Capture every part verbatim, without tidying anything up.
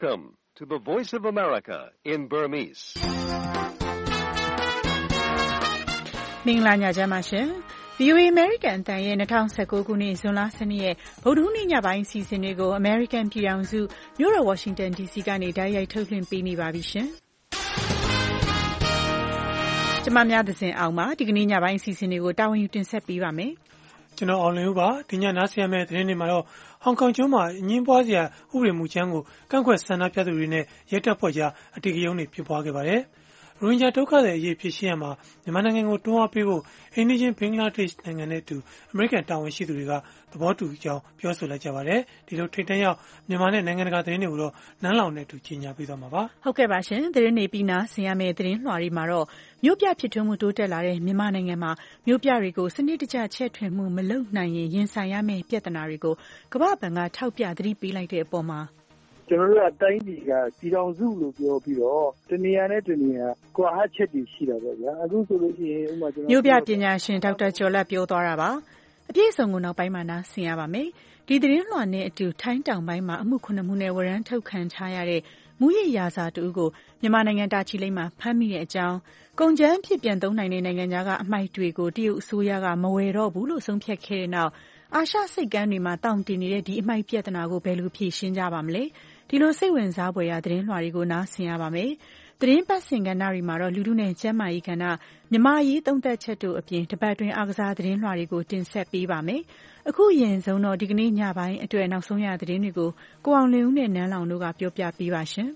Welcome to the Voice of America in Burmese. မင်္ဂလာညချမ်းပါရှင်။ ဗွီအိုအေ American အသံရဲ့၂၀၁၉ခုနှစ်ဇွန်လ၁၂ရက်ဗုဒ္ဓဟူးနေ့ညပိုင်းအစီအစဉ်တွေကို American ပြည်ထောင်စုမြို့တော် Washington ဒီ စီ ကနေတိုက်ရိုက်ထုတ်လွှင့်ပေးနေပါပြီရှင်။ကျွန်မများသဇင်အောင်ပါ။ဒီကနေ့ညပိုင်းအစီအစဉ်တွေကိုတာဝန်ယူတင်ဆက်ပေးပါမယ်။ကျွန်တော်အောင်လင်းဦးပါ။ဒီညနားဆင်ရမယ့်သတင်းတွေမှာတော့ဟောင်ကောင်ကျွန်းမှာအငြင်းပွားစရာဥပဒေမူကြမ်းကိုကန့်ကွက်ဆန္ဒပြသူတွေနဲ့ရဲတပ်ဖွဲ့ကြားအဓိကရုဏ်းတွေဖြစ်ပွားခဲ့ပါတယ်။ရိုဟင်ဂျာဒုက္ခသည်အရေးဖြစ်ရှင်းရမှာမြန်မာနိုင်ငံကိုတွန်းအားပေးဖို့အိန္ဒိယဘင်္ဂလားဒေ့ရှ်နိုင်ငံနဲ့အတူအမေရိကန်တာဝန်ရှိသူတွေကသဘောတူကြောင်းပြောဆိုလိုက်ကြပါတယ်။ဒီလိုထိပ်တန်းရောက်မြန်မာနဲ့နိုင်ငံတကာသတင်းတွေကိုတော့နန်းလောင်နဲ့အတူကြီးညာပေးသွားမှာပါ။ဟုတ်ကဲ့ပါရှင်။သတင်းတွေပြီးနာဆင်ရမယ့်သတင်းလွှာတွေမှာတော့မြို့ပြဖြစ်ထွန်းမှုတိုးတက်လာတဲ့မြန်မာနိုင်ငံမှာမြို့ပြတွေကိုစနစ်တကျချဲ့ထွင်မှုမလုပ်နိုင်ရင်ရင်ဆိုင်ရမယ့်ပြဿနာတွေကိုကမ္ဘာ့ဘဏ်ကထောက်ပြသတိပေးလိုက်တဲ့အပေါ်မှာကျွန်တော်တို့အတိုင်းကြီးကပြည်တော်စုလို့ပြောပြီးတော့တနေရာနဲ့တနေရာကွာဟချက်တွေရှိတာပေါ့ဗျာအခုဆိုလို့ရှိရင်ဥပမာကျွန်တော်မြို့ပြပညာရှင်ဒေါက်တာကျော်လတ်ပြောသွားတာပါအပြည့်အစုံကိုနောက်ပိုင်းမှာနားဆင်ရပါမယ်ဒီသတင်းလွှာနဲ့အတူထိုင်းတောင်ပိုင်းမှာအမှုခုနှစ်မှုနဲ့ဝရမ်းထုတ်ခံထားရတဲ့မူရရာဇာတူကိုမြန်မာနိုင်ငံတာချီလိတ်မှာဖမ်းမိတဲ့အကြောင်းကုန်ကျန်းဖြစ်ပြန်သုံးနိုင်တဲ့နိုင်ငံသားကအမိုက်တွေကိုတရုတ်အစိုးရကမဝယ်တော့ဘူးလို့ဆုံးဖြတ်ခဲ့တဲ့နောက်အာရှစိတ်ကမ်းတွေမှာတောင့်တင်နေတဲ့ဒီအမိုက်ပြဿနာကိုဘယ်လိုဖြေရှင်းကြပါမလဲဒီလိုစိတ်ဝင်စားဖွယ်ရာသတင်းလွှာတွေကိုနားဆင်ရပါမယ်သတင်းပတ်စင်ကဏ္ဍတွေမှာတော့လူထုနဲ့ကျန်းမာရေးကဏ္ဍမြန်မာရေးသုံးသက်ချက်တို့အပြင်တပတ်တွင်အားကစားသတင်းလွှာတွေကိုတင်ဆက်ပေးပါမယ်အခုရင်ဆုံးတော့ဒီကနေ့ညပိုင်းအတွက်နောက်ဆုံးရသတင်းတွေကိုကိုအောင်လင်းဦးနဲ့နန်းလောင်တို့ကပြောပြပေးပါရှင်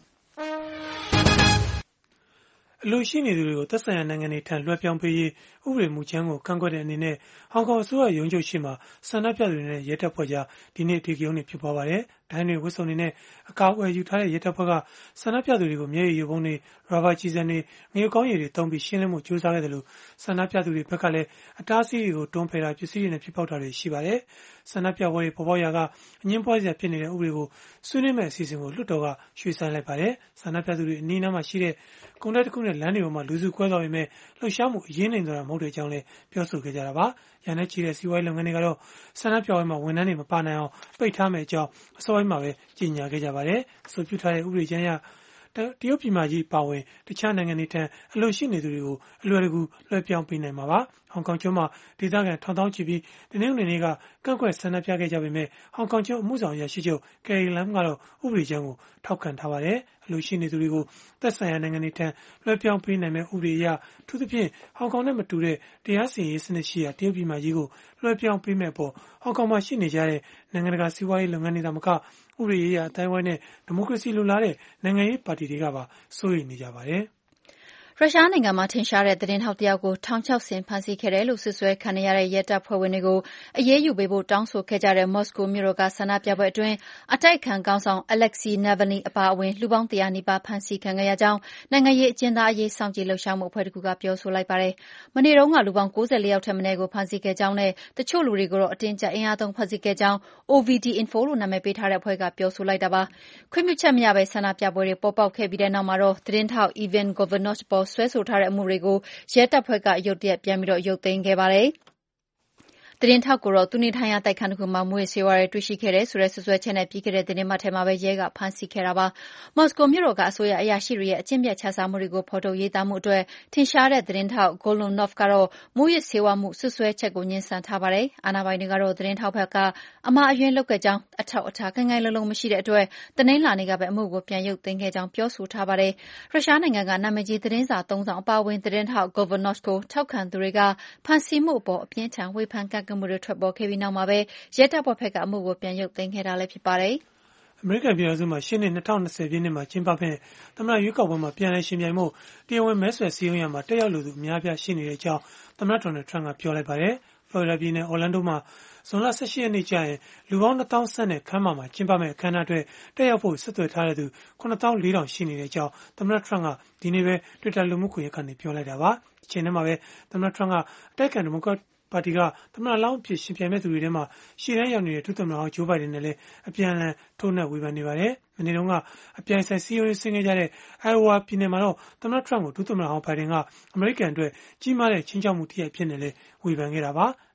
အလိုရှိနေသူတွေကိုသက်ဆိုင်ရာနိုင်ငံတွေထံလွှဲပြောင်းပေးရေးဥပဒေမူကြမ်းကိုကန့်ကွက်တဲ့အနေနဲ့ဟောင်ကောင်အစိုးရရုံးချုပ်ရှိမှဆန္ဒပြသူတွေနဲ့ရဲတပ်ဖွဲ့ကြားဒီနေ့အဓိကရုဏ်းတွေဖြစ်ပွားပါတယ်။ဒိုင်းတွေဝတ်စုံတွေနဲ့အကာအကွယ်ယူထားတဲ့ရဲတပ်ဖွဲ့ကဆန္ဒပြသူတွေကိုမျက်ရည်ယိုဗုံးတွေရာဘာကျည်ဆံတွေငရုတ်ကောင်းရည်တွေတုံးပြီးရှင်းလင်းမှုကြိုးစားခဲ့တယ်လို့ဆန္ဒပြသူတွေဘက်ကလည်းအတားအဆီးတွေကိုတွန်းဖယ်တာပစ္စည်းတွေနဲ့ဖြစ်ပေါက်တာတွေရှိပါတယ်။ဆန္ဒပြပွဲတွေပေါ်ပေါက်ရာကအငြင်းပွားစရာဖြစ်နေတဲ့ဥပဒေကိုဆွေးနွေးမဲ့အစီအစဉ်ကိုလွှတ်တော်ကရွှေ့ဆိုင်းလိုက်ပါတယ်။ဆန္ဒပြသူတွေအနီးအနားမှာရှိတဲ့ကုန်တိုက်တစ်ခုနဲ့လမ်းတွေပေါ်မှာလူစုခွဲသွားပေမဲ့လှုပ်ရှားမှုအရေးနိုင်သွားတာမဟုတ်တဲ့အကြောင်းလည်းပြောဆိုခဲ့ကြတာပါ။ရန်နဲ့ချီတဲ့စီးပွားရေးလုပ်ငန်းတွေကတော့ဆန္ဒပြပွဲမှာဝန်ထမ်းတွေမပါနိုင်အောင်ပိတ်ထားမယ့်အကြောင်းအစောပိုင်းမှာပဲကြေညာခဲ့ကြပါတယ်။အဆိုပြုထားတဲ့ဥပဒေကြမ်းအရတရုတ်ပြည်မကြီးပါဝင်တခြားနိုင်ငံတွေထံအလိုရှိနေသူတွေကိုအလွယ်တကူလွှဲပြောင်းပေးနိုင်မှာပါ။ဟောင်ကောင်ကျွန်းမှာဒေသခံထောင်ထောင်ချီပြီးဒီနေ့နေ့ကကန့်ကွက်ဆန္ဒပြခဲ့ကြပေမဲ့ဟောင်ကောင်ကျွန်းအမှုဆောင်ရရှိချုပ်ကယ်ရီလမ်ကတော့ဥပဒေကြမ်းကိုထောက်ခံထားပါတယ်။အလိုရှိနေသူတွေကိုသက်ဆိုင်ရာနိုင်ငံတွေထံလွှဲပြောင်းပေးနိုင်မဲ့ဥပဒေအရထူးသဖြင့်ဟောင်ကောင်နဲ့မတူတဲ့တရားစီရင်ရေးစနစ်ရှိရာတရုတ်ပြည်မကြီးကိုလွှဲပြောင်းပေးမဲ့ပေါ်ဟောင်ကောင်မှာရှိနေကြတဲ့နိုင်ငံတကာစီးပွားရေးလုပ်ငန်းတွေသာမကဥပဒေရေးရာအတိုင်းအဝိုင်းနဲ့ဒီမိုကရေစီလိုလားတဲ့နိုင်ငံရေးပါတီတွေကပါစိုးရိမ်နေကြပါတယ်။ရုရှားနိုင်ငံမှာထင်ရှားတဲ့သတင်းထောက်တယောက်ကိုထောင်ချောက်ဆင်ဖမ်းဆီးခဲ့တယ်လို့စွပ်စွဲခံနေရတဲ့ရဲတပ်ဖွဲ့ဝင်တွေကိုအရေးယူပေးဖို့တောင်းဆိုခဲ့ကြတဲ့မော်စကိုမြို့တော်ကဆန္ဒပြပွဲအတွင်းအတိုက်အခံခေါင်းဆောင် Alexei Navalny အပါအဝင်လူပေါင်းတရာနီးပါးဖမ်းဆီးခံခဲ့ရကြောင်းနိုင်ငံရေးအကျဉ်းသားအရေးစောင့်ကြည့်လှုပ်ရှားမှုအဖွဲ့တစ်ခုကပြောဆိုလိုက်ပါတယ်။မနေ့တုန်းကလူပေါင်းကိုးဆယ်လေးယောက်ထက်မနည်းကိုဖမ်းဆီးခဲ့ကြောင်းနဲ့တချို့လူတွေကိုတော့အတင်းကျပ်အင်အားသုံးဖမ်းဆီးခဲ့ကြောင်း O V D Info လို့နာမည်ပေးထားတဲ့အဖွဲ့ကပြောဆိုလိုက်တာပါ။ခွင့်ပြုချက်မရဘဲဆန္ဒပြပွဲတွေပေါ်ပေါက်ခဲ့ပြီးတဲ့နောက်မှာတော့သတင်းထောက် Ivan Govornos ပေါ်ဆွဲဆိုထားတဲ့အမှုတွေကိုရဲတပ်ဖွဲ့ကရုတ်တရက်ပြန်ပြီးရုပ်သိမ်းခဲ့ပါတယ်။သတင်းထောက်ကိုတော့သူနေထိုင်ရာတိုက်ခန်းတစ်ခုမှာမူးယစ်ဆေးဝါးတွေတွေ့ရှိခဲ့တယ်ဆိုတဲ့စွပ်စွဲချက်နဲ့ပြီးခဲ့တဲ့သတင်းပတ်ထဲမှာပဲရဲကဖမ်းဆီးခဲ့တာပါ။မော်စကိုမြို့တော်ကအစိုးရအရာရှိတွေရဲ့အကျင့်ပြတ်ခြစားမှုတွေကိုဖော်ထုတ်ရေးသားမှုအတွက်ထင်ရှားတဲ့သတင်းထောက် Golunov ကတော့မူးယစ်ဆေးဝါးမှုစွပ်စွဲချက်ကိုငြင်းဆန်ထားပါတယ်။အာဏာပိုင်တွေကတော့သတင်းထောက်ဘက်ကအမှားအယွင်းလုပ်ခဲ့ကြောင်းအထောက်အထားခိုင်ခိုင်လုံလုံမရှိတဲ့အတွက်တနင်္လာနေ့ကပဲအမှုကိုပြန်ရုပ်သိမ်းခဲ့ကြောင်းပြောဆိုထားပါတယ်။ရုရှားနိုင်ငံကနာမည်ကြီးသတင်းစာသုံးစောင်အပါအဝင်သတင်းထောက် Govornos ကိုထောက်ခံသူတွေကဖမ်းဆီးမှုအပေါ်အပြင်းထန်ဝေဖန်ကန့်ကွက်မှုတွေထွက်ပေါ်ခဲ့ပြီးနောက်မှာပဲရဲတပ်ဖွဲ့ဘက်ကအမှုကိုပြန်ရုပ်သိမ်းခဲ့တာလည်းဖြစ်ပါတယ်။အမေရိကန်ပြည်ထောင်စုမှာရှေ့နှစ်၂၀၂၀ပြည့်နှစ်မှာကျင်းပမယ့်သမ္မတရွေးကောက်ပွဲမှာပြန်လည်ရှင်ပြိုင်မှုတရားဝင်မဲဆွယ်စည်းရုံးရမှာတက်ရောက်လူသူအများအပြားရှိနေတဲ့အကြောင်းသမ္မတဒေါ်နယ်ထရန့်ကပြောလိုက်ပါတယ်။ ဖလော်ရီဒါပြည်နယ်အော်လန်ဒိုမှာဇွန်လ၁၈ရက်နေ့ကျရင်လူပေါင်းနှစ်သောင်းဆန့်တဲ့ခန်းမမှာကျင်းပမယ့်အခမ်းအနားအတွက်တက်ရောက်ဖို့ဆက်သွယ်ထားတဲ့သူခုနှစ်သောင်းလေးထောင်ရှိနေတဲ့အကြောင်းသမ္မတထရန့်ကဒီနေ့ပဲ Twitter လူမှုကွန်ရက်ကနေပြောလိုက်တာပါ။အချိန်ထဲမှာပဲသမ္မတထရန့်ကအတိုက်အခံဒီမိုကရက်ပါတီကသမ္မတလောင်းအဖြစ်ရှင်ပြိုင်မဲ့သူတွေထဲမှာရှေ့တန်းရောက်နေတဲ့ဒုသမ္မတဟောင်းဂျိုးဘိုင်ဒန်နဲ့လည်းအပြန်အလှန်ထိုးနှက်ဝေဖန်နေပါတယ်။မနေ့တုန်းကအပြိုင်ဆိုင်စည်းရုံးရေးဆင်းခဲ့ကြတဲ့ Iowa ပြည်နယ်မှာတော့သမ္မတထရန့်ကိုဒုသမ္မတဟောင်းဘိုင်ဒန်ကအမေရိကန်အတွက်ကြီးမားတဲ့ခြိမ်းခြောက်မှုတစ်ရပ်ဖြစ်နေလေဝေဖန်ခဲ့တာပါ။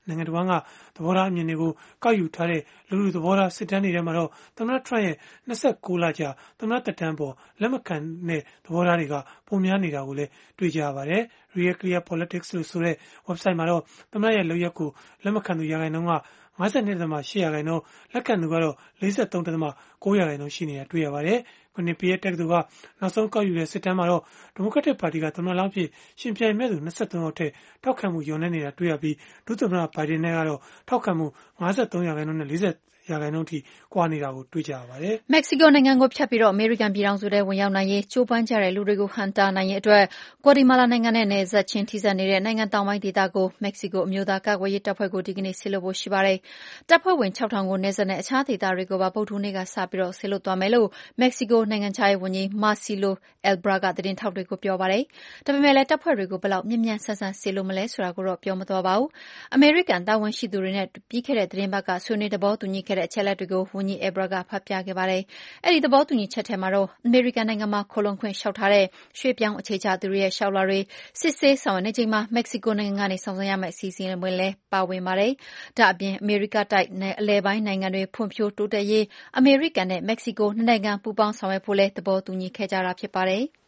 နိုင်ငံတော်ကသဘောထားအမြင်တွေကိုကောက်ယူထားတဲ့လူလူသဘောထားစစ်တမ်းတွေထဲမှာတော့သမ္မတထရန့်ရဲ့နှစ်ဆယ့်ကိုလကြာသမ္မတသက်တမ်းပေါ်လက်မခံတဲ့သဘောထားတွေကပုံများနေတာကိုလည်းတွေ့ကြရပါတယ်။ Real Clear Politics လို့ဆိုတဲ့ website မှာတော့သမ္မတရဲ့လုပ်ရက်ကိုလက်မခံသူရာခိုင်နှုန်းက၅၂.၈ ရာခိုင်နှုန်းလက်ခံသူကတော့၄၃.၉ ရာခိုင်နှုန်းရှိနေတာတွေ့ရပါတယ်။ Quinnipiac တက္ကသိုလ်ကနောက်ဆုံးကောက်ယူတဲ့စစ်တမ်းမှာတော့ဒီမိုကရက်တစ်ပါတီကသမ္မတလောင်းဖြစ်ရှင်ပြိုင်မဲ့သူ၂၃ယောက်ထက်ထောက်ခံမှုလျော့နည်းနေတာတွေ့ရပြီးဒုသမ္မတဘိုင်ဒင်နဲ့ကတော့ထောက်ခံမှု၅၃ရာခိုင်နှုန်းနဲ့၄၀ရာခိုင်နှုန်းထိကွာနေတာကိုတွေ့ကြရပါတယ်။မက္ကဆီကိုနိုင်ငံကိုဖြတ်ပြီးတော့အမေရိကန်ပြည်ထောင်စုထဲဝင်ရောက်နိုင်ရေးကြိုးပမ်းကြတဲ့လူတွေကိုဟန့်တားနိုင်ရေးအတွက်ဂွါတီမာလာနိုင်ငံနဲ့နယ်စပ်ချင်းထိစပ်နေတဲ့နိုင်ငံတောင်ပိုင်းဒေသကိုမက္ကဆီကိုအမျိုးသားကာကွယ်ရေးတပ်ဖွဲ့ကိုဒီကနေ့ဆေလွှတ်ဖို့ရှိပါတယ်။တပ်ဖွဲ့ဝင်ခြောက်ထောင်ကိုနယ်စပ်နဲ့အခြားဒေသတွေကိုပါဗုဒ္ဓဟူးနေ့ကစပြီးတော့ဆေလွှတ်သွားမယ်လို့မက္ကဆီကိုနိုင်ငံခြားရေးဝန်ကြီး Marcelo Ebrard ကသတင်းထောက်တွေကိုပြောပါတယ်။ဒါပေမဲ့လည်းတပ်ဖွဲ့တွေကိုဘယ်လောက်မြင့်မြတ်ဆန်းဆန်းဆေလွှတ်မလဲဆိုတာကိုတော့ပြောမသွားပါဘူး။အမေရိကန်တာဝန်ရှိသူတွေနဲ့ပြီးခဲ့တဲ့သတင်းပတ်ကဆွေးနွေးသဘောတူညီခဲ့တဲ့အချက်အလက်တွေကိုဝန်ကြီး Ebrard ကဖတ်ပြခဲ့ပါတယ်။အဲဒီသဘောတူညီချက်ထဲမှာတော့အမေရိကန်နိုင်ငံမှာခိုလှုံခွင့်လျှောက်ထားတဲ့ရွှေ့ပြောင်းအခြေချသူတွေရဲ့လျှောက်လွှာတွေစစ်ဆေးဆောင်ရွက်နေချိန်မှာမက္ကဆီကိုနိုင်ငံကနေဆောင်ရွက်ရမယ့်အစီအစဉ်တွေလည်းပါဝင်ပါတယ်။ဒါ့အပြင်အမေရိကတိုက်အလယ်ပိုင်းနိုင်ငံတွေဖွံ့ဖြိုးတိုးတက်ရေးအမေရိကန်နဲ့မက္ကဆီကိုနှစ်နိုင်ငံပူးပေါင်းဆောင်ရွက်ဖို့လည်းသဘောတူညီခဲ့ကြတာဖြစ်ပါတယ်။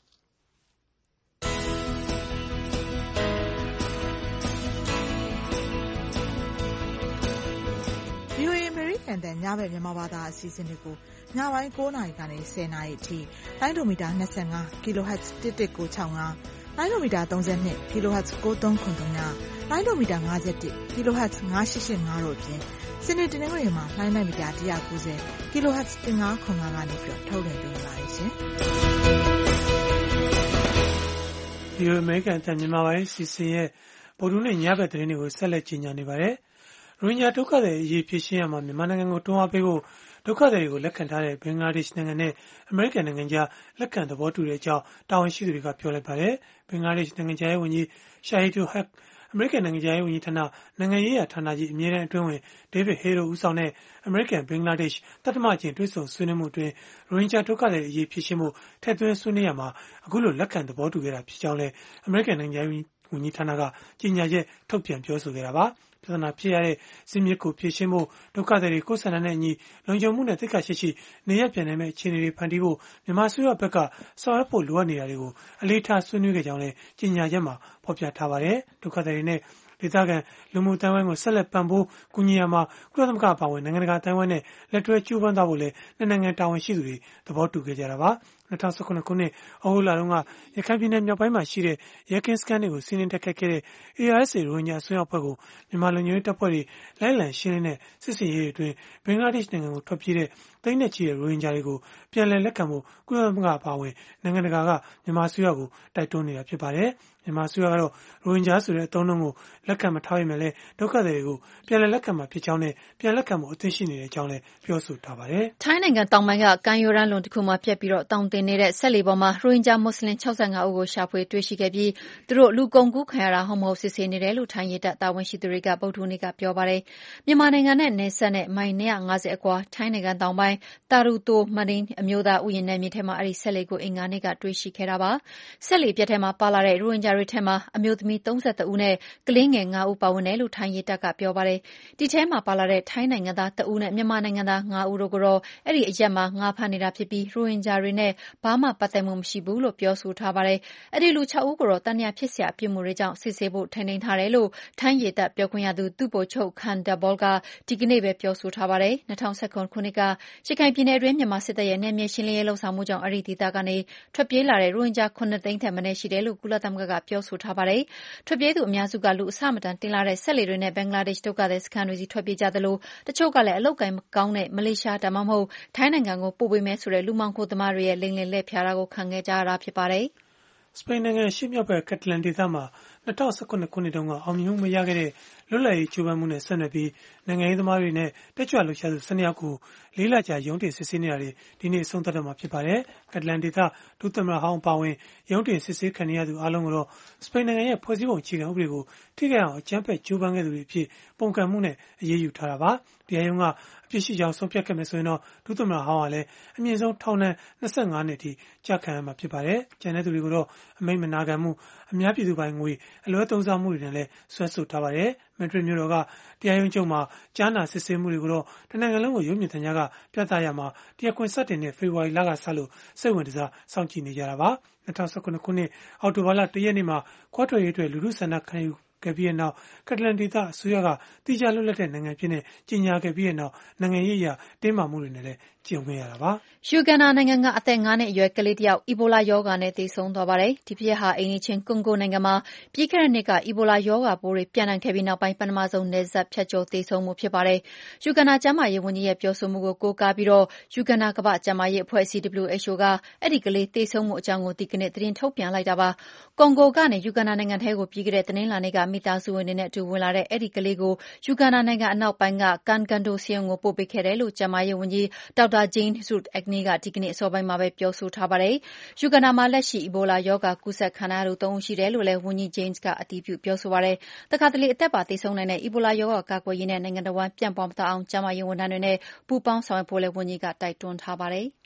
ဗွီအိုအေ အမေရိကန်အသံညဘက်မြန်မာဘာသာအစီအစဉ်တွေကိုညပိုင်း၉နာရီကနေ၁၀နာရီအထိလိုင်းဒိုမီတာ၂၅ kHz ၁၁၉၆၅လိုင်းဒိုမီတာ၃၂ kHz ၉၃၇၃လိုင်းဒိုမီတာ၅၁ kHz ၅၈၈၅တို့အပြင်စနေတနင်္ဂနွေမှာလိုင်းဒိုမီတာ၁၉၀ kHz ၁၅၇၅ကနေပြီးတော့ထုတ်လွှင့်ပေးနေပါတယ်ရှင်။ဒီလိုအမေရိကန်အသံမြန်မာပိုင်းအစီအစဉ်ရဲ့ဗုဒ္ဓဟူးနေ့ညဘက်သတင်းတွေကိုဆက်လက်ကြီးညာနေပါတယ်။ရိုဟင်ဂျာဒုက္ခသည်အရေးဖြေရှင်းရမှာမြန်မာနိုင်ငံကိုတွန်းအားပေးဖို့ဒုက္ခသည်တွေကိုလက်ခံထားတဲ့ဘင်္ဂလားဒေ့ရှ်နိုင်ငံနဲ့အမေရိကန်နိုင်ငံကြားလက်ခံသဘောတူတဲ့အကြောင်းတာဝန်ရှိသူတွေကပြောလိုက်ပါတယ်။ဘင်္ဂလားဒေ့ရှ်နိုင်ငံခြားရေးဝန်ကြီး Shahidul Haque အမေရိကန်နိုင်ငံခြားရေးဝန်ကြီးဌာနနိုင်ငံရေးရာဌာနကြီးအမြဲတမ်းအတွင်းဝင် David Hale တို့ဦးဆောင်တဲ့အမေရိကန်ဘင်္ဂလားဒေ့ရှ်တတိယအကြိမ်တွေ့ဆုံဆွေးနွေးမှုအတွင်းရိုဟင်ဂျာဒုက္ခသည်အရေးဖြေရှင်းဖို့ထည့်သွင်းဆွေးနွေးရမှာအခုလိုလက်ခံသဘောတူခဲ့တာဖြစ်ကြောင်းလည်းအမေရိကန်နိုင်ငံခြားရေးဝန်ကြီးဌာနကကြေညာချက်ထုတ်ပြန်ပြောဆိုခဲ့တာပါ။ပြဿနာဖြစ်ရတဲ့ဇစ်မြစ်ကိုဖြေရှင်းဖို့ဒုက္ခသည်တွေကိုယ်ဆန္ဒနဲ့အညီလုံခြုံမှုနဲ့သိက္ခာရှိရှိနေရပြန်နိုင်မယ့်အခြေအနေတွေဖန်တီးဖို့မြန်မာအစိုးရဘက်ကဆောင်ရွက်ဖို့လိုအပ်နေတာတွေကိုအလေးထားဆွေးနွေးခဲ့ကြောင်းလည်းကြေညာချက်မှာဖော်ပြထားပါတယ်။ဒုက္ခသည်တွေနဲ့ဒေသခံလူမှုအတိုင်းအဝိုင်းကိုဆက်လက်ပံ့ပိုးကူညီရမှာကုလသမဂ္ဂအပါအဝင်နိုင်ငံတကာအတိုင်းအဝိုင်းနဲ့လက်တွဲကြိုးပမ်းသွားဖို့လည်းနိုင်ငံတာဝန်ရှိသူတွေသဘောတူခဲ့ကြတာပါ။၂၀၁၇ခုနှစ်ဩဂုတ်လတုန်းကရခိုင်ပြည်နယ်မြောက်ပိုင်းမှာရှိတဲ့ရဲကင်းစခန်းတွေကိုစီးနင်းတိုက်ခိုက်ခဲ့တဲ့ A R S A ရိုဟင်ဂျာအစွန်းရောက်အဖွဲ့ကိုမြန်မာလုံခြုံရေးတပ်ဖွဲ့တွေလိုက်လံရှင်းလင်းတဲ့စစ်ဆင်ရေးတွေအတွင်းဘင်္ဂလားဒေ့ရှ်နိုင်ငံကိုထွက်ပြေးတဲ့သိန်းနဲ့ချီတဲ့ရိုဟင်ဂျာတွေကိုပြန်လည်လက်ခံဖို့ကုလသမဂ္ဂအပါအဝင်နိုင်ငံတကာကမြန်မာအစိုးရကိုတိုက်တွန်းနေတာဖြစ်ပါတယ်။မြန်မာအစိုးရကတော့ရိုဟင်ဂျာဆိုတဲ့အသုံးအနှုန်းကိုလက်ခံမထားပေမဲ့လည်းဒုက္ခသည်တွေကိုပြန်လည်လက်ခံမှာဖြစ်ကြောင်းနဲ့ပြန်လက်ခံမှုအသင့်ရှိနေတဲ့အကြောင်းလည်းပြောဆိုထားပါတယ်။ထိုင်းနိုင်ငံတောင်ပိုင်းကကမ်းရိုးတန်းလွန်တစ်ခုမှာပြက်ပြီးတော့တောင်တင်နေတဲ့ဆက်လီပေါ်မှာရိုဟင်ဂျာမွတ်စလင်၆၅ဦးကိုရှာဖွေတွေ့ရှိခဲ့ပြီးသူတို့လူကုန်ကူးခံရတာဟုတ်မဟုတ်စစ်ဆေးနေတယ်လို့ထိုင်းရဲတပ်တာဝန်ရှိသူတွေကဗုဒ္ဓဟူးနေ့ကပြောပါတယ်။မြန်မာနိုင်ငံနဲ့နယ်စပ်နဲ့မိုင်၂၅၀အကွာထိုင်းနိုင်ငံတောင်ပိုင်းတာရူတိုမရင်းအမျိုးသားဥယျာဉ်နယ်မြေထဲမှာအဲဒီဆက်လီကိုအင်္ဂါနေ့ကတွေ့ရှိခဲ့တာပါ။ဆက်လီပြက်ထဲမှာပါလာတဲ့ရိုဟင်ဂျာတွေထဲမှာအမျိုးသမီး၃၁ဦးနဲ့ကလေးငယ်၅ဦးပါဝင်တယ်လို့ထိုင်းရဲတပ်ကပြောပါတယ်။ဒီထဲမှာပါလာတဲ့ထိုင်းနိုင်ငံသားတဦးနဲ့မြန်မာနိုင်ငံသား၅ဦးတို့ကတော့အဲ့ဒီအရက်မှာငါးဖမ်းနေတာဖြစ်ပြီးရိုဟင်ဂျာတွေနဲ့ဘာမှပတ်သက်မှုမရှိဘူးလို့ပြောဆိုထားပါတယ်။အဲ့ဒီလူ၆ဦးကိုတော့တန်ရာဖြစ်စရာအပြုမှုတွေကြောင့်စစ်ဆေးဖို့ထိန်းသိမ်းထားတယ်လို့ထိုင်းရဲတပ်ပြောခွင့်ရသူသူ့ဗိုလ်ချုပ်ခန်ဒဘောလ်ကဒီကနေ့ပဲပြောဆိုထားပါတယ်။၂၀၁၇ခုနှစ်ကရခိုင်ပြည်နယ်အတွင်းမြန်မာစစ်တပ်ရဲ့နယ်မြေရှင်းလင်းရေးလှုပ်ဆောင်မှုကြောင့်အဲ့ဒီဒေသကနေထွက်ပြေးလာတဲ့ရိုဟင်ဂျာခုနှစ်သိန်းထက်မနည်းရှိတယ်လို့ကုလသမဂ္ဂကပြောဆိုထားပါတယ်။ထွက်ပြေးသူအများစုကလူအဆမတန်တင်လာတဲ့ဆက်လီတွေနဲ့ဘင်္ဂလားဒေ့ရှ်ဒုက္ခသည်စခန်းတွေစီထွက်ပြေးကြသလိုတချို့ကလည်းအလုပ်ကိုင်မကောင်းတဲ့မလေးရှားဒါမှမဟုတ်ထိုင်းနိုင်ငံကိုပို့ပေးမယ်ဆိုတဲ့လူမှောင်ခိုသမားတွေရဲ့လိမ်လည်လှည့်ဖျားတာကိုခံခဲ့ကြရတာဖြစ်ပါတယ်။စပိန်နိုင်ငံရှေ့မြောက်ဘက်ကက်တလန်ဒေသမှာ၂၀၁၇ခုနှစ်တုန်းကအောင်မြင်မှုမရခဲ့တဲ့လွတ်လပ်ရေးကြိုးပမ်းမှုနဲ့ဆက်နွယ်ပြီးနိုင်ငံရေးသမားတွေနဲ့တက်ကြွလှုပ်ရှားသူ၁၂ယောက်ကိုလေးလကြာရုံးတင်စစ်ဆေးနေတာတွေဒီနေ့အဆုံးသတ်တော့မှာဖြစ်ပါတယ်။ကက်တလန်ဒေသဒုသမ္မတဟောင်းပါဝင်ရုံးတင်စစ်ဆေးခံရသူအားလုံးကိုတော့စပိန်နိုင်ငံရဲ့ဖွဲ့စည်းပုံအခြေခံဥပဒေကိုထိခိုက်အောင်အကြမ်းဖက်ကြိုးပမ်းခဲ့သူတွေအဖြစ်ပုံကံမှုနဲ့အရေးယူထားတာပါ။တရားရုံးကအပြစ်ရှိကြောင်းဆုံးဖြတ်ခဲ့မယ်ဆိုရင်တော့ဒုသမ္မတဟောင်းကလည်းအမြင့်ဆုံးထောင်ဒဏ်၂၅နှစ်အထိကျခံရမှာဖြစ်ပါတယ်။ကျန်တဲ့သူတွေကိုတော့အမိန့်မနာခံမှုအများပြည်သူပိုင်ငွေအလွဲသုံးစားမှုတွေနဲ့လည်းဆွဲဆိုထားပါတယ်။ မက်ဒရစ်မြို့တော်ကတရားရုံးချုပ်မှာကြားနာစစ်ဆေးမှုတွေကိုတော့တနိုင်ငံလုံးကိုရုပ်မြင်သံကြားကပြသရမှာတရားခွင်စတင်တဲ့ဖေဖော်ဝါရီလကစလို့စိတ်ဝင်တစားစောင့်ကြည့်နေကြတာပါ။၂၀၁၇ခုနှစ်အောက်တိုဘာလတရက်နေ့မှာခွဲထွက်ရေးအတွက်လူထုဆန္ဒခံယူခဲ့ပြီးနောက်ကက်တလန်ဒေသအစိုးရကတိကျလွတ်လပ်တဲ့နိုင်ငံဖြစ်နေကြီးညာခဲ့ပြီးနောက်နိုင်ငံရေးအရာတင်းမာမှုတွေနဲ့လည်းကြုံခဲ့ရတာပါ။ယူဂန်ဒါနိုင်ငံကအသက်ငါးနှစ်အရွယ်ကလေးတယောက်အီဘိုလာရောဂါနဲ့သေဆုံးသွားပါတယ်။ဒီဖြစ်ရပ်ဟာအိမ်နီးချင်းကွန်ဂိုနိုင်ငံမှာပြီးခဲ့တဲ့နှစ်ကအီဘိုလာရောဂါပိုးတွေပြန့်နှံ့ခဲ့ပြီးနောက်ပိုင်းပထမဆုံးနယ်စပ်ဖြတ်ကျော်သေဆုံးမှုဖြစ်ပါတယ်။ယူဂန်ဒါကျန်းမာရေးဝန်ကြီးရဲ့ပြောဆိုမှုကိုကိုးကားပြီးတော့ယူဂန်ဒါကမ္ဘာ့ကျန်းမာရေးအဖွဲ့အစည်း W H O ကအဲ့ဒီကလေးသေဆုံးမှုအကြောင်းကိုဒီကနေ့သတင်းထုတ်ပြန်လိုက်တာပါ။ကွန်ဂိုကနေယူဂန်ဒါနိုင်ငံထဲကိုပြီးခဲ့တဲ့တနင်္လာနေ့ကမိသားစုဝင်တွေနဲ့အတူဝင်လာတဲ့အဲ့ဒီကလေးကိုယူဂန်ဒါနိုင်ငံအနောက်ပိုင်းကကန်ကန်ဒိုစီယံကိုပို့ပေးခဲ့တယ်လို့ကျန်းမာရေးဝန်ကြီးဒေါက်တာဂျိန်းဆူအက်နီကဒီကနေ့အစောပိုင်းမှာပဲပြောဆိုထားပါတယ်။ယူဂန်ဒါမှာလက်ရှိအီဘိုလာရောဂါကူးစက်ခံရသူသုံးဦးရှိတယ်လို့လည်းဝန်ကြီးဂျိန်းကအတည်ပြုပြောဆိုပါတယ်။တခါတလေအသက်ပါသေဆုံးနိုင်တဲ့အီဘိုလာရောဂါကာကွယ်ရေးနဲ့နိုင်ငံတော်ဝန်ပြန့်ပွားမသွားအောင်ကျန်းမာရေးဝန်ထမ်းတွေနဲ့ပူးပေါင်းဆောင်ရွက်ဖို့လည်းဝန်ကြီးကတိုက်တွန်းထားပါတယ်။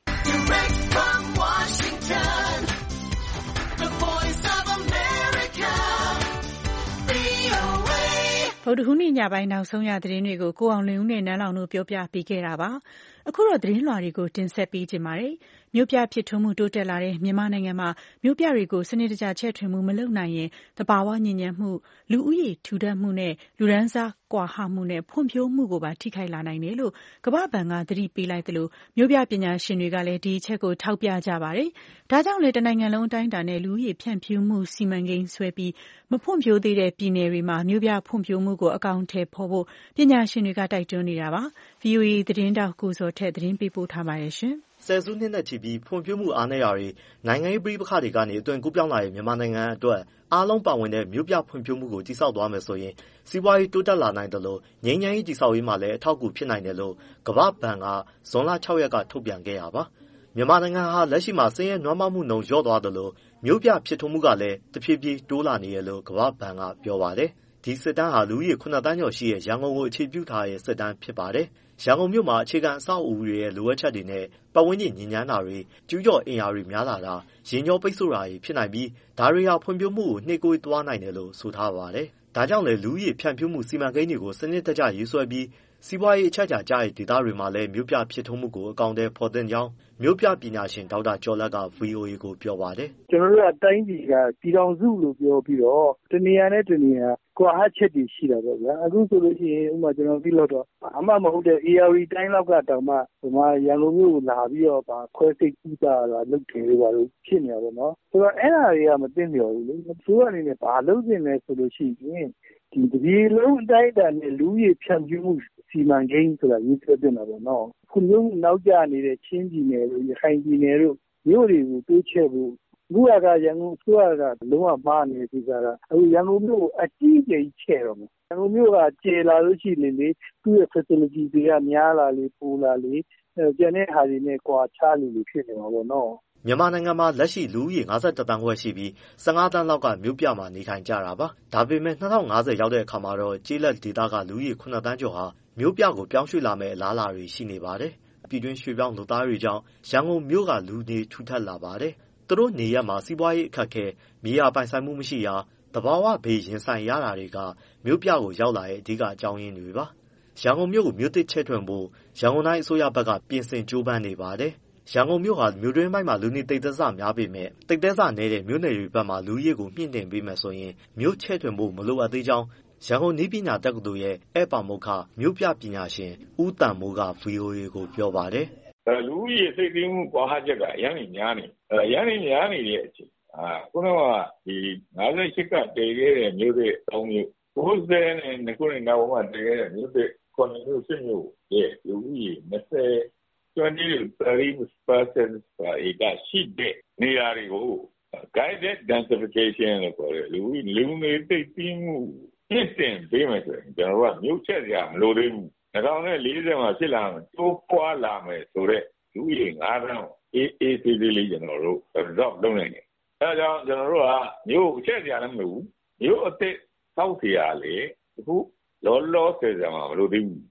ဗုဒ္ဓဟူးနေ့ညပိုင်းနောက်ဆုံးရသတင်းတွေကိုကိုအောင်လင်းဦးနဲ့နန်းလောင်တို့ပြောပြပေးခဲ့တာပါ။အခုတော့သတင်းလွှာတွေကိုတင်ဆက်ပေးကြပါမယ်။မြို့ပြဖြစ်ထွန်းမှုတိုးတက်လာတဲ့မြန်မာနိုင်ငံမှာမြို့ပြတွေကိုစနစ်တကျချဲ့ထွင်မှုမလုပ်နိုင်ရင်သဘာဝညစ်ညမ်းမှုလူဦးရေထူထပ်မှုနဲ့လူဒန်းစားကွာဟမှုနဲ့ဖွံ့ဖြိုးမှုကိုပါထိခိုက်လာနိုင်တယ်လို့ကမ္ဘာ့ဘဏ်ကသတိပေးလိုက်သလိုမြို့ပြပညာရှင်တွေကလည်းဒီအချက်ကိုထောက်ပြကြပါတယ်။ဒါကြောင့်လေတနိုင်ငံလုံးအတိုင်းအတာနဲ့လူဦးရေဖြန့်ဖြူးမှုစီမံကိန်းဆွဲပြီးမဖွံ့ဖြိုးသေးတဲ့ပြည်နယ်တွေမှာမြို့ပြဖွံ့ဖြိုးမှုကိုအကောင်အထည်ဖော်ဖို့ပညာရှင်တွေကတိုက်တွန်းနေတာပါ။ ဗွီအိုအေသတင်းတောက်ကိုဇော်ထက်သတင်းပေးပို့ထားပါတယ်ရှင်။ဆယ်စုနှစ်နဲ့ချီပြီးဖွံ့ဖြိုးမှုအားနည်းရာတွေနိုင်ငံရေးပြည်ပခါတွေကနေအသွင်ကူးပြောင်းလာတဲ့မြန်မာနိုင်ငံအတွက်အားလုံးပါဝင်တဲ့မြို့ပြဖွံ့ဖြိုးမှုကိုတည်ဆောက်သွားမယ်ဆိုရင်စီးပွားရေးတိုးတက်လာနိုင်တယ်လို့ငြိမ်းချမ်းရေးတည်ဆောက်ရေးမှာလည်းအထောက်အကူဖြစ်နိုင်တယ်လို့ကမ္ဘာ့ဘဏ်ကဇွန်လ၆ရက်ကထုတ်ပြန်ခဲ့တာပါ။မြန်မာနိုင်ငံဟာလက်ရှိမှာဆင်းရဲနွမ်းပါးမှုနှုန်းလျော့သွားတယ်လို့မြို့ပြဖြစ်ထွန်းမှုကလည်းတဖြည်းဖြည်းတိုးလာနေတယ်လို့ကမ္ဘာ့ဘဏ်ကပြောပါတယ်။ဒီစစ်တမ်းဟာလူဦးရေခုနှစ်သန်းကျော်ရှိတဲ့ရန်ကုန်ကိုအခြေပြုထားတဲ့စစ်တမ်းဖြစ်ပါတယ်။ရန်ကုန်မြို့မှာအခြေခံအဆောက်အဦတွေရဲ့လိုအပ်ချက်တွေနဲ့ပတ်ဝန်းကျင်ညစ်ညမ်းတာတွေကျူးကျော်အင်အားတွေများလာတာရင်ကျော်ပိတ်ဆို့တာတွေဖြစ်နိုင်ပြီးဒါတွေဟာဖွံ့ဖြိုးမှုကိုနှေးကွေးသွားနိုင်တယ်လို့ဆိုထားပါတယ်။ဒါကြောင့်လည်းလူဦးရေဖြန့်ဖြူးမှုစီမံကိန်းတွေကိုစနစ်တကျရေးဆွဲပြီးစီးပွားရေးအချက်အချာကျတဲ့ဒေသတွေမှာလည်းမြို့ပြဖြစ်ထွန်းမှုကိုအကောင့်ထဲပေါ်တင်ကြောင်းမြို့ပြပညာရှင်ဒေါက်တာကျော်လတ်က ဗွီအိုအေကိုပြောပါတယ်။ကျွန်တော်တို့ကတိုင်းပြည်ကပြည်ထောင်စုလို့ပြောပြီးတော့တနေရာနဲ့တနေရာကွာဟချက်တွေရှိတာပေါ့ဗျာအခုဆိုလို့ရှိရင်ဥပမာကျွန်တော်ပြီးလို့တော့အမှမဟုတ်တဲ့ A R D တိုင်းလောက်ကတောင်မှဒီမှာရန်ကုန်မြို့ကိုလာပြီးတော့ခွဲစိတ်ကူးတာလာလုပ်တယ်လို့ပါလို့ဖြစ်နေတာပေါ့နော်ဆိုတော့အဲ့ဒါတွေကမသိလျော်ဘူးလေဆိုတော့အနေနဲ့ဘာလုပ်နေလဲဆိုလို့ရှိရင်ဒီတပြည်လုံးအတိုင်းအတာနဲ့လူကြီးဖြန့်ဖြူးမှုစီမံကိန်းဆိုတာရေးဆွဲတင်တာပေါ့နော်ခုမျိုးနောက်ကျနေတဲ့ချင်းပြည်နယ်တို့ရခိုင်ပြည်နယ်တို့မြို့တွေကိုတိုးချဲ့ဖို့လူရကရန်ကုန်ဆိုရကလုံးဝမှားနေတဲ့ဒီကကအခုရန်ကုန်မြို့အကြီးကြီးချဲ့တော့မယ်ရန်ကုန်မြို့ကကျေလာလို့ရှိနေလေသူ့ရဲ့ facility တွေကများလာလေပိုလာလေကျန်တဲ့ဟာတွေနဲ့ကွာခြားလေလို့ဖြစ်နေမှာပေါ့နော်မြန်မာနိုင်ငံမှာလက်ရှိလူဦးရေ၅၁တန်းခွဲရှိပြီး၁၅တန်းလောက်ကမြို့ပြမှာနေထိုင်ကြတာပါ။ဒါပေမဲ့၂၀၅၀ရောက်တဲ့အခါမှာတော့ကျေးလက်ဒေသကလူဦးရေခုနှစ်တန်းကျော်ဟာမြို့ပြကိုပြောင်းရွှေ့လာမယ့်အလားအလာတွေရှိနေပါတယ်။ပြည်တွင်းရွှေ့ပြောင်းလုပ်သားတွေကြောင့်ရန်ကုန်မြို့ကလူနေထူထပ်လာပါတယ်။သူတို့နေရက်မှာစီးပွားရေးအခက်အခဲမြေယာပိုင်ဆိုင်မှုမရှိရာသဘာဝဘေးရင်ဆိုင်ရတာတွေကမြို့ပြကိုရောက်လာတဲ့အဓိကအကြောင်းရင်းတွေပါ။ရန်ကုန်မြို့ကိုမြို့သစ်ချဲ့ထွင်ဖို့ရန်ကုန်တိုင်းအစိုးရဘက်ကပြင်ဆင်ကြိုးပမ်းနေပါတယ်။ရန်ကုန်မြို့ဟာမြို့တွင်းပိုင်းမှာလူနေသိပ်သည်းဆများပေမဲ့သိပ်သည်းဆနည်းတဲ့မြို့နယ်တွေဘက်မှာလူဦးရေကိုမြင့်တင်ပေးမယ်ဆိုရင်မြို့ချဲ့ထွင်ဖို့မလိုအပ်သေးကြောင်းရန်ကုန်နည်းပညာတက္ကသိုလ်ရဲ့ဧည့်ပါမောက္ခမြို့ပြပညာရှင်ဦးတန်မိုးက ဗွီအိုအေကိုပြောပါတယ်။လူဦးရေသိပ်သည်းမှုကွာဟချက်ကရန်နေများနေအရန်နေများနေတဲ့အချိန်အာခုနကဒီ၅၈ကတည်ခဲ့တဲ့မြို့တွေအုံမြို့၉၀နဲ့ခုနှစ်နောက်ပိုင်းတည်ခဲ့တဲ့မြို့တွေခုနှစ်မြို့စစ်မြို့ရဲ့လူဦးရေ၂၀twenty to thirty percent ဧကရှိတဲ့နေရာတွေကို guided densification လို့ခေါ်တယ်လူလူနေသိပ်သည်းမှုပြည့်တင်ပေးမယ်ဆိုရင်ကျွန်တော်တို့ကမြို့ချက်ကြမလို့သေးဘူး၂၀၄၀မှာဖြစ်လာမယ်တိုးပွားလာမယ်ဆိုတော့လူရေ၅တန်းအေးအေးသေးသေးလေးကျွန်တော်တို့ resolve လုပ်နိုင်တယ်အဲဒါကြောင့်ကျွန်တော်တို့ကမြို့ချက်ကြလည်းမလို့မြို့အစ်စ်စောက်เสียရလေအခုလောလောဆယ်ဆယ်မှာမလို့သေးဘူး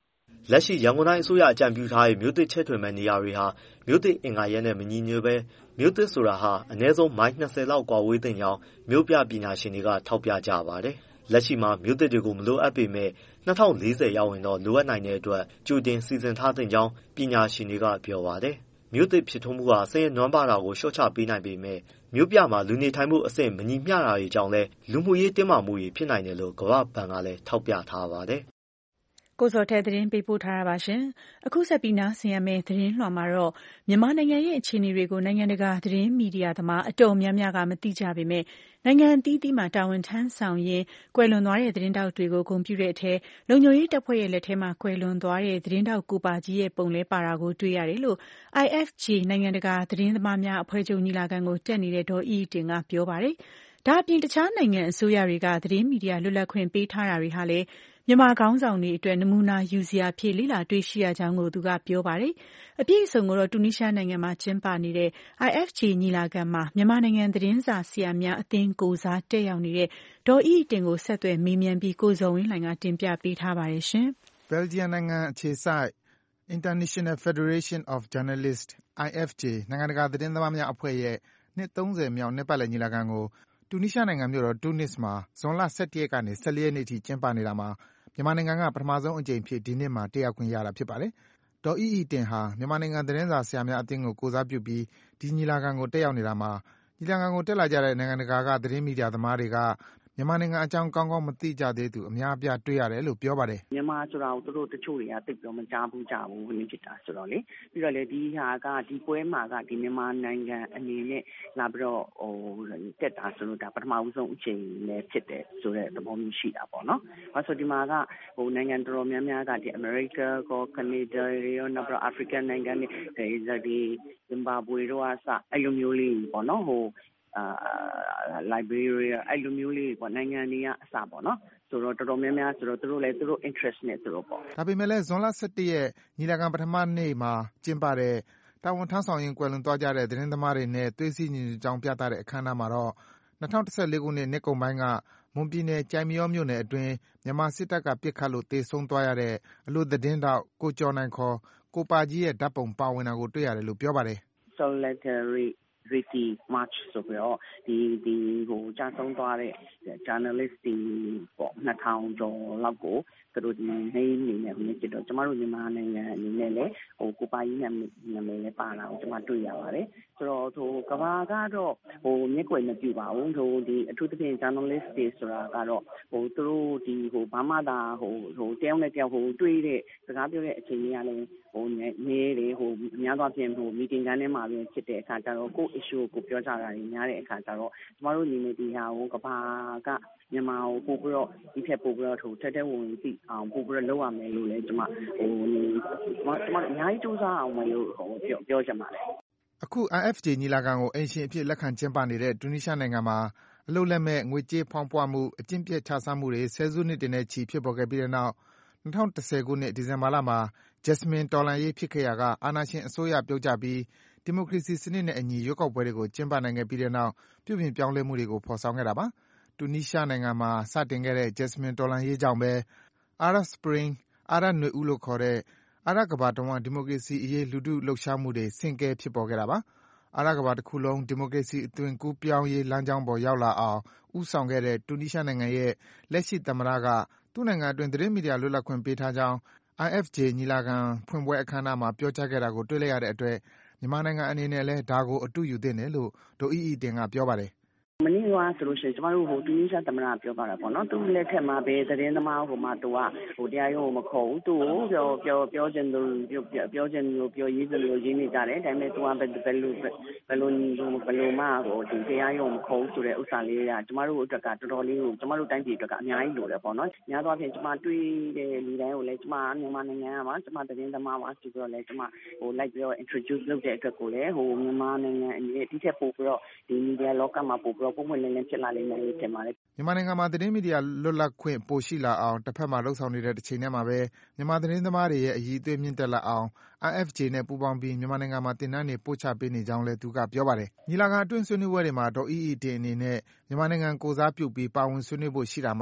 လက်ရှိရန်ကုန်တိုင်းအစိုးရအကြံပြုထားတဲ့မြို့သစ်ချဲ့ထွင်မဲ့နေရာတွေဟာမြို့သစ်အင်္ဂါရပ်နဲ့မညီညွတ်ဘဲမြို့သစ်ဆိုတာဟာအနည်းဆုံးမိုင်၂၀လောက်ကွာဝေးတဲ့ကြောင်းမြို့ပြပညာရှင်တွေကထောက်ပြကြပါတယ်။လက်ရှိမှာမြို့သစ်တွေကိုမလိုအပ်ပေမဲ့၂၀၄၀ရောက်ရင်တော့လိုအပ်နိုင်တဲ့အတွက်ကြိုတင်စီစဉ်ထားတဲ့ကြောင်းပညာရှင်တွေကပြောပါတယ်။မြို့သစ်ဖြစ်ထွန်းမှုဟာဆင်းရဲနွမ်းပါးတာကိုလျှော့ချပေးနိုင်ပေမဲ့မြို့ပြမှာလူနေထိုင်မှုအဆင့်မညီမျှတာတွေကြောင့်လည်းလူမှုရေးတင်းမာမှုတွေဖြစ်နိုင်တယ်လို့ကမ္ဘာ့ဘဏ်ကလည်းထောက်ပြထားပါတယ်။ကိုဇော်ထက်သတင်းပေးပို့ထားတာပါရှင်။အခုဆက်ပြီးနားဆင်ရမယ့်သတင်းလွှာမှာတော့မြန်မာနိုင်ငံရဲ့အခြေအနေတွေကိုနိုင်ငံတကာသတင်းမီဒီယာသမားအတော်များများကမသိကြပေမဲ့နိုင်ငံအသီးသီးမှာတာဝန်ထမ်းဆောင်ရင်းကွယ်လွန်သွားတဲ့သတင်းတောက်တွေကိုဂုဏ်ပြုတဲ့အထက်လုံခြုံရေးတပ်ဖွဲ့ရဲ့လက်ထဲမှာကွယ်လွန်သွားတဲ့သတင်းတောက်ကိုပါကြီးရဲ့ပုံလဲပါတာကိုတွေ့ရတယ်လို့ အိုင် အက်ဖ် ဂျေ နိုင်ငံတကာသတင်းသမားများအဖွဲ့ချုပ်ညီလာခံကိုတက်နေတဲ့ဒေါ်အိအိတင်ကပြောပါတယ်။ဒါအပြင်တခြားနိုင်ငံအစိုးရတွေကသတင်းမီဒီယာလွတ်လပ်ခွင့်ပေးထားတာတွေဟာလည်းမြန်မာခေါင်းဆောင်တွေအတွက်နမူနာယူစရာဖြစ်လေ့လာတွေ့ရှိရကြောင်းကိုသူကပြောပါတယ်။အပြည့်အစုံကိုတော့တူနီးရှားနိုင်ငံမှာကျင်းပနေတဲ့ အိုင် အက်ဖ် ဂျေ ညီလာခံမှာမြန်မာနိုင်ငံသတင်းစာဆရာများအသင်းကိုစားတက်ရောက်နေတဲ့ဒေါ်အိအိတင်ကိုဆက်သွယ်မေးမြန်းပြီးကိုဇော်ဝင်းလှိုင်ကတင်ပြပေးထားပါတယ်ရှင်။ ဘယ်လ်ဂျီယံနိုင်ငံအခြေစိုက် International Federation of Journalists အိုင် အက်ဖ် ဂျေ နိုင်ငံတကာသတင်းသမားများအဖွဲ့ရဲ့နှစ်သုံးဆယ်မြောက်နှစ်ပတ်လည်ညီလာခံကိုတူနီးရှားနိုင်ငံမြို့တော်တူးနစ်မှာဇွန်လ၁၁ရက်ကနေ၁၄ရက်နေ့အထိကျင်းပနေတာမှာမြန်မာနိုင်ငံကပထမဆုံးအကြိမ်အဖြစ်ဒီနှစ်မှာတက်ရောက်ခွင့်ရတာဖြစ်ပါတယ်။ဒေါ်အိအိတင်ဟာမြန်မာနိုင်ငံသတင်းစာဆရာများအသင်းကိုကိုယ်စားပြုပြီးဒီညီလာခံကိုတက်ရောက်နေတာမှာညီလာခံကိုတက်လာကြတဲ့နိုင်ငံတကာကသတင်းမီဒီယာသမားတွေကမြန်မာနိုင်ငံအကြောင်းကောင်းကောင်းမသိကြသေးသူအများအပြားတွေ့ရတယ်လို့ပြောပါတယ်။မြန်မာဆိုတာကိုသူတို့တချို့တွေကသိပြီးမကြားဘူးကြဘူးဝင်ဖြစ်တာဆိုတော့လေပြီးတော့လေဒီဟာကဒီပွဲမှာကဒီမြန်မာနိုင်ငံအနေနဲ့လာပြီးတော့ဟိုတက်တာဆိုလို့ဒါပထမဦးဆုံးအချိန်လည်းဖြစ်တယ်ဆိုတဲ့သဘောမျိုးရှိတာပေါ့နော်။အဲဆိုဒီမှာကဟိုနိုင်ငံတော်တော်များများကဒီအမေရိကကောကနေဒါရောနောက်ပြီးတော့အာဖရိကန်နိုင်ငံတွေဒီဇင်ဘာဘွေတို့အစအဲ့လိုမျိုးလေးပေါ့နော်ဟိုအာလိုက်ဘေးရီးယားအဲ့လိုမျိုးလေးပေါ့နိုင်ငံတွေကအစပေါ့နော်ဆိုတော့တော်တော်များများဆိုတော့သူတို့လည်းသူတို့ interest နဲ့သူတို့ပေါ့ဒါပေမဲ့လည်းဇွန်လ၁၁ရက်ညီလာခံပထမနေ့မှာကျင်းပတဲ့တာဝန်ထမ်းဆောင်ရင်ကွယ်လွန်သွားကြတဲ့သတင်းသမားတွေနဲ့သွေးစည်းညီညွတ်ကြောင်းပြသတဲ့အခမ်းအနားမှာတော့၂၀၁၄ခုနှစ်နှစ်ကုန်ပိုင်းကမွန်ပြည်နယ်ကြိုင်မရောမြို့နယ်အတွင်းမြန်မာစစ်တပ်ကပစ်ခတ်လို့သေဆုံးသွားရတဲ့အလို့သတင်းတောက်ကိုကျော်နိုင်ခေါ်ကိုပါကြီးရဲ့ဓာတ်ပုံပါဝင်တာကိုတွေ့ရတယ်လို့ပြောပါတယ်။ Solidarity Ready March ဆိုပြီးတော့ဒီဒီဟိုကြာဆုံးသွားတဲ့ journalist တွေပေါ့နှစ်ထောင်ကျော်လောက်ကိုသူတို့ဒီနေနေနဲ့ဝင်ကြတော့ကျမတို့မြန်မာနိုင်ငံအနေနဲ့လည်းဟိုကိုပါကြီးနာမည်နာမည်လည်းပါလာအောင်ကျမတွေ့ရပါတယ်ဆိုတော့ဟိုကဘာကတော့ဟိုမျက်ကွယ်မပြုပါဘူးဟိုဒီအထူးသဖြင့် journalist တွေဆိုတာကတော့ဟိုသူတို့ဒီဟိုဘာမှသာဟိုဟိုတယောက်နဲ့တယောက်ဟိုတွေ့တဲ့စကားပြောတဲ့အချိန်ကြီးကလည်းဟိုနေလေဟိုအများသောအားဖြင့်ဟို meeting ခန်းထဲမှာပဲဖြစ်တဲ့အခါကျတော့ကို issue ကိုပြောကြတာတွေများတဲ့အခါကျတော့ကျမတို့ညီနေဒီဟာကိုကဘာကမြန်မာကိုပို့ပြီးတော့ဒီထက်ပို့ပြီးတော့ဟိုတက်တက်ဝင်ဝင်သိအောင်ပို့ပြီးတော့လုပ်ရမယ်လို့လည်းကျမဟိုကျမအများကြီးစူးစမ်းအောင်မလို့ဟိုပြောပြောချင်ပါတယ်အခု အိုင် အက်ဖ် ဂျေ ညီလာခံကိုအိမ်ရှင်အဖြစ်လက်ခံကျင်းပနေတဲ့တူနီးရှားနိုင်ငံမှာအလုပ်လက်မဲ့ငွေကြေးဖောင်းပွမှုအကျင့်ပျက်ခြစားမှုတွေဆယ်စုနှစ်တွေနဲ့ချီဖြစ်ပေါ်ခဲ့ပြီးတဲ့နောက်၂၀၁၀ခုနှစ်ဒီဇင်ဘာလမှာ Jasmine တော်လှန်ရေးဖြစ်ခဲ့ရာကအာဏာရှင်အစိုးရပြုတ်ကျပြီးဒီမိုကရေစီစနစ်နဲ့အညီရွေးကောက်ပွဲတွေကိုကျင်းပနိုင်ခဲ့ပြီးတဲ့နောက်ပြုပြင်ပြောင်းလဲမှုတွေကိုဖော်ဆောင်ခဲ့တာပါ။တူနီးရှားနိုင်ငံမှာစတင်ခဲ့တဲ့ Jasmine တော်လှန်ရေးကြောင့်ပဲ Arab Spring အာရပ်နွေဦးလို့ခေါ်တဲ့အာရပ်ကမ္ဘာတဝန်းဒီမိုကရေစီအရေးလူထုလှုပ်ရှားမှုတွေဆင့်ကဲဖြစ်ပေါ်ခဲ့တာပါ။အာရပ်ကမ္ဘာတခုလုံးဒီမိုကရေစီအသွင်ကူးပြောင်းရေးလမ်းကြောင်းပေါ်ရောက်လာအောင်ဦးဆောင်ခဲ့တဲ့တူနီးရှားနိုင်ငံရဲ့လက်ရှိသမ္မတကသူ့နိုင်ငံအတွင်းသတင်းမီဒီယာလွတ်လပ်ခွင့်ပေးထားကြောင်း အိုင် အက်ဖ် ဂျေ ညီလာခံဖွင့်ပွဲအခမ်းအနားမှာပြောကြားခဲ့တာကိုတွေ့လိုက်ရတဲ့အတွက်မြန်မာနိုင်ငံအနေနဲ့လည်းဒါကိုအတုယူသင့်တယ်လို့ဒေါ်အိအိတင်ကပြောပါတယ်မနေ့ကဆိုလို့ရှိရင်ကျမတို့ဟိုတူနီးရှားသမ္မတပြောပါတာပေါ့နော်သူလက်ထက်မှာပဲသတင်းသမားဟိုမှာသူကဟိုတရားရုံးကိုမခေါ်ဘူးသူ့ကိုပြောပြောပြောချင်သူပြောပြောချင်သူပြောရေးသူလို့ရင်းနေကြတယ်ဒါပေမဲ့သူကဘယ်ဘယ်လိုဘယ်လိုဘယ်လိုမှဟိုဒီတရားရုံးမခေါ်ဘူးဆိုတဲ့ဥစ္စာလေးကကျမတို့အတွက်ကတော်တော်လေးကိုကျမတို့တိုင်းပြည်အတွက်ကအများကြီးလိုတယ်ပေါ့နော်များသောအားဖြင့်ကျမတွေ့တဲ့လူတိုင်းကိုလည်းကျမမြန်မာနိုင်ငံမှာကျမသတင်းသမားပါဆိုပြီးတော့လည်းကျမဟိုလိုက်ပြီးတော့ introduce လုပ်တဲ့အတွက်ကိုလည်းဟိုမြန်မာနိုင်ငံအနေနဲ့ဒီထက်ပိုပြီးတော့ဒီ media လောကမှာပိုပြီးတော့ပုံမှန်လည်းဖြစ်လာလိမ့်မယ်လို့ထင်ပါတယ်မြန်မာနိုင်ငံမှာသတင်းမီဒီယာလွတ်လပ်ခွင့်ပိုရှိလာအောင်တစ်ဖက်မှာလှုံ့ဆော်နေတဲ့တစ်ချိန်တည်းမှာပဲမြန်မာသတင်းသမားတွေရဲ့အရည်အသွေးမြင့်တက်လာအောင် အိုင် အက်ဖ် ဂျေ နဲ့ပူးပေါင်းပြီးမြန်မာနိုင်ငံမှာသင်တန်းတွေပို့ချပေးနေကြောင်းလည်းသူကပြောပါတယ်။ညီလာခံအတွင်းဆွေးနွေးပွဲတွေမှာဒေါ်အိအိတင်အနေနဲ့မြန်မာနိုင်ငံကိုယ်စားပြုပြီးပါဝင်ဆွေးနွေးဖို့ရှိတာမှာ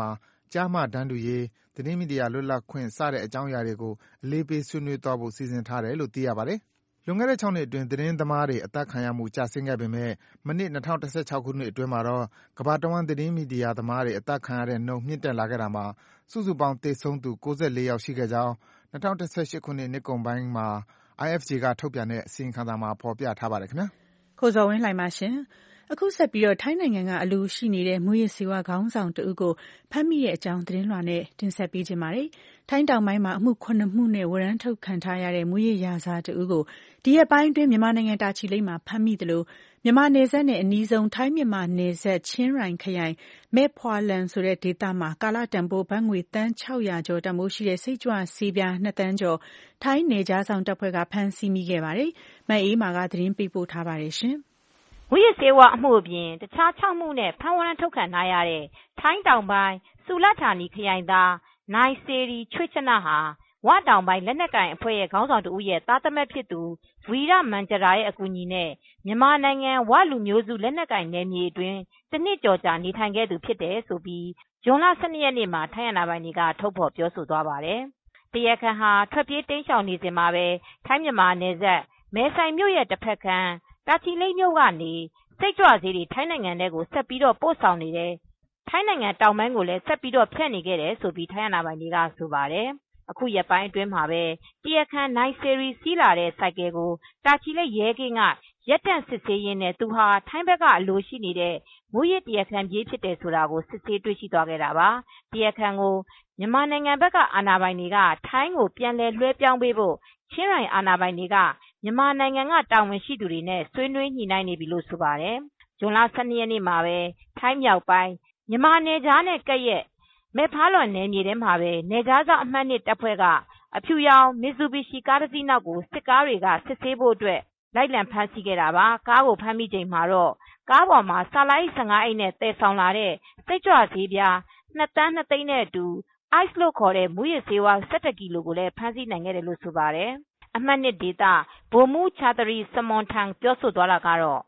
ကျားမတန်းတူရေး၊သတင်းမီဒီယာလွတ်လပ်ခွင့်စတဲ့အကြောင်းအရာတွေကိုအလေးပေးဆွေးနွေးသွားဖို့စီစဉ်ထားတယ်လို့သိရပါတယ်။လွန်ခဲ့တဲ့၆နှစ်အတွင်းသတင်းသမားတွေအသတ်ခံရမှုကျဆင်းခဲ့ပေမဲ့မနှစ်၂၀၁၆ခုနှစ်အတွင်းမှာတော့ကမ္ဘာတဝန်းသတင်းမီဒီယာသမားတွေအသတ်ခံရတဲ့နှုန်းမြင့်တက်လာခဲ့တာမှာစုစုပေါင်းသေဆုံးသူ၉၄ယောက်ရှိခဲ့ကြောင်း၂၀၁၈ခုနှစ်နှစ်ကုန်ပိုင်းမှာ I F J ကထုတ်ပြန်တဲ့အစီရင်ခံစာမှာဖော်ပြထားပါတယ်ခင်ဗျာ။ကိုဇော်ဝင်းလှိုင်ပါရှင်။အခုဆက်ပြီးတော့ထိုင်းနိုင်ငံကအလူရှိနေတဲ့မူရစ်စေဝါခေါင်းဆောင်တဦးကိုဖမ်းမိတဲ့အကြောင်းသတင်းလွှာနဲ့တင်ဆက်ပေးခြင်းပါတယ်။ထိုင်းတောင်ပိုင်းမှာအမှုခုနှစ်မှုနဲ့ဝရမ်းထုတ်ခံထားရတဲ့မူရစ်ရာဇာတဦးကိုဒီရက်ပိုင်းအတွင်းမြန်မာနိုင်ငံတာချီလိတ်မှာဖမ်းမိတယ်လို့မြန်မာနယ်စပ်နဲ့အနီးဆုံးထိုင်းမြန်မာနယ်စပ်ချင်းရိုင်ခရိုင်မဲဖွာလန်ဆိုတဲ့ဒေသမှာကာလတန်ဖိုးဘတ်ငွေတန်း၆ရာကျော်တန်ဖိုးရှိတဲ့စိတ်ကြွဆေးပြားနှစ်တန်းကျော်ထိုင်းနယ်ခြားဆောင်တပ်ဖွဲ့ကဖမ်းဆီးမိခဲ့ပါတယ်။မအေးမာကသတင်းပေးပို့ထားပါတယ်ရှင်။မူရစ်ဆေးဝါးအမှုအပြင်တခြား၆မှုနဲ့ဖမ်းဝရမ်းထုတ်ခံထားရတဲ့ထိုင်းတောင်ပိုင်းဆူလတ်ဌာနီခရိုင်သားနိုင်စေရီချွေချနဟာဝတောင်ပိုင်းလက်နက်ကိုင်အဖွဲ့ရဲ့ခေါင်းဆောင်တဦးရဲ့သားသမက်ဖြစ်သူဝီရမန်ဂျရာရဲ့အကူအညီနဲ့မြန်မာနိုင်ငံဝလူမျိုးစုလက်နက်ကိုင်နယ်မြေအတွင်းတနှစ်ကျော်ကြာနေထိုင်ခဲ့သူဖြစ်တယ်ဆိုပြီးဇွန်လ၁၂ရက်နေ့မှာထိုင်းအာဏာပိုင်တွေကထုတ်ဖော်ပြောဆိုသွားပါတယ်။တရားခံဟာထွက်ပြေးတိမ်းရှောင်နေစဉ်မှာပဲထိုင်းမြန်မာနယ်စပ်မဲဆိုင်မြို့ရဲ့တစ်ဖက်ကမ်းတာချီလိတ်မြို့ကနေစိတ်ကြွဆေးတွေထိုင်းနိုင်ငံထဲကိုဆက်ပြီးတော့ပို့ဆောင်နေတယ်။ထိုင်းနိုင်ငံတောင်ပိုင်းကိုလည်းဆက်ပြီးတော့ဖြန့်နေခဲ့တယ်ဆိုပြီးထိုင်းအာဏာပိုင်တွေကဆိုပါတယ်။အခုရက်ပိုင်းအတွင်းမှာပဲတရားခံနိုင်စေရီစီးလာတဲ့စိုက်ကယ်ကိုတာချီလိတ်ရဲကင်းကရက်တန့်စစ်ဆေးရင်းနဲ့သူဟာထိုင်းဘက်ကအလိုရှိနေတဲ့မူရစ်တရားခံပြေးဖြစ်တယ်ဆိုတာကိုစစ်ဆေးတွေ့ရှိသွားခဲ့တာပါ။တရားခံကိုမြန်မာနိုင်ငံဘက်ကအာဏာပိုင်တွေကထိုင်းကိုပြန်လည်လွှဲပြောင်းပေးဖို့ချင်းရိုင်အာဏာပိုင်တွေကမြန်မာနိုင်ငံကတာဝန်ရှိသူတွေနဲ့ဆွေးနွေးညှိနှိုင်းနေပြီလို့ဆိုပါတယ်။ဇွန်လ၁၂ရက်နေ့မှာပဲထိုင်းမြောက်ပိုင်းမြန်မာနယ်ခြားနဲ့ကပ်ရက်မဲဖားလွန်နယ်မြေထဲမှာပဲနယ်ခြားစောင့်အမှတ်နှစ်တပ်ဖွဲ့ကအဖြူရောင်မစ်ဇူဘီရှီကားတစ်စီးနောက်ကိုစစ်ကားတွေကစစ်ဆေးဖို့အတွက်လိုက်လံဖမ်းဆီးခဲ့တာပါ။ကားကိုဖမ်းမိချိန်မှာတော့ကားပေါ်မှာဆာလာအိတ်၁၅အိတ်နဲ့တည်ဆောင်လာတဲ့စိတ်ကြွဆေးပြား၂တန်း၂သိန်းနဲ့အတူ ice လို့ခေါ်တဲ့မူရစ်ဆေးဝါး၁၁ကီလိုကိုလည်းဖမ်းဆီးနိုင်ခဲ့တယ်လို့ဆိုပါတယ်။အမှတ်နှစ်ဒေသဗိုလ်မှူးချာတရီစမွန်ထန်ပြောဆိုသွားတာကတော့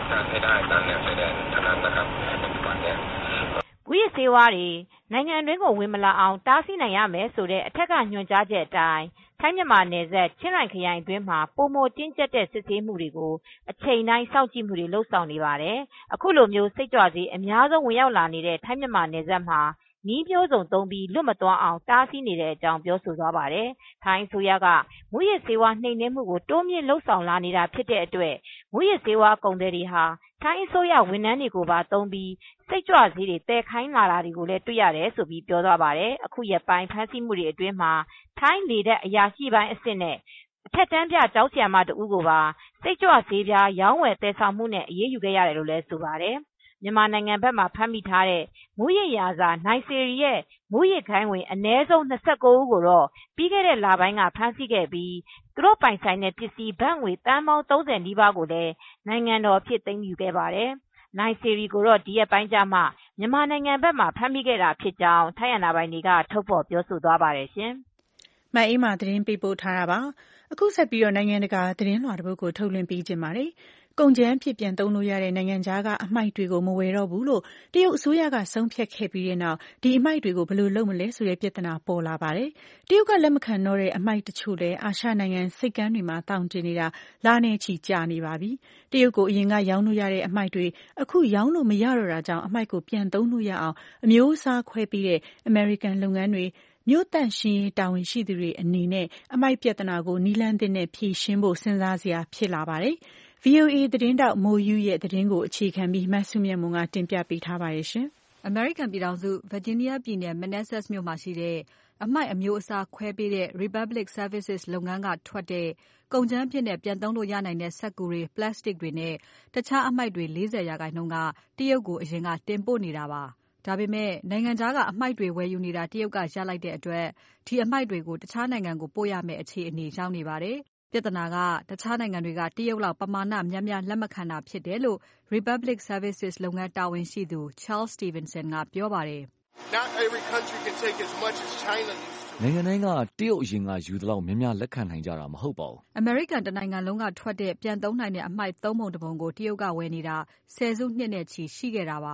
မူရစ်ဆေးဝါးတွေနိုင်ငံတွင်းကိုဝင်မလာအောင်တားဆီးနိုင်ရမယ်ဆိုတဲ့အထက်ကညွှန်ကြားချက်အတိုင်းထိုင်းမြန်မာနယ်စပ်ချင်းရိုင်ခရိုင်အတွင်းမှာပုံမတင်းကျပ်တဲ့စစ်ဆေးမှုတွေကိုအချိန်တိုင်းစောင့်ကြည့်မှုတွေလှုပ်ဆောင်နေပါတယ်။အခုလိုမျိုးစိတ်ကြွဆေးအများဆုံးဝင်ရောက်လာနေတဲ့ထိုင်းမြန်မာနယ်စပ်မှာနည်းမျိုးစုံသုံးပြီးလွတ်မသွားအောင်တားဆီးနေတဲ့အကြောင်းပြောဆိုသွားပါတယ်။ထိုင်းအစိုးရကမူရစ်ဆေးဝါးနှိမ်နင်းမှုကိုတိုးမြင့်လှုပ်ဆောင်လာနေတာဖြစ်တဲ့အတွက်မူရစ်ဆေးဝါးကုန်သည်တွေဟာထိုင်းအစိုးရဝန်ထမ်းတွေကိုပါသုံးပြီးစိတ်ကြွဆေးတွေတည်ခိုင်းလာတာတွေကိုလည်းတွေ့ရတယ်ဆိုပြီးပြောသွားပါတယ်။အခုရက်ပိုင်းဖမ်းဆီးမှုတွေအတွင်းမှာထိုင်းလေတပ်အရာရှိပိုင်းအဆင့်နဲ့အထက်တန်းပြကျောင်းဆရာမတဦးကိုပါစိတ်ကြွဆေးပြားရောင်းဝယ်တည်ဆောင်မှုနဲ့အရေးယူခဲ့ရတယ်လို့လည်းဆိုပါတယ်။မြန်မာနိုင်ငံဘက်မှာဖမ်းမိထားတဲ့မူရစ်ရာဇာနိုင်စေရီရဲ့မူရစ်ခိုင်းဝင်အနည်းဆုံး၂၉ဦးကိုတော့ပြီးခဲ့တဲ့လပိုင်းကဖမ်းဆီးခဲ့ပြီးသူတို့ပိုင်ဆိုင်တဲ့ပစ္စည်းဘတ်ငွေတန်းပေါင်း၃၀နီးပါးကိုလည်းနိုင်ငံတော်ဖြစ်သိမ်းယူခဲ့ပါတယ်။နိုင်စေရီကိုတော့ဒီရက်ပိုင်းကျမှမြန်မာနိုင်ငံဘက်မှာဖမ်းမိခဲ့တာဖြစ်ကြောင်းထိုင်းအာဏာပိုင်တွေကထုတ်ဖော်ပြောဆိုသွားပါတယ်ရှင်။မအေးမာသတင်းပေးပို့ထားတာပါ။အခုဆက်ပြီးတော့နိုင်ငံတကာသတင်းလွှာတစ်ပုဒ်ကိုထုတ်လွှင့်ပေးခြင်းပါတယ်။ကုန်ကျန်းဖြစ်ပြန်သုံးလို့ရတဲ့နိုင်ငံခြားကအမှိုက်တွေကိုမဝယ်တော့ဘူးလို့တရုတ်အစိုးရကဆုံးဖြတ်ခဲ့ပြီးတဲ့နောက်ဒီအမှိုက်တွေကိုဘယ်လိုလုပ်မလဲဆိုတဲ့ပြဿနာပေါ်လာပါတယ်။တရုတ်ကလက်မခံတော့တဲ့အမှိုက်တချို့လည်းအာရှနိုင်ငံစိတ်ကမ်းတွေမှာတောင်တင်နေတာလနဲ့ချီကြာနေပါပြီ။တရုတ်ကိုအရင်ကရောင်းလို့ရတဲ့အမှိုက်တွေအခုရောင်းလို့မရတော့တာကြောင့်အမှိုက်ကိုပြန်သုံးလို့ရအောင်အမျိုးအစားခွဲပြီးတဲ့အမေရိကန်လုပ်ငန်းတွေမြို့တန့်ရှင်းရေးတာဝန်ရှိသူတွေအနေနဲ့အမှိုက်ပြဿနာကိုနီးလန်းသစ်နဲ့ဖြေရှင်းဖို့စဉ်းစားစရာဖြစ်လာပါတယ်။ V O A သတင်းတောက်မိုးယူရဲ့သတင်းကိုအခြေခံပြီးမဆုမြတ်မွန်ကတင်ပြပေးထားပါတယ်ရှင်။ အမေရိကန်ပြည်ထောင်စု Virginia ပြည်နယ် Manassas မြို့မှာရှိတဲ့အမှိုက်အမျိုးအစားခွဲပေးတဲ့ Republic Services လုပ်ငန်းကထွက်တဲ့ကုန်ကြမ်းဖြစ်နဲ့ပြန်သုံးလို့ရနိုင်တဲ့စက္ကူတွေ plastic တွေနဲ့တခြားအမှိုက်တွေ၄၀ရာခိုင်နှုန်းကတရုတ်ကိုအရင်ကတင်ပို့နေတာပါ။ဒါပေမဲ့နိုင်ငံခြားကအမှိုက်တွေဝယ်ယူနေတာတရုတ်ကရပ်လိုက်တဲ့အတွက်ဒီအမှိုက်တွေကိုတခြားနိုင်ငံကိုပို့ရမယ့်အခြေအနေရောက်နေပါတယ်။ပြဿနာကတခြားနိုင်ငံတွေကတရုတ်လောက်ပမာဏများများလက်မခံတာဖြစ်တယ်လို့ Republic Services လုပ်ငန်းတာဝန်ရှိသူ Charles Stevenson ကပြောပါတယ်။ Not every country can take as much as China used to. နိုင်ငံတိုင်းကတရုတ်အရင်ကယူသလောက်များများလက်ခံနိုင်ကြတာမဟုတ်ပါဘူး။ American တနိုင်ငံလုံးကထွက်တဲ့ပြန်သုံးနိုင်တဲ့အမှိုက်သုံးပုံတစ်ပုံကိုတရုတ်ကဝယ်နေတာဆယ်စုနှစ်နဲ့ချီရှိခဲ့တာပါ။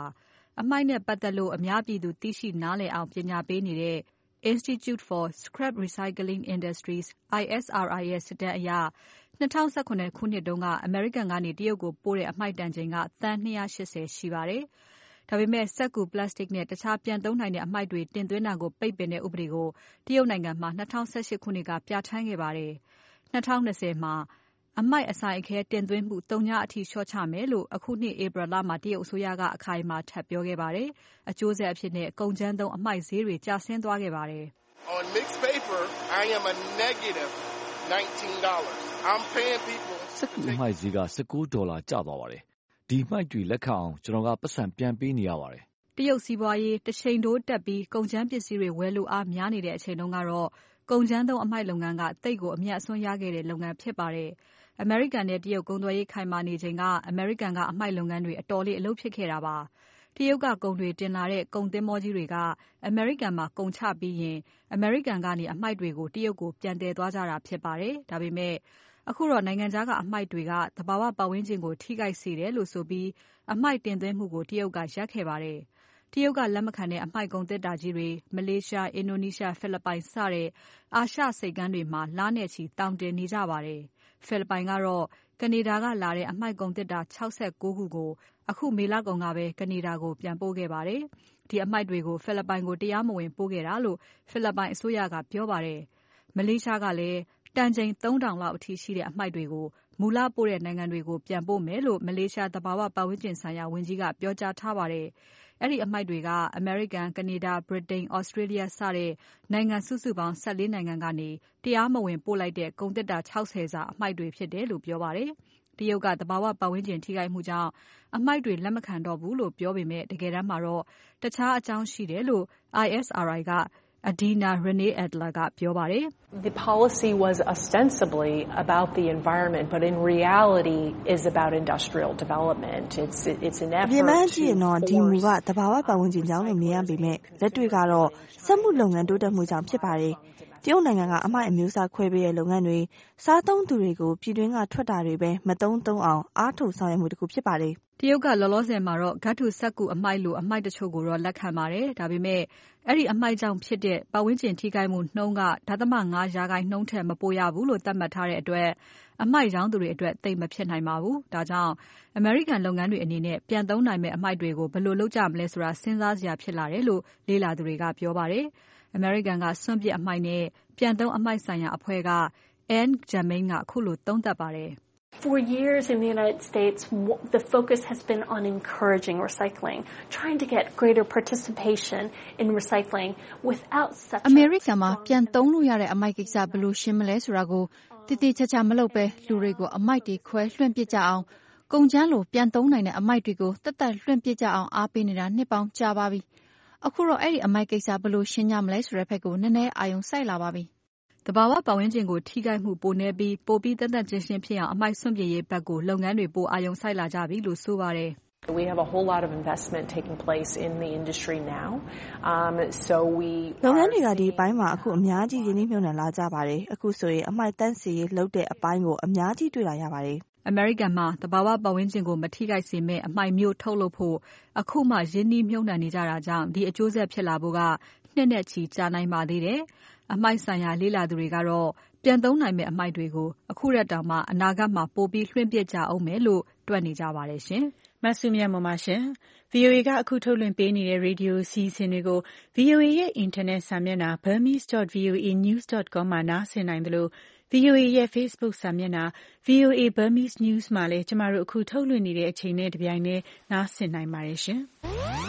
အမှိုက်နဲ့ပတ်သက်လို့အများပြည်သူသိရှိနားလည်အောင်ပညာပေးနေတဲ့ Institute for Scrap Recycling Industries I S R I ရဲ့စစ်တမ်းအရ၂၀၁၇ခုနှစ်တုန်းကအမေရိကန်ကနေတရုတ်ကိုပို့တဲ့အမှိုက်တန်ချိန်ကသန်း၂၈၀ရှိပါတယ်။ဒါပေမဲ့စက္ကူပလတ်စတစ်နဲ့တခြားပြန်သုံးနိုင်တဲ့အမှိုက်တွေတင်သွင်းတာကိုပိတ်ပင်တဲ့ဥပဒေကိုတရုတ်နိုင်ငံမှာ၂၀၁၈ခုနှစ်ကပြဋ္ဌာန်းခဲ့ပါတယ်။၂၀၂၀မှာအမှိုက်အဆိုင်အခဲတင်သွင်းမှုသုညအထိလျှော့ချမယ်လို့အခုနှစ်ဧပြီလမှာတရုတ်အစိုးရကအခိုင်အမာထပ်ပြောခဲ့ပါတယ်။အကျိုးဆက်အဖြစ်နဲ့ကုန်ကြမ်းသုံးအမှိုက်ဈေးတွေကျဆင်းသွားခဲ့ပါတယ်။ On mixed paper, I am a negative nineteen dollars. I'm paying people စက္ကူအမှိုက်ဈေးက၁၉ဒေါ်လာကျသွားပါတယ်။ဒီအမှိုက်တွေလက်ခံအောင်ကျွန်တော်ကပတ်စံပြန်ပေးနေရပါတယ်။တရုတ်စီးပွားရေးတစ်ချိန်တိုးတက်ပြီးကုန်ကြမ်းပစ္စည်းတွေဝယ်လိုအားများနေတဲ့အချိန်တုန်းကတော့ကုန်ကြမ်းသုံးအမှိုက်လုပ်ငန်းကတိတ်ကိုအမြတ်အစွန်းရခဲ့တဲ့လုပ်ငန်းဖြစ်ပါတယ်။အမေရိကန်နဲ့တရုတ်ကုန်သွယ်ရေးခိုင်မာနေချိန်ကအမေရိကန်ကအမှိုက်လုပ်ငန်းတွေအတော်လေးအလုပ်ဖြစ်ခဲ့တာပါ။တရုတ်ကကုန်တွေတင်လာတဲ့ကုန်သင်္ဘောကြီးတွေကအမေရိကန်မှာကုန်ချပြီးရင်အမေရိကန်ကနေအမှိုက်တွေကိုတရုတ်ကိုပြန်တည်သွားကြတာဖြစ်ပါတယ်။ဒါပေမဲ့အခုတော့နိုင်ငံခြားကအမှိုက်တွေကသဘာဝပတ်ဝန်းကျင်ကိုထိခိုက်စေတယ်လို့ဆိုပြီးအမှိုက်တင်သွင်းမှုကိုတရုတ်ကရပ်ခဲ့ပါတယ်။တရုတ်ကလက်မခံတဲ့အမှိုက်ကုန်သေတ္တာကြီးတွေမလေးရှား၊အင်ဒိုနီးရှား၊ဖိလစ်ပိုင်စတဲ့အာရှဆိပ်ကမ်းတွေမှာလနဲ့ချီတောင်တင်နေကြပါတယ်။ဖိလစ်ပိုင်ကတော့ကနေဒါကလာတဲ့အမှိုက်ကုန်သေတ္တာ၆၉ခုကိုအခုမေလကုန်ကပဲကနေဒါကိုပြန်ပို့ခဲ့ပါတယ်။ဒီအမှိုက်တွေကိုဖိလစ်ပိုင်ကိုတရားမဝင်ပို့ခဲ့တာလို့ဖိလစ်ပိုင်အစိုးရကပြောပါတယ်။မလေးရှားကလည်းတန်ချိန်သုံးထောင်လောက်အထိရှိတဲ့အမှိုက်တွေကိုမူလပို့တဲ့နိုင်ငံတွေကိုပြန်ပို့မယ်လို့မလေးရှားသဘာဝပတ်ဝန်းကျင်ဆိုင်ရာဝန်ကြီးကပြောကြားထားပါတယ်။အဲ့ဒီအမှိုက်တွေကအမေရိကန်၊ကနေဒါ၊ဗြိတိန်၊ဩစတြေးလျစတဲ့နိုင်ငံစုစုပေါင်း၁၄နိုင်ငံကနေတရားမဝင်ပို့လိုက်တဲ့ကုန်သေတ္တာ၆၀စာအမှိုက်တွေဖြစ်တယ်လို့ပြောပါတယ်။တရုတ်ကသဘာဝပတ်ဝန်းကျင်ထိခိုက်မှုကြောင့်အမှိုက်တွေလက်မခံတော့ဘူးလို့ပြောပေမဲ့တကယ်တမ်းမှာတော့တခြားအကြောင်းရှိတယ်လို့ I S R I ကAdina Renee Adler ကပြောပါတယ်။ The policy was ostensibly about the environment, but in reality is about industrial development. It's it's an effort. ဒီမှကြည့်တော့ဒီမူကသဘာဝပတ်ဝန်းကျင်ကြောင့်လို့မြင်ရပေမဲ့လက်တွေ့ကတော့စက်မှုလုပ်ငန်းတိုးတက်မှုကြောင့်ဖြစ်ပါတယ်။တရုတ်နိုင်ငံကအမှိုက်အမျိုးအစားခွဲပေးတဲ့လုပ်ငန်းတွေစားသုံးသူတွေကိုပြည်တွင်းကထွက်တာတွေပဲမသုံးသုံးအောင်အားထုတ်ဆောင်ရွက်မှုတစ်ခုဖြစ်ပါတယ်။တရုတ်ကလောလောဆယ်မှာတော့ဂတ်ထုစက္ကူအမှိုက်လိုအမှိုက်တချို့ကိုတော့လက်ခံပါတယ်။ဒါပေမဲ့အဲ့ဒီအမှိုက်ကြောင့်ဖြစ်တဲ့ပတ်ဝန်းကျင်ထိခိုက်မှုနှုန်းကဒသမငါးရာခိုင်နှုန်းထက်မပိုရဘူးလို့သတ်မှတ်ထားတဲ့အတွက်အမှိုက်ရောင်းသူတွေအတွက်သိပ်မဖြစ်နိုင်ပါဘူး။ဒါကြောင့်အမေရိကန်လုပ်ငန်းတွေအနေနဲ့ပြန်သုံးနိုင်မဲ့အမှိုက်တွေကိုဘယ်လိုလုပ်ကြမလဲဆိုတာစဉ်းစားစရာဖြစ်လာတယ်လို့လေ့လာသူတွေကပြောပါတယ်။အမေရိကန်ကစွန့်ပစ်အမှိုက်နဲ့ပြန်သုံးအမှိုက်ဆိုင်ရာအဖွဲ့က Anne Germain ကအခုလိုသုံးသပ်ပါတယ်။ For years in the United States, the focus has been on encouraging recycling, trying to get greater participation in recycling without such အမေရိကန်မှာပြန်သုံးလို့ရတဲ့အမှိုက်ကိစ္စဘယ်လိုရှင်းမလဲဆိုတာကိုတည်တည်ချာချာမလုပ်ပဲလူတွေကိုအမှိုက်တွေခွဲလွှင့်ပစ်ကြအောင်ကုန်ကျန်းလိုပြန်သုံးနိုင်တဲ့အမှိုက်တွေကိုတတ်တတ်လွှင့်ပစ်ကြအောင်အားပေးနေတာနှစ်ပေါင်းကြာပါပြီ။အခုတော့အဲ့ဒီအမှိုက်ကိစ္စဘယ်လိုရှင်းကြမလဲဆိုတဲ့ဘက်ကိုနည်းနည်းအာရုံစိုက်လာပါပြီ။သဘာဝပတ်ဝန်းကျင်ကိုထိခိုက်မှုပိုနည်းပြီးပိုပြီးသက်သက်ကျင်ရှင်းဖြစ်အောင်အမှိုက်စွန့်ပစ်ရေးဘက်ကိုလုပ်ငန်းတွေပိုအာရုံစိုက်လာကြပြီလို့ဆိုပါတယ်။ We have a whole lot of investment taking place in the industry now. Um so we လုပ်ငန်းတွေကဒီအပိုင်းမှာအခုအများကြီးရင်းနှီးမြှုပ်နှံလာကြပါတယ်။အခုဆိုရင်အမှိုက်တန့်စည်ရေးလုပ်တဲ့အပိုင်းကိုအများကြီးတွေ့လာရပါတယ်။အမေရိကန်မှာသဘာဝပတ်ဝန်းကျင်ကိုမထိခိုက်စေမဲ့အမှိုက်မျိုးထုတ်လုပ်ဖို့အခုမှရင်းနှီးမြှုပ်နှံနေကြတာကြောင့်ဒီအကျိုးဆက်ဖြစ်လာဖို့ကနှစ်နဲ့ချီကြာနိုင်ပါသေးတယ်။အမှိုက်ဆိုင်ရာလေ့လာသူတွေကတော့ပြန်သုံးနိုင်မဲ့အမှိုက်တွေကိုအခုရက်တောင်မှအနာဂတ်မှာပိုပြီးလွှင့်ပစ်ကြအောင်မယ်လို့တွက်နေကြပါတယ်ရှင်။မဆုမြတ်မမရှင် V O A ကအခုထုတ်လွှင့်ပေးနေတဲ့ Radio အစီအစဉ်တွေကို V O A ရဲ့ Internet စာမျက်နှာ burmese dot v o a news dot com မှာနားဆင်နိုင်တယ်လို့ V O A ရဲ့ Facebook စာမျက်နှာ V O A Burmese News မှာလည်းကျမတို့အခုထုတ်လွှင့်နေတဲ့အချိန်နဲ့တပြိုင်တည်းနားဆင်နိုင်ပါတယ်ရှင်။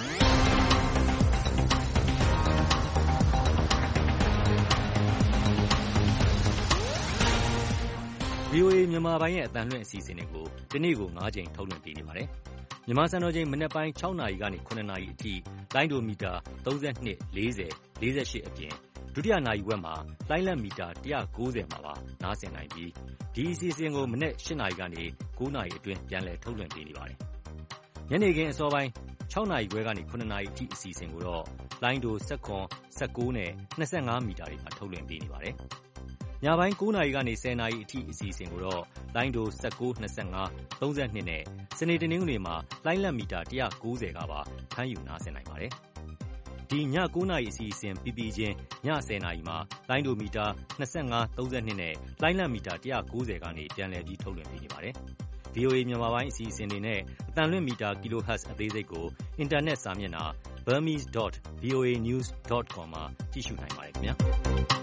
V O A မြန်မာပိုင်းရဲ့အသံလွှင့်အစီအစဉ်တွေကိုဒီနေ့ကို၅ကြိမ်ထုတ်လွှင့်ပေးနေပါတယ်။မြန်မာစံတော်ချိန်မနက်ပိုင်း၆နာရီကနေ၇နာရီအထိလိုင်းဒိုမီတာ၃၂ ၄၀ ၄၈အပြင်ဒုတိယနာရီဝက်မှာလိုင်းလက်မီတာ၁၉၀မှာပါနားဆင်နိုင်ပြီးဒီအစီအစဉ်ကိုမနက်၈နာရီကနေ၉နာရီအတွင်းပြန်လည်ထုတ်လွှင့်ပေးနေပါတယ်။ညနေခင်းအစောပိုင်း၆နာရီခွဲကနေ၇နာရီအထိအစီအစဉ်ကိုတော့လိုင်းဒို၁၇ ၁၉နဲ့၂၅မီတာတွေမှာထုတ်လွှင့်ပေးနေပါတယ်။ညပိုင်း၉နာရီကနေ၁၀နာရီအထိအစီအစဉ်ကိုတော့လိုင်းဒို၁၉ ၂၅ ၃၂နဲ့စနေတနင်္ဂနွေမှာလိုင်းလတ်မီတာ၁၉၀ကပါဖမ်းယူနားဆင်နိုင်ပါတယ်။ဒီည၉နာရီအစီအစဉ်ပြီးပြီးချင်းည၁၀နာရီမှာလိုင်းဒိုမီတာ၂၅ ၃၂နဲ့လိုင်းလတ်မီတာ၁၉၀ကနေပြန်လည်ပြီးထုတ်လွှင့်ပေးနေပါတယ်။ဗွီအိုအေ မြန်မာပိုင်းအစီအစဉ်တွေနဲ့အသံလွှင့်မီတာ kilohertz အသေးစိတ်ကိုအင်တာနက်စာမျက်နှာ burmese dot v o a news dot com မှာကြည့်ရှုနိုင်ပါတယ်ခင်ဗျာ။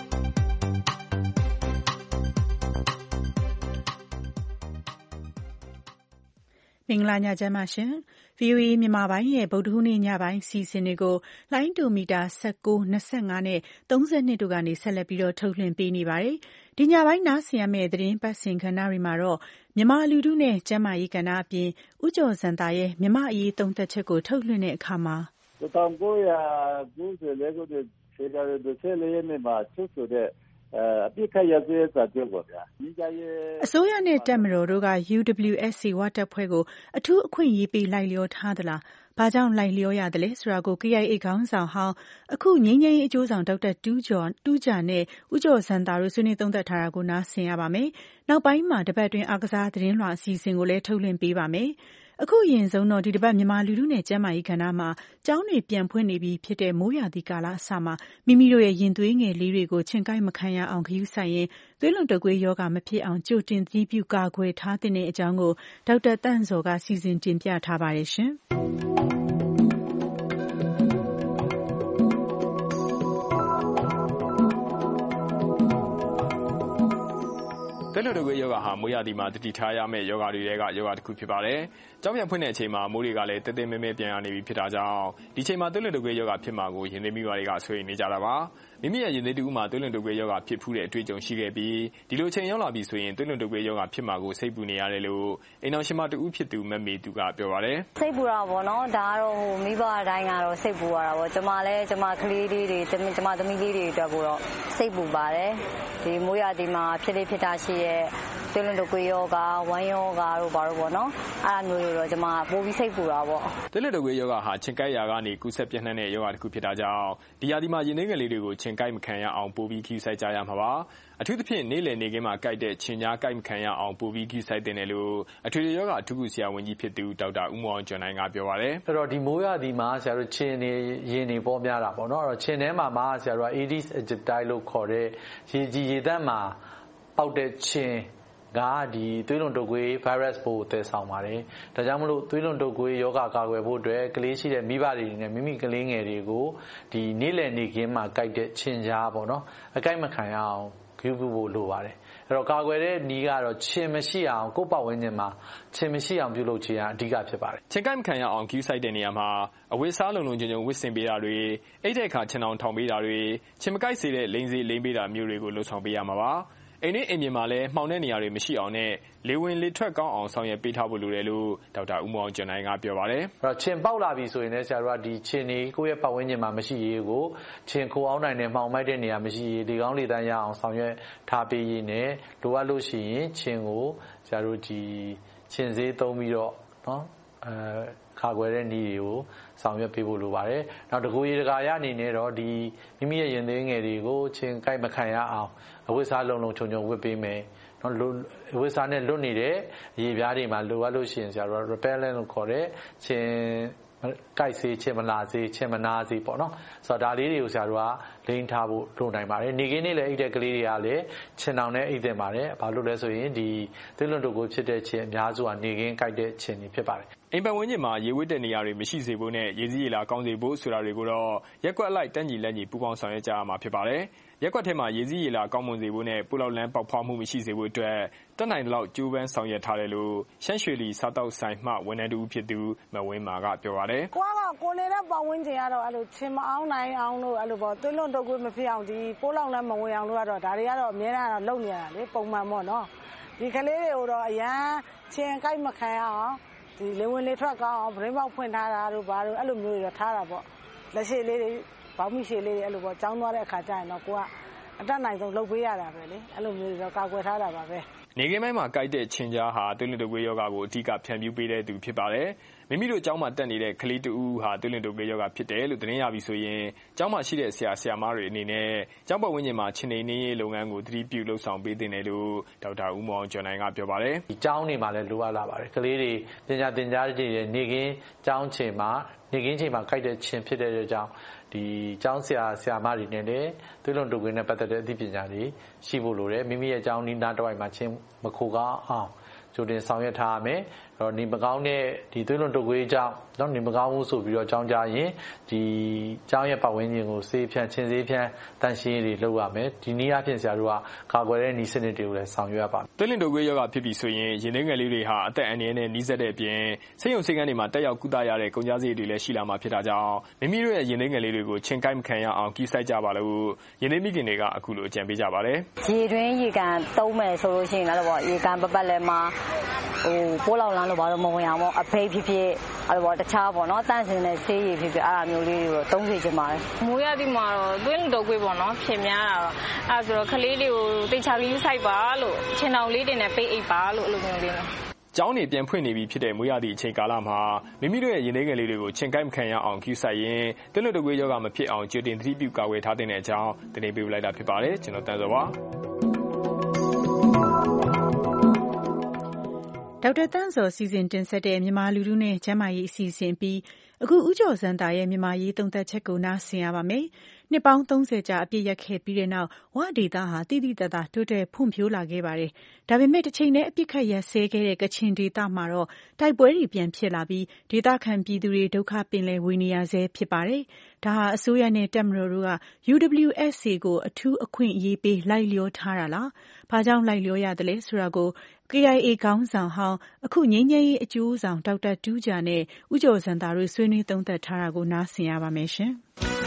မင်္ဂလာညချမ်းပါရှင်။ ဗွီအိုအေမြန်မာပိုင်းရဲ့ဗုဒ္ဓဟူးနေ့ညပိုင်းစီစဉ်တွေကိုလိုင်းဒိုမီတာ၁၉ ၂၅နဲ့၃၂တို့ကနေဆက်လက်ပြီးတော့ထုတ်လွှင့်ပေးနေပါတယ်။ဒီညပိုင်းနားဆင်ရမယ့်သတင်းပတ်စဉ်ကဏ္ဍတွေမှာတော့မြန်မာလူထုနဲ့ကျန်းမာရေးကဏ္ဍအပြင်ဦးကျော်ဇံသာရဲ့မြန်မာအရေးသုံးသပ်ချက်ကိုထုတ်လွှင့်တဲ့အခါမှာ၁၉၉၄ခုနှစ်ဖေဖော်ဝါရီလ၂၄ရက်နေ့မှာချုပ်ဆိုတဲ့အပြစ်ခတ်ရစဲစာချုပ်ပါဗျာအစိုးရနဲ့တပ်မတော်တို့က U W S A ဝတပ်ဖွဲ့ကိုအထူးအခွင့်အရေးပေးလိုက်လျောထားသလားဘာကြောင့်လိုက်လျောရသလဲဆိုတာကို K I A ခေါင်းဆောင်ဟောင်းအခုငြိမ်းချမ်းရေးအကျိုးဆောင်ဒေါက်တာတူးကျော်တူးဂျာနဲ့ဦးကျော်ဇံသာတို့ဆွေးနွေးသုံးသပ်ထားတာကိုနားဆင်ရပါမယ်။နောက်ပိုင်းမှာတပတ်အတွင်းအားကစားသတင်းလွှာအစီအစဉ်ကိုလည်းထုတ်လွှင့်ပေးပါမယ်။အခုအရင်ဆုံးတော့ဒီတပတ်မြန်မာလူထုနဲ့ကျန်းမာရေးကဏ္ဍမှာကျောင်းတွေပြန်ဖွင့်နေပြီဖြစ်တဲ့မိုးရာသီကာလအစမှာမိမိတို့ရဲ့ရင်သွေးငယ်လေးတွေကိုချင်ကိုက်မခံရအောင်ဂရုစိုက်ရင်သွေးလွန်တုပ်ကွေးရောဂါမဖြစ်အောင်ကြိုတင်သတိပြုကာကွယ်ထားတဲ့အကြောင်းကိုဒေါက်တာတန့်ဇော်ကစီစဉ်တင်ပြထားပါတယ်ရှင်။သွေးလွန်တုပ်ကွေးရောဂါဟာမိုးရာသီမှာတတိထားရမယ့်ရောဂါတွေကရောဂါတစ်ခုဖြစ်ပါတယ်။ကျောင်းပြန်ဖွင့်တဲ့အချိန်မှာမိုးတွေကလည်းတဲတဲမဲမဲပြန်ရနေပြီဖြစ်တာကြောင့်ဒီချိန်မှာသွေးလွန်တုပ်ကွေးရောဂါဖြစ်မှာကိုရင်သွေးမိဘတွေကဆွေးနွေးနေကြတာပါ။မိမိရဲ့ရင်သွေးတူမှာသွေးလွန်တုပ်ကွေးရောဂါဖြစ်ဖူးတဲ့အတွေ့အကြုံရှိခဲ့ပြီးဒီလိုချိန်ရောက်လာပြီဆိုရင်သွေးလွန်တုပ်ကွေးရောဂါဖြစ်မှာကိုစိတ်ပူနေရတယ်လို့အိမ်တော်ရှင်မတူဖြစ်သူမမေသူကပြောပါတယ်။စိတ်ပူတာပေါ့နော်။ဒါကတော့ဟိုမိဘအတိုင်းကတော့စိတ်ပူရတာပေါ့။ကျွန်မလည်းကျွန်မကလေးလေးတွေကျွန်မသမီးလေးတွေအတွက်ကိုတော့စိတ်ပူပါတယ်။ဒီမိုးရာသီမှာဖြစ်လေးဖြစ်တာရှိရဲ့သွေးလွန်တုပ်ကွေးရောဂါဝမ်းရောဂါတို့ဘာလို့ပေါ့နော်အဲ့လိုမျိုးတော့ကျွန်မပိုပြီးစိတ်ပူတာပေါ့သွေးလွန်တုပ်ကွေးရောဂါဟာချင်ကိုက်ရာကနေကူးစက်ပြန့်နှံ့တဲ့ရောဂါတစ်ခုဖြစ်တာကြောင့်ဒီရာသီမှာရင်သွေးငယ်လေးတွေကိုချင်ကိုက်မခံရအောင်ပိုပြီးခီးစိုက်ကြရမှာပါအထူးသဖြင့်နေ့လည်နေခင်းမှာကိုက်တဲ့ချင်ကြားကိုက်မခံရအောင်ပိုပြီးခီးစိုက်တဲ့လို့အထွေထွေရောဂါအထူးကုဆရာဝန်ကြီးဖြစ်သူဒေါက်တာဦးမောင်ကျော်နိုင်ကပြောပါတယ်အဲ့တော့ဒီမိုးရာသီမှာဆရာတို့ချင်နေရင်နေပေါ်များတာပေါ့နော်အဲ့တော့ချင်ထဲမှာမှာဆရာတို့က Aedes aegypti လို့ခေါ်တဲ့ရေကြီးရေသန့်မှာပေါက်တဲ့ချင်ကဒီသွေးလွန်တုပ်ကွေး virus ပိုးသယ်ဆောင်ပါတယ်။ဒါကြောင့်မလို့သွေးလွန်တုပ်ကွေးရောဂါကာကွယ်ဖို့အတွက်ကလေးရှိတဲ့မိဘတွေနဲ့မိမိကလေးငယ်တွေကိုဒီနေ့လည်နေ့ခင်းမှာကိုက်တဲ့ချင်ကြားပေါ့နော်။အကိုက်မခံရအောင်ဂရုပြုဖို့လိုပါတယ်။အဲ့တော့ကာကွယ်တဲ့နည်းကတော့ချင်မရှိအောင်ကိုယ့်ပတ်ဝန်းကျင်မှာချင်မရှိအောင်ပြုလုပ်ခြင်းအဓိကဖြစ်ပါတယ်။ချင်ကိုက်မခံရအောင်ဂရုစိုက်တဲ့နေရာမှာအဝတ်စားလုံလုံခြုံခြုံဝတ်ဆင်ပေးတာတွေအိတ်တဲ့အခါချင်အောင်ထောင်ပေးတာတွေချင်မကိုက်စေတဲ့လိန်စီလိန်ပေးတာမျိုးတွေကိုလှုပ်ဆောင်ပေးရမှာပါ။အိမ်နဲ့အိမ်ပြင်မှာလည်းမှောင်တဲ့နေရာတွေမရှိအောင်နဲ့လေဝင်လေထွက်ကောင်းအောင်ဆောင်ရွက်ပေးထားဖို့လိုတယ်လို့ဒေါက်တာဦးမောင်ကျော်နိုင်ကပြောပါတယ်။အဲ့တော့ချင်ပေါက်လာပြီဆိုရင်လည်းဆရာတို့ကဒီချင်နေကိုယ့်ရဲ့ပတ်ဝန်းကျင်မှာမရှိရေးကိုချင်ခိုအောင်နိုင်တဲ့မှောင်မိုက်တဲ့နေရာမရှိရေးဒီကောင်းလေတန်းရအောင်ဆောင်ရွက်ထားပေးရေးနဲ့လိုအပ်လို့ရှိရင်ချင်ကိုဆရာတို့ဒီချင်စေးသုံးပြီးတော့နော်အဲခါကွယ်တဲ့နည်းတွေကိုဆောင်ရွက်ပေးဖို့လိုပါတယ်။နောက်တကူရေတကာရအနေနဲ့တော့ဒီမိမိရဲ့ရင်သွေးငယ်တွေကိုချင်ကိုက်မခံရအောင်အဝတ်စားလုံလုံခြုံခြုံဝတ်ပေးမယ်။နော်အဝတ်စားနဲ့လွတ်နေတဲ့ရေပြားတွေမှာလိုအပ်လို့ရှိရင်ဆရာတို့ repellent လို့ခေါ်တဲ့ချင်ကိုက်စေးချင်မလာစေးချင်မနာစေးပေါ့နော်ဆိုတော့ဒါလေးတွေကိုဆရာတို့ကလိမ့်ထားဖို့လိုနိုင်ပါတယ်နေကင်းနေ့လည်းအိတ်တဲ့ကလေးတွေကလည်းချင်တောင်နဲ့အိတ်တင်ပါတယ်ဘာလို့လဲဆိုရင်ဒီသွေးလွန်တုပ်ကွေးဖြစ်တဲ့ချင်အများစုကနေကင်းကိုက်တဲ့ချင်တွေဖြစ်ပါတယ်အိမ်ပတ်ဝန်းကျင်မှာရေဝတ်တဲ့နေရာတွေမရှိစေဖို့နဲ့ရေစည်းရေလာကောင်းစေဖို့ဆိုတာတွေကိုတော့ရက်ကွက်အလိုက်တန်းကြီးလက်ကြီးပူပေါင်းဆောင်ရွက်ကြရမှာဖြစ်ပါတယ်ရက်ကွက်ထဲမှာရေစည်းရေလာကောင်းမွန်စေဖို့နဲ့ပူလောက်လန်းပေါက်ဖွားမှုမရှိစေဖို့အတွက်တက်နိုင်တဲ့လောက်ကြိုးပမ်းဆောင်ရွက်ထားတယ်လို့ရှမ်းရွှေလီစားတောက်ဆိုင်မှဝန်ထမ်းတူဖြစ်သူမဝင်းမာကပြောပါတယ်ကိုကကိုနေတဲ့ပတ်ဝန်းကျင်ကတော့အဲ့လိုချင်မအောင်နိုင်အောင်လို့အဲ့လိုပေါ့သွေးလွန်တုပ်ကွေးမဖြစ်အောင်ဒီပိုးလောက်လန်းမဝင်အောင်လို့ကတော့ဒါတွေကတော့အများအားတော့လုပ်နေရတာလေပုံမှန်ပေါ့နော်ဒီကလေးတွေကိုတော့အရန်ချင်ကိုက်မခံရအောင်ဒီလေဝင်လေထွက်ကောင်းအောင်ဗရင်းပေါက်ဖွင့်ထားတာတို့ဘာလို့အဲ့လိုမျိုးတွေတော့ထားတာပေါ့လက်ရှိလေးတွေဘောက်မိရှိလေးတွေအဲ့လိုပေါ့ចောင်းသွားတဲ့အခါကျရင်တော့ကိုကအတတ်နိုင်ဆုံးလုပ်ပေးရတာပဲလေအဲ့လိုမျိုးတွေတော့ကာကွယ်ထားတာပါပဲနေကင်းပိုင်းမှာကိုက်တဲ့ချင်ကြားဟာသွေးလွန်တုပ်ကွေးရောဂါကိုအဓိကဖြန့်ဖြူးပေးတဲ့သူဖြစ်ပါတယ်မိမိတို့ကျောင်းမှာတက်နေတဲ့ကလေးတဦးဟာသွေးလွန်တုပ်ကွေးရောဂါဖြစ်တယ်လို့သတင်းရပြီဆိုရင်ကျောင်းမှာရှိတဲ့ဆရာဆရာမတွေအနေနဲ့ကျောင်းပတ်ဝန်းကျင်မှာခြေနေနေလုပ်ငန်းကိုသတိပြုလှုပ်ဆောင်ပေးသင့်တယ်လို့ဒေါက်တာဦးမောင်ကျော်နိုင်ကပြောပါတယ်ဒီကျောင်းတွေမှာလည်းလိုအပ်လာပါတယ်ကလေးတွေပညာသင်ကြားကြည့်တဲ့နေကင်းကျောင်းချိန်မှာနေကင်းချိန်မှာကိုက်တဲ့ချင်ဖြစ်တဲ့ကြောင့်ဒီကျောင်းဆရာဆရာမတွေနဲ့လည်းသွေးလွန်တုပ်ကွေးနဲ့ပတ်သက်တဲ့အသိပညာတွေရှိဖို့လိုတယ်မိမိရဲ့ကျောင်းနီးနားတစ်ဝိုက်မှာချင်းမခိုကောင်းအောင်ကြိုတင်ဆောင်ရွက်ထားရမယ်အဲ့တော့နေမကောင်းတဲ့ဒီသွေးလွန်တုပ်ကွေးကြောင့်တော့နေမကောင်းဘူးဆိုပြီးတော့ကျောင်းကြရင်ဒီကျောင်းရဲ့ပတ်ဝန်းကျင်ကိုဆေးဖြန်းချင်းဆေးဖြန်းတန်ရှင်းတွေလုပ်ရမယ်ဒီနည်းအားဖြင့်ဆရာတို့ကကာကွယ်တဲ့နည်းစနစ်တွေကိုလည်းဆောင်ရွက်ရပါမယ်သွေးလွန်တုပ်ကွေးရောဂါဖြစ်ပြီးဆိုရင်ရင်သွေးငယ်လေးတွေဟာအသက်အန္တရာယ်နဲ့နှီးစပ်တဲ့အပြင်ဆေးရုံဆေးခန်းတွေမှာတက်ရောက်ကုသရတဲ့ကုန်ကျစရိတ်တွေလည်းရှိလာမှာဖြစ်တာကြောင့်မိမိတို့ရဲ့ရင်သွေးငယ်လေးတွေကိုချင်းကိုက်မခံရအောင်ကိစိုက်ကြပါလို့ရင်သွေးမိခင်တွေကအခုလိုအကြံပေးကြပါတယ်ရေတွင်းရေကန်သုံးမယ်ဆိုလို့ရှိရင်လည်းပေါ့ရေကန်ပပတ်လည်းမှာဟိုပိုးလောင်လန်းလို့ဘာလို့မဝင်အောင်ပေါ့အဖိတ်ဖြစ်ဖြစ်အဲ့လိုပေါ့တခြားပေါ့နော်တန့်စင်တဲ့ဆေးရည်ဖြစ်ဖြစ်အဲ့ဒါမျိုးလေးတွေကိုသုံးစီချင်ပါတယ်မိုးရသည့်မှာတော့သွေးလွန်တုပ်ကွေးပေါ့နော်ဖြစ်များတာတော့အဲ့ဆိုတော့ကလေးလေးကိုတိတ်ချလေးစိုက်ပါလို့ခြင်တောင်လေးတွေနဲ့ပိတ်အိပ်ပါလို့အဲ့လိုမျိုးလေးနော်ကျောင်းနေပြန်ဖွင့်နေပြီဖြစ်တဲ့မိုးရသည့်အချိန်ကာလမှာမိမိတို့ရဲ့ရင်သွေးငယ်လေးတွေကိုချင်းကိုက်မခံရအောင်ကိစိုက်ရင်သွေးလွန်တုပ်ကွေးရောဂါမဖြစ်အောင်ကြိုတင်သတိပြုကာကွယ်ထားတဲ့အကြောင်းတင်ပြပေးလိုက်တာဖြစ်ပါတယ်ကျွန်တော်တန်းစောပါဒေါက်တာတန်းစောစီစဉ်တင်ဆက်တဲ့မြန်မာလူထုနဲ့ကျန်းမာရေးအစီအစဉ်ပြီးအခုဦးကျော်စန်းတာရဲ့မြန်မာရေးသုံးသပ်ချက်ကိုနားဆင်ရပါမယ်။နှစ်ပေါင်းသုံးဆယ်ကြာအပြည့်ရက်ခဲ့ပြီးတဲ့နောက်ဝဒေသဟာတိတိတတ်တာတိုးတက်ဖွံ့ဖြိုးလာခဲ့ပါတယ်။ဒါပေမဲ့တစ်ချိန်နဲ့အပြစ်ခတ်ရက်စဲခဲ့တဲ့ကချင်ဒေသမှာတော့တိုက်ပွဲတွေပြန်ဖြစ်လာပြီးဒေသခံပြည်သူတွေဒုက္ခပင်လယ်ဝေနေရဆဲဖြစ်ပါတယ်။ဒါဟာအစိုးရနဲ့တပ်မတော်တို့က ယူ ဒဗလျူ အက်စ် ကိုအထူးအခွင့်အရေးပေးလိုက်လျောထားတာလား။ဘာကြောင့်လိုက်လျောရတယ်လဲဆိုတာကို ကေအိုင်အေ ခေါင်းဆောင်ဟောင်းအခုငြိမ်းချမ်းရေးအကျိုးဆောင်ဒေါက်တာတူးဂျာနဲ့ဦးကျော်စံသာတို့ဆွေးနွေးသုံးသပ်ထားတာကိုနားဆင်ရပါမယ်ရှင်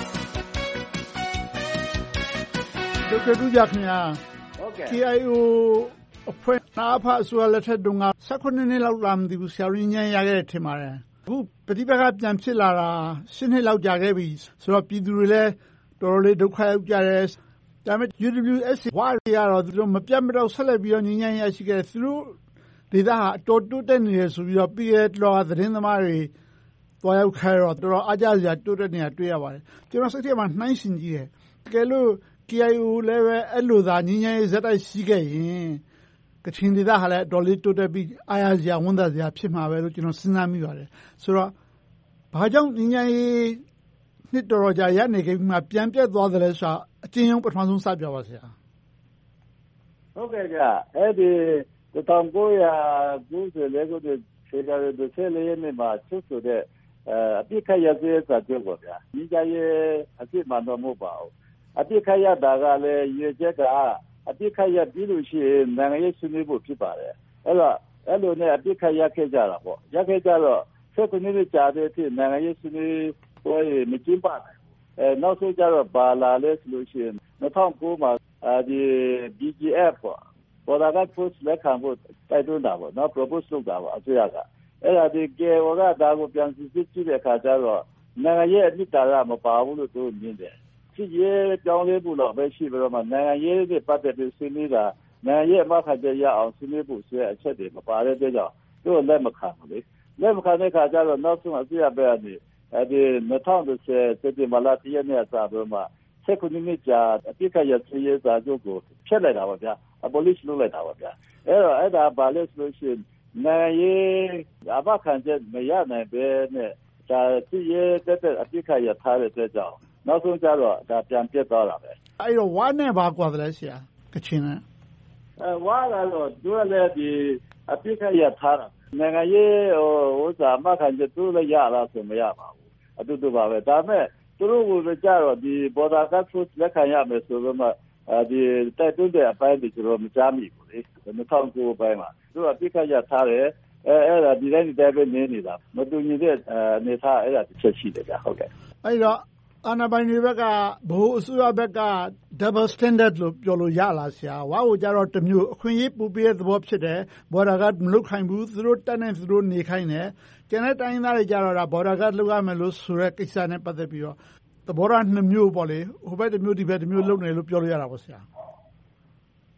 ။ဒေါက်တာတူးဂျာခင်ဗျာဟုတ်ကဲ့ ကေအိုင်အို အဖွဲ့နာဖအစိုးရလက်ထက်တုန်းက၁၈နှစ်လောက်လာမသိဘူးဆရာရင်းညံ့ရခဲ့တယ်ထင်ပါတယ်။အခုပဋိပက္ခပြန်ဖြစ်လာတာ၈နှစ်လောက်ကြာခဲ့ပြီဆိုတော့ပြည်သူတွေလည်းတော်တော်လေးဒုက္ခရောက်ကြတယ်ဒါပေမဲ့ ယူ ဒဗလျူ အက်စ် ဝါတွေကတော့သူတို့မပြတ်မတော့ဆက်လက်ပြီးတော့ငြိမ်းချမ်းရေးရရှိခဲ့သူတို့ဒေသဟာအတော်တိုးတက်နေတယ်ဆိုပြီးတော့ပြီးခဲ့တဲ့လောကသတင်းသမားတွေတွားရောက်ခဲ့တော့တော်တော်အားကြစရာတိုးတက်နေတာတွေ့ရပါတယ်ကျွန်တော်စိတ်ထဲမှာနှိုင်းရှင်ကြည့်တယ်တကယ်လို့ ကေအိုင်အို လည်းပဲအဲ့လိုသာငြိမ်းချမ်းရေးဇက်တိုက်ရှိခဲ့ရင်ကချင်ဒေသဟာလည်းအတော်လေးတိုးတက်ပြီးအားရစရာဝန်တာစရာဖြစ်မှာပဲလို့ကျွန်တော်စဉ်းစားမိပါတယ်ဆိုတော့ဘာကြောင့်ငြိမ်းချမ်းရေးနှစ်တော်တော်ကြာရနေခဲ့ပြီးမှပြန်ပြတ်သွားတယ်လဲဆိုတာအကျဉ်းရုံးပထမဆုံးစပြပါဆရာဟုတ်ကဲ့ကြအဲ့ဒီ၁၉၉၄ခုနှစ်ဖေဖော်ဝါရီလ၁၄ရက်နေ့မှာချုပ်ဆိုတဲ့အပြစ်ခတ်ရစေစာချုပ်ပါဗျာညီကြရဲ့အပြစ်မှန်တော့မဟုတ်ပါဘူးအပြစ်ခတ်ရတာကလည်းရည်ချက်ကအပြစ်ခတ်ရပြီးလို့ရှိရင်နိုင်ငံရေးဆွေးနွေးဖို့ဖြစ်ပါတယ်အဲ့တော့အဲ့လိုနဲ့အပြစ်ခတ်ရခဲ့ကြတာပေါ့ရခဲ့ကြတော့၁၉နှစ်ကြာတဲ့အထိနိုင်ငံရေးဆွေးနွေးပွဲမကျင်းပနိုင်အဲနောက်ဆုံးကျတော့ဘာလာလဲဆိုလို့ရှိရင်၂၀၀၉မှာဒီ ဘီ ဂျီ အက်ဖ် ပေါ့ပေါ်တာက post လက်ခံဖို့တိုက်တွန်းတာပေါ့နော် propose လုပ်တာပေါ့အစိုးရကအဲ့ဒါဒီ ကေ အို ကဒါကိုပြန်စစ်စစ်ကြည့်တဲ့အခါကျတော့နိုင်ငံရေးအမြစ်တာကမပါဘူးလို့သူမြင်တယ်စစ်ရေးကြောင်းလေးဖို့တော့ပဲရှိပြီးတော့မှနိုင်ငံရေးနဲ့ပတ်သက်ပြီးဆွေးနွေးတာနိုင်ငံရေးအမှတ်ခတ်ချက်ရအောင်ဆွေးနွေးဖို့ဆိုတဲ့အချက်တွေမပါတဲ့အတွက်ကြောင့်သူ့လက်မခံဘူးလေလက်မခံတဲ့အခါကျတော့နောက်ဆုံးအစိုးရဘက်ကနေအဲဒီ၂၀၁၀စက်တင်ဘာလ၁ရက်နေ့အစပြီးမှ၁၉နှစ်ကြာအပြစ်ခတ်ရစရေးစာချုပ်ကိုဖျက်လိုက်တာပါဗျာ abolish လုပ်လိုက်တာပါဗျာအဲ့တော့အဲ့ဒါဘာလဲဆိုလို့ရှိရင်နိုင်ငံရေးအမှတ်ခံချက်မရနိုင်ပဲနဲ့ဒါစစ်ရေးတက်တဲ့အပြစ်ခတ်ရထားတဲ့အတွက်ကြောင့်နောက်ဆုံးကျတော့ဒါပြန်ပြတ်သွားတာပဲအဲ့တော့ဝါနဲ့ဘာကွာတယ်လဲဆရာကချင်နဲ့အဲဝါကတော့သူကလည်းဒီအပြစ်ခတ်ရထားတာနိုင်ငံရေးဟိုဥစ္စာအမှတ်ခံချက်သူလည်းရလားဆိုမရပါဘူးအတူတူပါပဲဒါမဲ့သူတို့ကကြတော့ဒီ border guard force လက်ခံရမယ်ဆိုတော့မှဒီတိုက်တွန်းတဲ့အပိုင်းတွေကျွန်တော်မကြားမိဘူးလေ၂၀၀၉အပိုင်းမှာသူကအပြစ်ခတ်ရထားတယ်အဲအဲ့ဒါဒီတိုင်းဒီတိုင်းပဲနေနေတာမတူညီတဲ့အနေထားအဲ့ဒါတစ်ချက်ရှိတယ်ကြာဟုတ်ကဲ့အဲ့တော့အာဏာပိုင်တွေဘက်ကဘိုးအစိုးရဘက်က double standard လို့ပြောလို့ရလားဆရာဝါကိုကြတော့တမျိုးအခွင့်အရေးပူပေးတဲ့သဘောဖြစ်တယ် border guard မလုပ်ခိုင်းဘူးသူတို့တက်နေသူတို့နေခိုင်းတယ်ကျန်တဲ့တိုင်းသားတွေကြတော့ဒါ border guard လုပ်ရမယ်လို့ဆိုတဲ့ကိစ္စနဲ့ပတ်သက်ပြီးတော့သဘောထားနှစ်မျိုးပေါ့လေဟိုဘက်တစ်မျိုးဒီဘက်တစ်မျိုးလုပ်နေလို့ပြောလို့ရတာပေါ့ဆရာဩ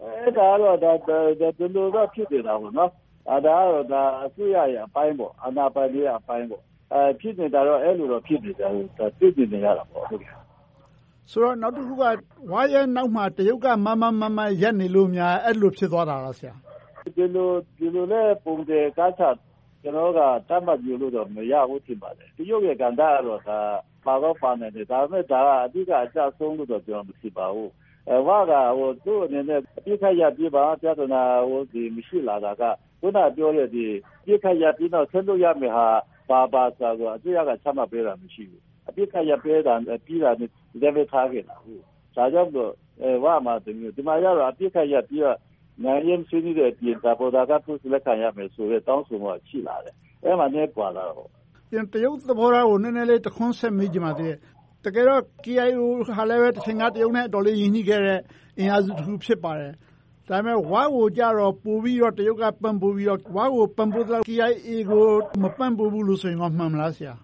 အဲဒါတော့ဒါဒီလိုတော့ဖြစ်နေတာပေါ့နော်အဲဒါကတော့ဒါအစိုးရရဲ့အပိုင်းပေါ့အာဏာပိုင်တွေရဲ့အပိုင်းပေါ့အဲဖြစ်နေတာတော့အဲ့လိုတော့ဖြစ်နေတယ်ဒါသိနေနေရတာပေါ့ဟုတ်ကဲ့ဆိုတော့နောက်တစ်ခုကဝါရဲ့နောက်မှာတရုတ်ကမမမမရက်နေလို့များအဲ့လိုဖြစ်သွားတာလားဆရာဒီလိုဒီလိုနဲ့ပုံတွေကားချကျွန်တော်ကတတ်မှတ်ပြလို့တော့မရဘူးထင်ပါတယ်တရုတ်ရဲ့ကဏ္ဍကတော့ဒါပါတော့ပါနေတယ်ဒါပေမဲ့ဒါကအဓိကအကျဆုံးလို့တော့ကျွန်တော်မရှိပါဘူးအဲဝါကဟိုသူ့အနေနဲ့ပြစ်ခတ်ရပြပါပြဿနာဟိုဒီမရှိလာတာကခုနပြောတဲ့ဒီပြစ်ခတ်ရပြီးတော့ဆက်လို့ရမယ်ဟာပါပါဆိုတော့အစိုးရကချမှတ်ပေးတာမရှိဘူးအပြစ်ခတ်ရပေးတာပြီးတာနဲ့ဒီလိုထားခဲ့တာဟုတ်ဒါကြောင့်တော့အဲဝါမှာဒီဒီမှာရတော့အပြစ်ခတ်ရပြီးတော့နိုင်ရင်ဆွေးနွေးတဲ့ပြင်သာပေါ်တာကသူ့လက်ခံရမယ်ဆိုတဲ့တောင်းဆိုမှုရှိလာတယ်အဲမှာနေပွာလာတော့ပြန်တရုတ်သဘောထားကိုနည်းနည်းလေးတခွန်းဆက်မိကြပါသေးတယ်တကယ်တော့ K I O ဟာလည်းပဲတစ်ချိန်ကတရုတ်နဲ့အတော်လေးယဉ်ညိခဲ့တဲ့အင်အားစုတစ်ခုဖြစ်ပါတယ်ဒါပေမဲ့ဝါကိုကြတော့ပို့ပြီးတော့တရုတ်ကပံ့ပိုးပြီးတော့ဝါကိုပံ့ပိုးတော့ K I A ကိုမပံ့ပိုးဘူးလို့ဆိုရင်တော့မှန်မလားဆရာ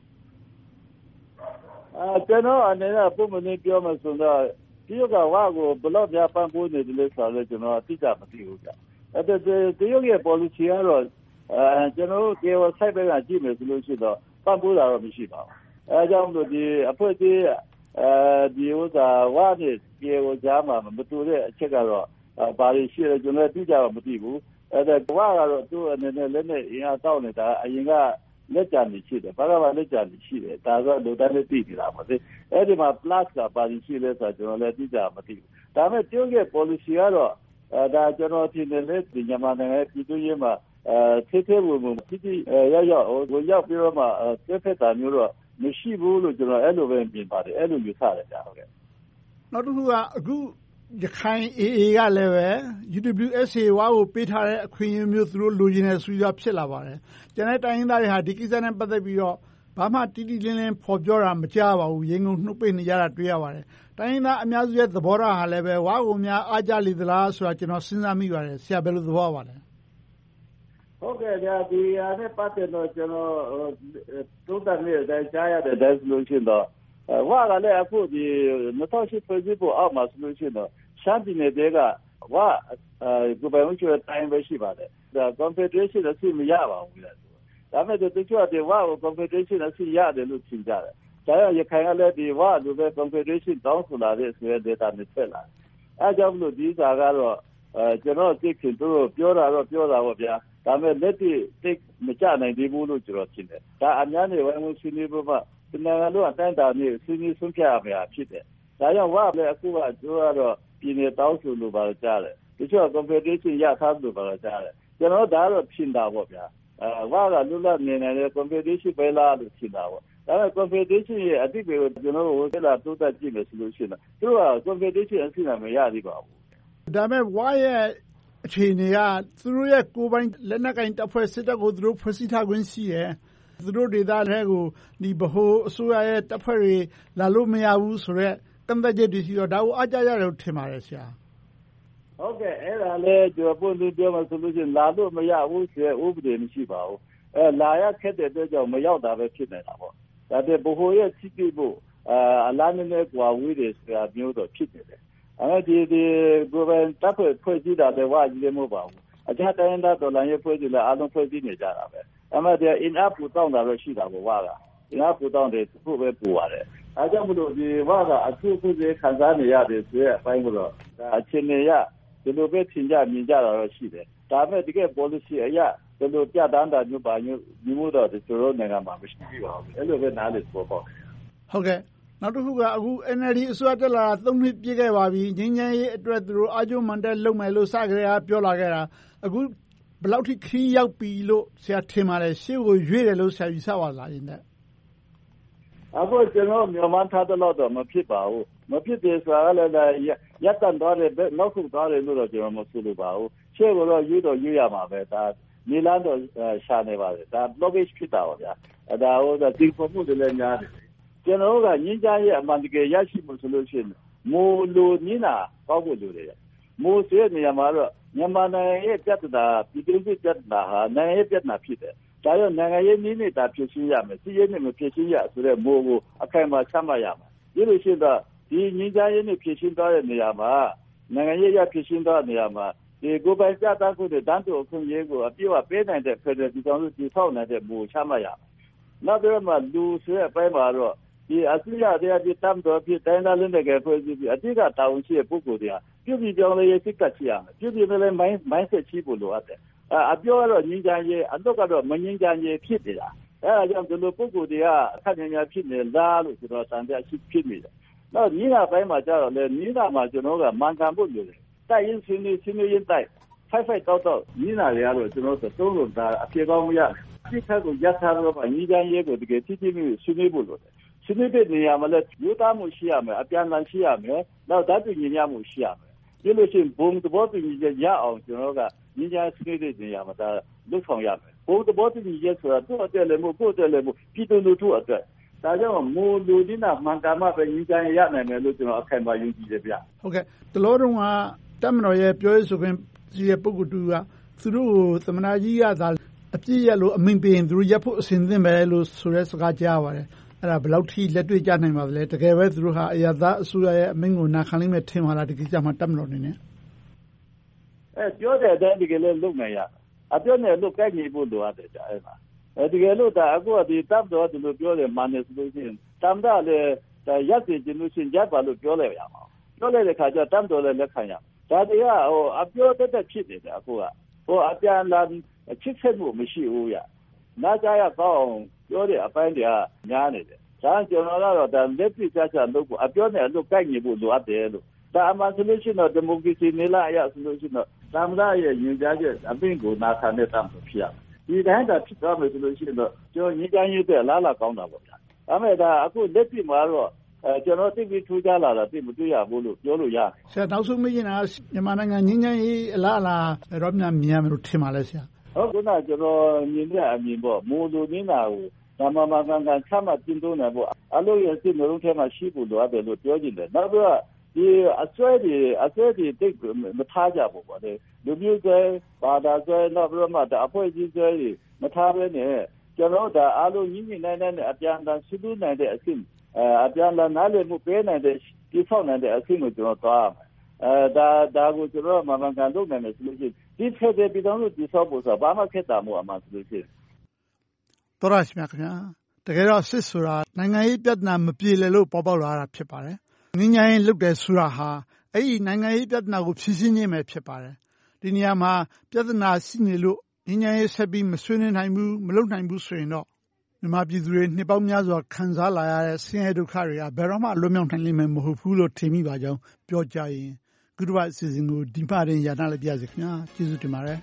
အဲကျွန်တော်အနေနဲ့ပုံမှန်ပြောမှဆိုတော့တရုတ်ကဝါကိုဘလို့များပံ့ပိုးနေတယ်လို့ဆိုတော့ကျွန်တော်အတိအကျမသိဘူးကြာအဲ့ဒါတရုတ်ရဲ့ policy ကတော့အဲကျွန်တော်တို့ K I O site ဘက်ကကြည့်မယ်ဆိုလို့ရှိတော့ပံ့ပိုးတာတော့မရှိပါဘူးအဲကြောင့်လို့ဒီအဖွဲ့ကြီးအဲဒီဥစ္စာဝါနဲ့ပြေကိုကြားမှာမတူတဲ့အချက်ကတော့ဘာတွေရှိလဲကျွန်တော်သိကြတော့မသိဘူးအဲဒါဝါကတော့သူ့အနေနဲ့လက်နဲ့အင်အားတောက်နေတာအရင်ကလက်ကြံနေရှိတယ်ဘာကမှလက်ကြံနေရှိတယ်ဒါဆိုလိုတိုင်းသိနေတာပါစေအဲဒီမှာ plus ကဘာတွေရှိလဲဆိုတော့ကျွန်တော်လည်းသိကြမသိဘူးဒါပေမဲ့တရုတ်ရဲ့ policy ကတော့အဲဒါကျွန်တော်ထင်တယ်လေဒီမြန်မာနိုင်ငံပြည်သူ့ရေးမှာအဲသေးသေးဝင်ဝင်ပြည်သူရောက်ရောက်ဟိုရောက်ပြီးတော့မှသက်သက်တာမျိုးတော့မရှိဘူးလို့ကျွန်တော်အဲ့လိုပဲမြင်ပါတယ်အဲ့လိုယူဆရတယ်ကြာဟုတ်ကဲ့နောက်တစ်ခုကအခုရခိုင် A A ကလည်းပဲ U W S A ဝါကိုပေးထားတဲ့အခွင့်အရေးမျိုးသူတို့လိုချင်တဲ့ဆိုပြီးဖြစ်လာပါတယ်ကျန်တဲ့တိုင်းရင်းသားတွေဟာဒီကိစ္စနဲ့ပတ်သက်ပြီးတော့ဘာမှတိတိလင်းလင်းဖော်ပြောတာမကြားပါဘူးရေငုံနှုတ်ပိတ်နေကြတာတွေ့ရပါတယ်တိုင်းရင်းသားအများစုရဲ့သဘောထားဟာလည်းပဲဝါကိုများအားကြလေသလားဆိုတာကျွန်တော်စဉ်းစားမိပါတယ်ဆရာဘယ်လိုသဘောပါလဲဟုတ်ကဲ့ဗျာဒီအားနဲ့ပတ်သက်တော့ကျွန်တော်တိုးတက်နေတဲ့ကြားရတဲ့ resolution တော့ဝါကလည်းအခုဒီနှစ်ထောင်ရှစ်ဖွဲ့စည်းဖို့အောက်မှာ solution တော့ရှမ်းပြည်နယ်တဲကဝါကိုယ်ပိုင်မှုချတိုင်းပဲရှိပါတယ်ဒါ confederation အစီမရပါဘူးလေဒါပေမဲ့တချို့တဲ့ဝါကို confederation အစီရတယ်လို့ထင်ကြတယ်ဒါရရခိုင်ကလည်းဒီဝါလိုပဲ confederation တောင်းဆိုလာတဲ့ဆိုတဲ့ data နဲ့ဆက်လာအဲကြောင့်လို့ဒီစာကတော့အဲကျွန်တော်သိခင်သူတို့ပြောတာတော့ပြောတာပေါ့ဗျာဒါမဲ့လက်တွေ့သိမကြနိုင်သေးဘူးလို့ကျွန်တော်ထင်တယ်ဒါအများနဲ့ဝိုင်းဝန်းဆွေးနွေးဖို့မှဒီနိုင်ငံလုံးအတိုင်းအတာနဲ့ဆွေးနွေးဆုံးဖြတ်ရမှာဖြစ်တယ်ဒါကြောင့်ဝါလည်းအခုကတို့ကတော့ပြည်နယ်တောင်းဆိုလို့ပါကြားတယ်တချို့ confederation ရထားလို့ပါကြားတယ်ကျွန်တော်ဒါတော့ဖြစ်တာပေါ့ဗျာအဲဝါကလူလာနေနေတဲ့ confederation ပဲလားလို့ဖြစ်တာပေါ့ဒါပေမဲ့ confederation ရဲ့အတိတ်ကိုကျွန်တော်တို့ဟိုလာတိုးတက်ကြည့်မယ်ဆိုလို့ရှိရင်သူတို့က confederation အစီအမံမရသေးပါဘူးဒါပေမဲ့ဝါရဲ့အခြေအနေကသူတို့ရဲ့ကိုယ်ပိုင်လက်နက်ကင်တပ်ဖွဲ့စစ်တပ်ကိုသူတို့ဖွဲ့စည်းထားခွင့်ရှိတယ်သူတို့ဒေသတွေကိုဒီဗဟိုအစိုးရရဲ့တပ်ဖွဲ့တွေလာလို့မရဘူးဆိုတော့ကန့်သက်ချက်တွေရှိတော့ဒါကိုအားကြရတယ်လို့ထင်ပါတယ်ဆရာဟုတ်ကဲ့အဲ့ဒါလည်းကျွန်တော်ပုံစံပြောမှဆိုလို့ရှိရင်လာလို့မရဘူးဆိုတဲ့ဥပဒေမရှိပါဘူးအဲလာရခက်တဲ့အတွက်ကြောင့်မရောက်တာပဲဖြစ်နေတာပေါ့ဒါပေမဲ့ဗဟိုရဲ့စီးပွားဖို့အလားနည်းနည်းကွာဝေးတယ်ဆိုတာမျိုးတော့ဖြစ်နေတယ်အဲဒီဒီကိုယ်ပိုင်တပ်ဖွဲ့ဖွဲ့စည်းတာလည်းဝါကြီးလည်းမဟုတ်ပါဘူးအခြားတိုင်းဒေသတော်လည်းဖွဲ့စည်းလည်းအားလုံးဖွဲ့စည်းနေကြတာပဲအမှန်တရား in up ပူတောင်းတာတော့ရှိတာပေါ့ဝါက in up ပူတောင်းတယ်သူ့ပဲပူရတယ်အဲကြောင့်မလို့ဒီဝါကအထူးဖြစ်စေခံစားနေရတယ်ဆိုတဲ့အပိုင်းကတော့အချင်းနေရဒီလိုပဲထင်ကြမြင်ကြတာတော့ရှိတယ်ဒါပေမဲ့တကယ် policy အရဒီလိုပြတန်းတာမျိုးပါမျိုးမျိုးတော့ဒီလိုနိုင်ငံမှာမရှိပါဘူးအဲ့လိုပဲနားလည်ဖို့ပေါ့ဟုတ်ကဲ့နောက်တစ်ခုကအခု N L D အစိုးရတက်လာတာသုံးနှစ်ပြည့်ခဲ့ပါပြီငြိမ်းချမ်းရေးအတွက်သူတို့အားကျုံမှန်တဲ့လုပ်မယ်လို့စကြရပြောလာခဲ့တာအခုဘယ်လောက်ထိခရီးရောက်ပြီလို့ဆရာထင်ပါလဲရှေ့ကိုရွေ့တယ်လို့ဆရာယူဆပါလားယင်တဲ့အခုကျွန်တော်မြန်မာထားတဲ့တော့မဖြစ်ပါဘူးမဖြစ်သေးဆိုတာလည်းရက်တန်သွားတယ်နောက်ခုသွားတယ်လို့တော့ကျွန်တော်မဆိုလိုပါဘူးရှေ့ကတော့ရွေ့တော့ရွေ့ရမှာပဲဒါနီလန်တော့ရှာနေပါတယ်ဒါ blockage ဖြစ်တာပါဗျာဒါဟိုဒါဒီပုံမှုတွေလည်းများတယ်ကျွန်တော်ကညင်ကြရဲ့အမှန်တကယ်ရရှိမှုဆိုလို့ရှိရင်မိုးလိုညင်တာကောက်ဖို့လိုတယ်မိုးစေနေရာမှာတော့မြန်မာနိုင်ငံရဲ့ပြဿနာပြည်တွင်းစစ်ပြဿနာဟာနိုင်ငံရေးပြဿနာဖြစ်တယ်ဒါကြောင့်နိုင်ငံရေးနည်းနဲ့တာဖြေရှင်းရမယ်စီးရဲနဲ့မဖြေရှင်းရဆိုတဲ့မိုးကိုအခိုင်အမာချမှတ်ရမယ်ဒီလိုရှိတော့ဒီညင်ကြရဲ့နဲ့ဖြေရှင်းသွားတဲ့နေရာမှာနိုင်ငံရေးရဖြစ်ရှင်းသောနေရာမှာဒီကိုယ်ပိုင်ပြသမှုတွေတန်းတူအခွင့်အရေးကိုအပြည့်အဝပေးနိုင်တဲ့ဖက်ဒရယ်ပြည်ထောင်စုတည်ဆောက်နိုင်တဲ့မူချမှတ်ရမယ်။နောက်ပြီးမှလူဆိုတဲ့အပိုင်းမှာတော့ဒီအစိုးရတရားပြည်တမ်းတော်ပြည်တိုင်းသားလက်နက်ကိုဖွဲ့စည်းပြီးအတိတ်ကတာဝန်ရှိတဲ့ပုဂ္ဂိုလ်တွေကပြုပြည်ပြောင်းလဲရေးစိတ်ကရှိရမယ်။ပြုပြည်လည်းမိုင်းမိုင်းဆက်ချဖို့လိုအပ်တယ်။အပြောကတော့ငြိမ်းချမ်းရေးအတော့ကတော့မငြိမ်းချမ်းရေးဖြစ်နေတာ။အဲဒါကြောင့်ဒီလိုပုဂ္ဂိုလ်တွေကအခက်အခဲဖြစ်နေလားလို့ကျွန်တော်တန်တရားရှိဖြစ်နေတယ်။နောက်ညီနာပိုင်းမှာကျတော့လေညီနာမှာကျွန်တော်ကမှန်ကန်ဖို့လိုတယ်။တိုက်ရင်ဆွေးနွေးဆွေးနွေးရင်တိုက်ဖိုက်ဖိုက်တောက်တောက်ညီနာတွေကတော့ကျွန်တော်တို့သုံးလို့ဒါအပြေကောင်းမရဘူး။ဒီခက်ကိုရထားတော့ညီချမ်းရေးကိုတကယ်တိတိကျကျဆွေးနွေးဖို့လိုတယ်။ဆွေးနွေးတဲ့နေရာမှာလည်းယူသားမှုရှိရမယ်အပြန်အလှန်ရှိရမယ်နောက်ဓာတ်တူညီမျှမှုရှိရမယ်ဒီလိုရှိရင်ဘုံသဘောတူညီချက်ရအောင်ကျွန်တော်ကညီညာဆွေးနွေးတဲ့နေရာမှာဒါလုပ်ဆောင်ရမယ်ဘုံသဘောတူညီချက်ဆိုတာသူ့အတွက်လည်းမဟုတ်ကိုယ့်အတွက်လည်းမဟုတ်ပြည်သူလူထုအတွက်ဒါကြောင့်မူလူဒီနာမှန်ကန်မှပဲညီညာရနိုင်မယ်လို့ကျွန်တော်အခိုင်အမာယုံကြည်တယ်ဗျဟုတ်ကဲ့တလောတုန်းကတပ်မတော်ရဲ့ပြောရေးဆိုခွင့်ရှိတဲ့ပုဂ္ဂိုလ်တူကသူတို့ကိုသမနာကြီးကသာအပြည့်ရလို့အမိန်ပေးရင်သူတို့ရပ်ဖို့အစဉ်သင့်ပဲလို့ဆိုတဲ့စကားကြားပါတယ်အဲ့ဒါဘယ်လောက်ထိလက်တွေ့ကြနိုင်ပါသလဲတကယ်ပဲသူတို့ဟာအရသာအစိုးရရဲ့အမိန့်ကိုနာခံလိမ့်မယ်ထင်ပါလားဒီကိစ္စမှာတပ်မတော်နေနဲ့အဲပြောတဲ့အတိုင်းဒီကလေးလုံနိုင်ရအပြောနဲ့လို့ကိုက်ညီဖို့လိုအပ်တယ်ကြာအဲ့မှာအဲဒီကလေးဒါအခုဒီတပ်တော်ဒီလိုပြောတယ်မာနေဆိုလို့ရှိရင်တမ်တာလည်းရက်စီကျလို့ရှိရင်ရပ်ပါလို့ပြောလိုက်ရမှာပြောလိုက်တဲ့ခါကျတမ်တော်လည်းလက်ခံရဒါတည်းကဟိုအပြောတတ်တဲ့ဖြစ်တယ်ကြာအခုကဟိုအပြန်လာချစ်ဆက်မှုမရှိဘူးရနာကြရကောင်းပြောတဲ့အပိုင်းတွေကများနေတယ်ဒါကျွန်တော်ကတော့ဒါလက်ပြချချလုပ်ဖို့အပြောနဲ့အလုပ်ကိုက်ညီဖို့လိုအပ်တယ်လို့ဒါအမှန်ဆိုလို့ရှိရင်ဒီမိုကရေစီနေလာရဆိုလို့ရှိရင်သမ္မတရဲ့ညွှန်ကြားချက်အပင်ကိုနာခံတဲ့တမ်းဖြစ်ရဒီတိုင်းသာဖြစ်သွားမယ်ဆိုလို့ရှိရင်တော့ကျွန်တော်ညီတိုင်းရတဲ့လားလားကောင်းတာပေါ့ဗျာဒါမဲ့ဒါအခုလက်ပြမှာတော့အဲကျွန်တော်သိပြီးထူးခြားလာတာသိမတွေ့ရဘူးလို့ပြောလို့ရတယ်ဆရာနောက်ဆုံးမေးချင်တာမြန်မာနိုင်ငံငြိမ်းချမ်းရေးအလားအလာတော့မြန်မြန်လို့ထင်ပါလဲဆရာဟုတ်ကဲ့ကျွန်တော်မြင်တဲ့အမြင်ပေါ့မိုးလိုနေတာကိုဒါမှမကန်ကန်ချမှတ်တင်သွင်းတယ်ပေါ့အလို့ရစစ်မျိုးလုံးထဲမှာရှိဖို့လိုအပ်တယ်လို့ပြောကြည့်တယ်နောက်ပြီးဒီအစွဲတွေအစွဲတွေတိတ်မထားကြဘူးပေါ့လေလူမျိုးတွေဘာသာဆွဲနောက်ပြီးမှဒါအဖွဲ့အစည်းဆွဲတွေမထားဘဲနဲ့ကျွန်တော်ဒါအားလုံးညီညီနိုင်နိုင်နဲ့အပြန်အလှန်ဆွေးနွေးနိုင်တဲ့အဆင့်အဲအပြန်အလှန်နားလည်မှုပေးနိုင်တဲ့ဒီဖောက်နိုင်တဲ့အဆင့်ကိုကျွန်တော်သွားအဲဒါဒါကိုကျွန်တော်မှန်ကန်လုပ်နိုင်တယ်ဆိုလို့ရှိရင်ဒီဖက်တဲ့ပြည်တော်စုဒီဆော့ဖို့ဆိုဘာမှခက်တာမို့အမှဆိုလို့ရှိရင်တော်ရရှိမြခင်ဗျာတကယ်တော့စစ်ဆိုတာနိုင်ငံရေးပြဿနာမပြေလည်လို့ပေါ်ပေါက်လာတာဖြစ်ပါတယ်ငြိမ်းချမ်းရေးလုပ်တယ်ဆိုတာဟာအဲ့ဒီနိုင်ငံရေးပြဿနာကိုဖြေရှင်းခြင်းပဲဖြစ်ပါတယ်ဒီနေရာမှာပြဿနာရှိနေလို့ငြိမ်းချမ်းရေးဆက်ပြီးမဆွေးနွေးနိုင်ဘူးမလုပ်နိုင်ဘူးဆိုရင်တော့မြန်မာပြည်သူတွေနှစ်ပေါင်းများစွာခံစားလာရတဲ့ဆင်းရဲဒုက္ခတွေကဘယ်တော့မှလွတ်မြောက်နိုင်လိမ့်မယ်မဟုတ်ဘူးလို့ထင်မိပါကြောင်းပြောကြရင်ကုတ္တဘအစီအစဉ်ကိုဒီမှတင်ရနာလည်းပြရစီခင်ဗျာကျေးဇူးတင်ပါတယ်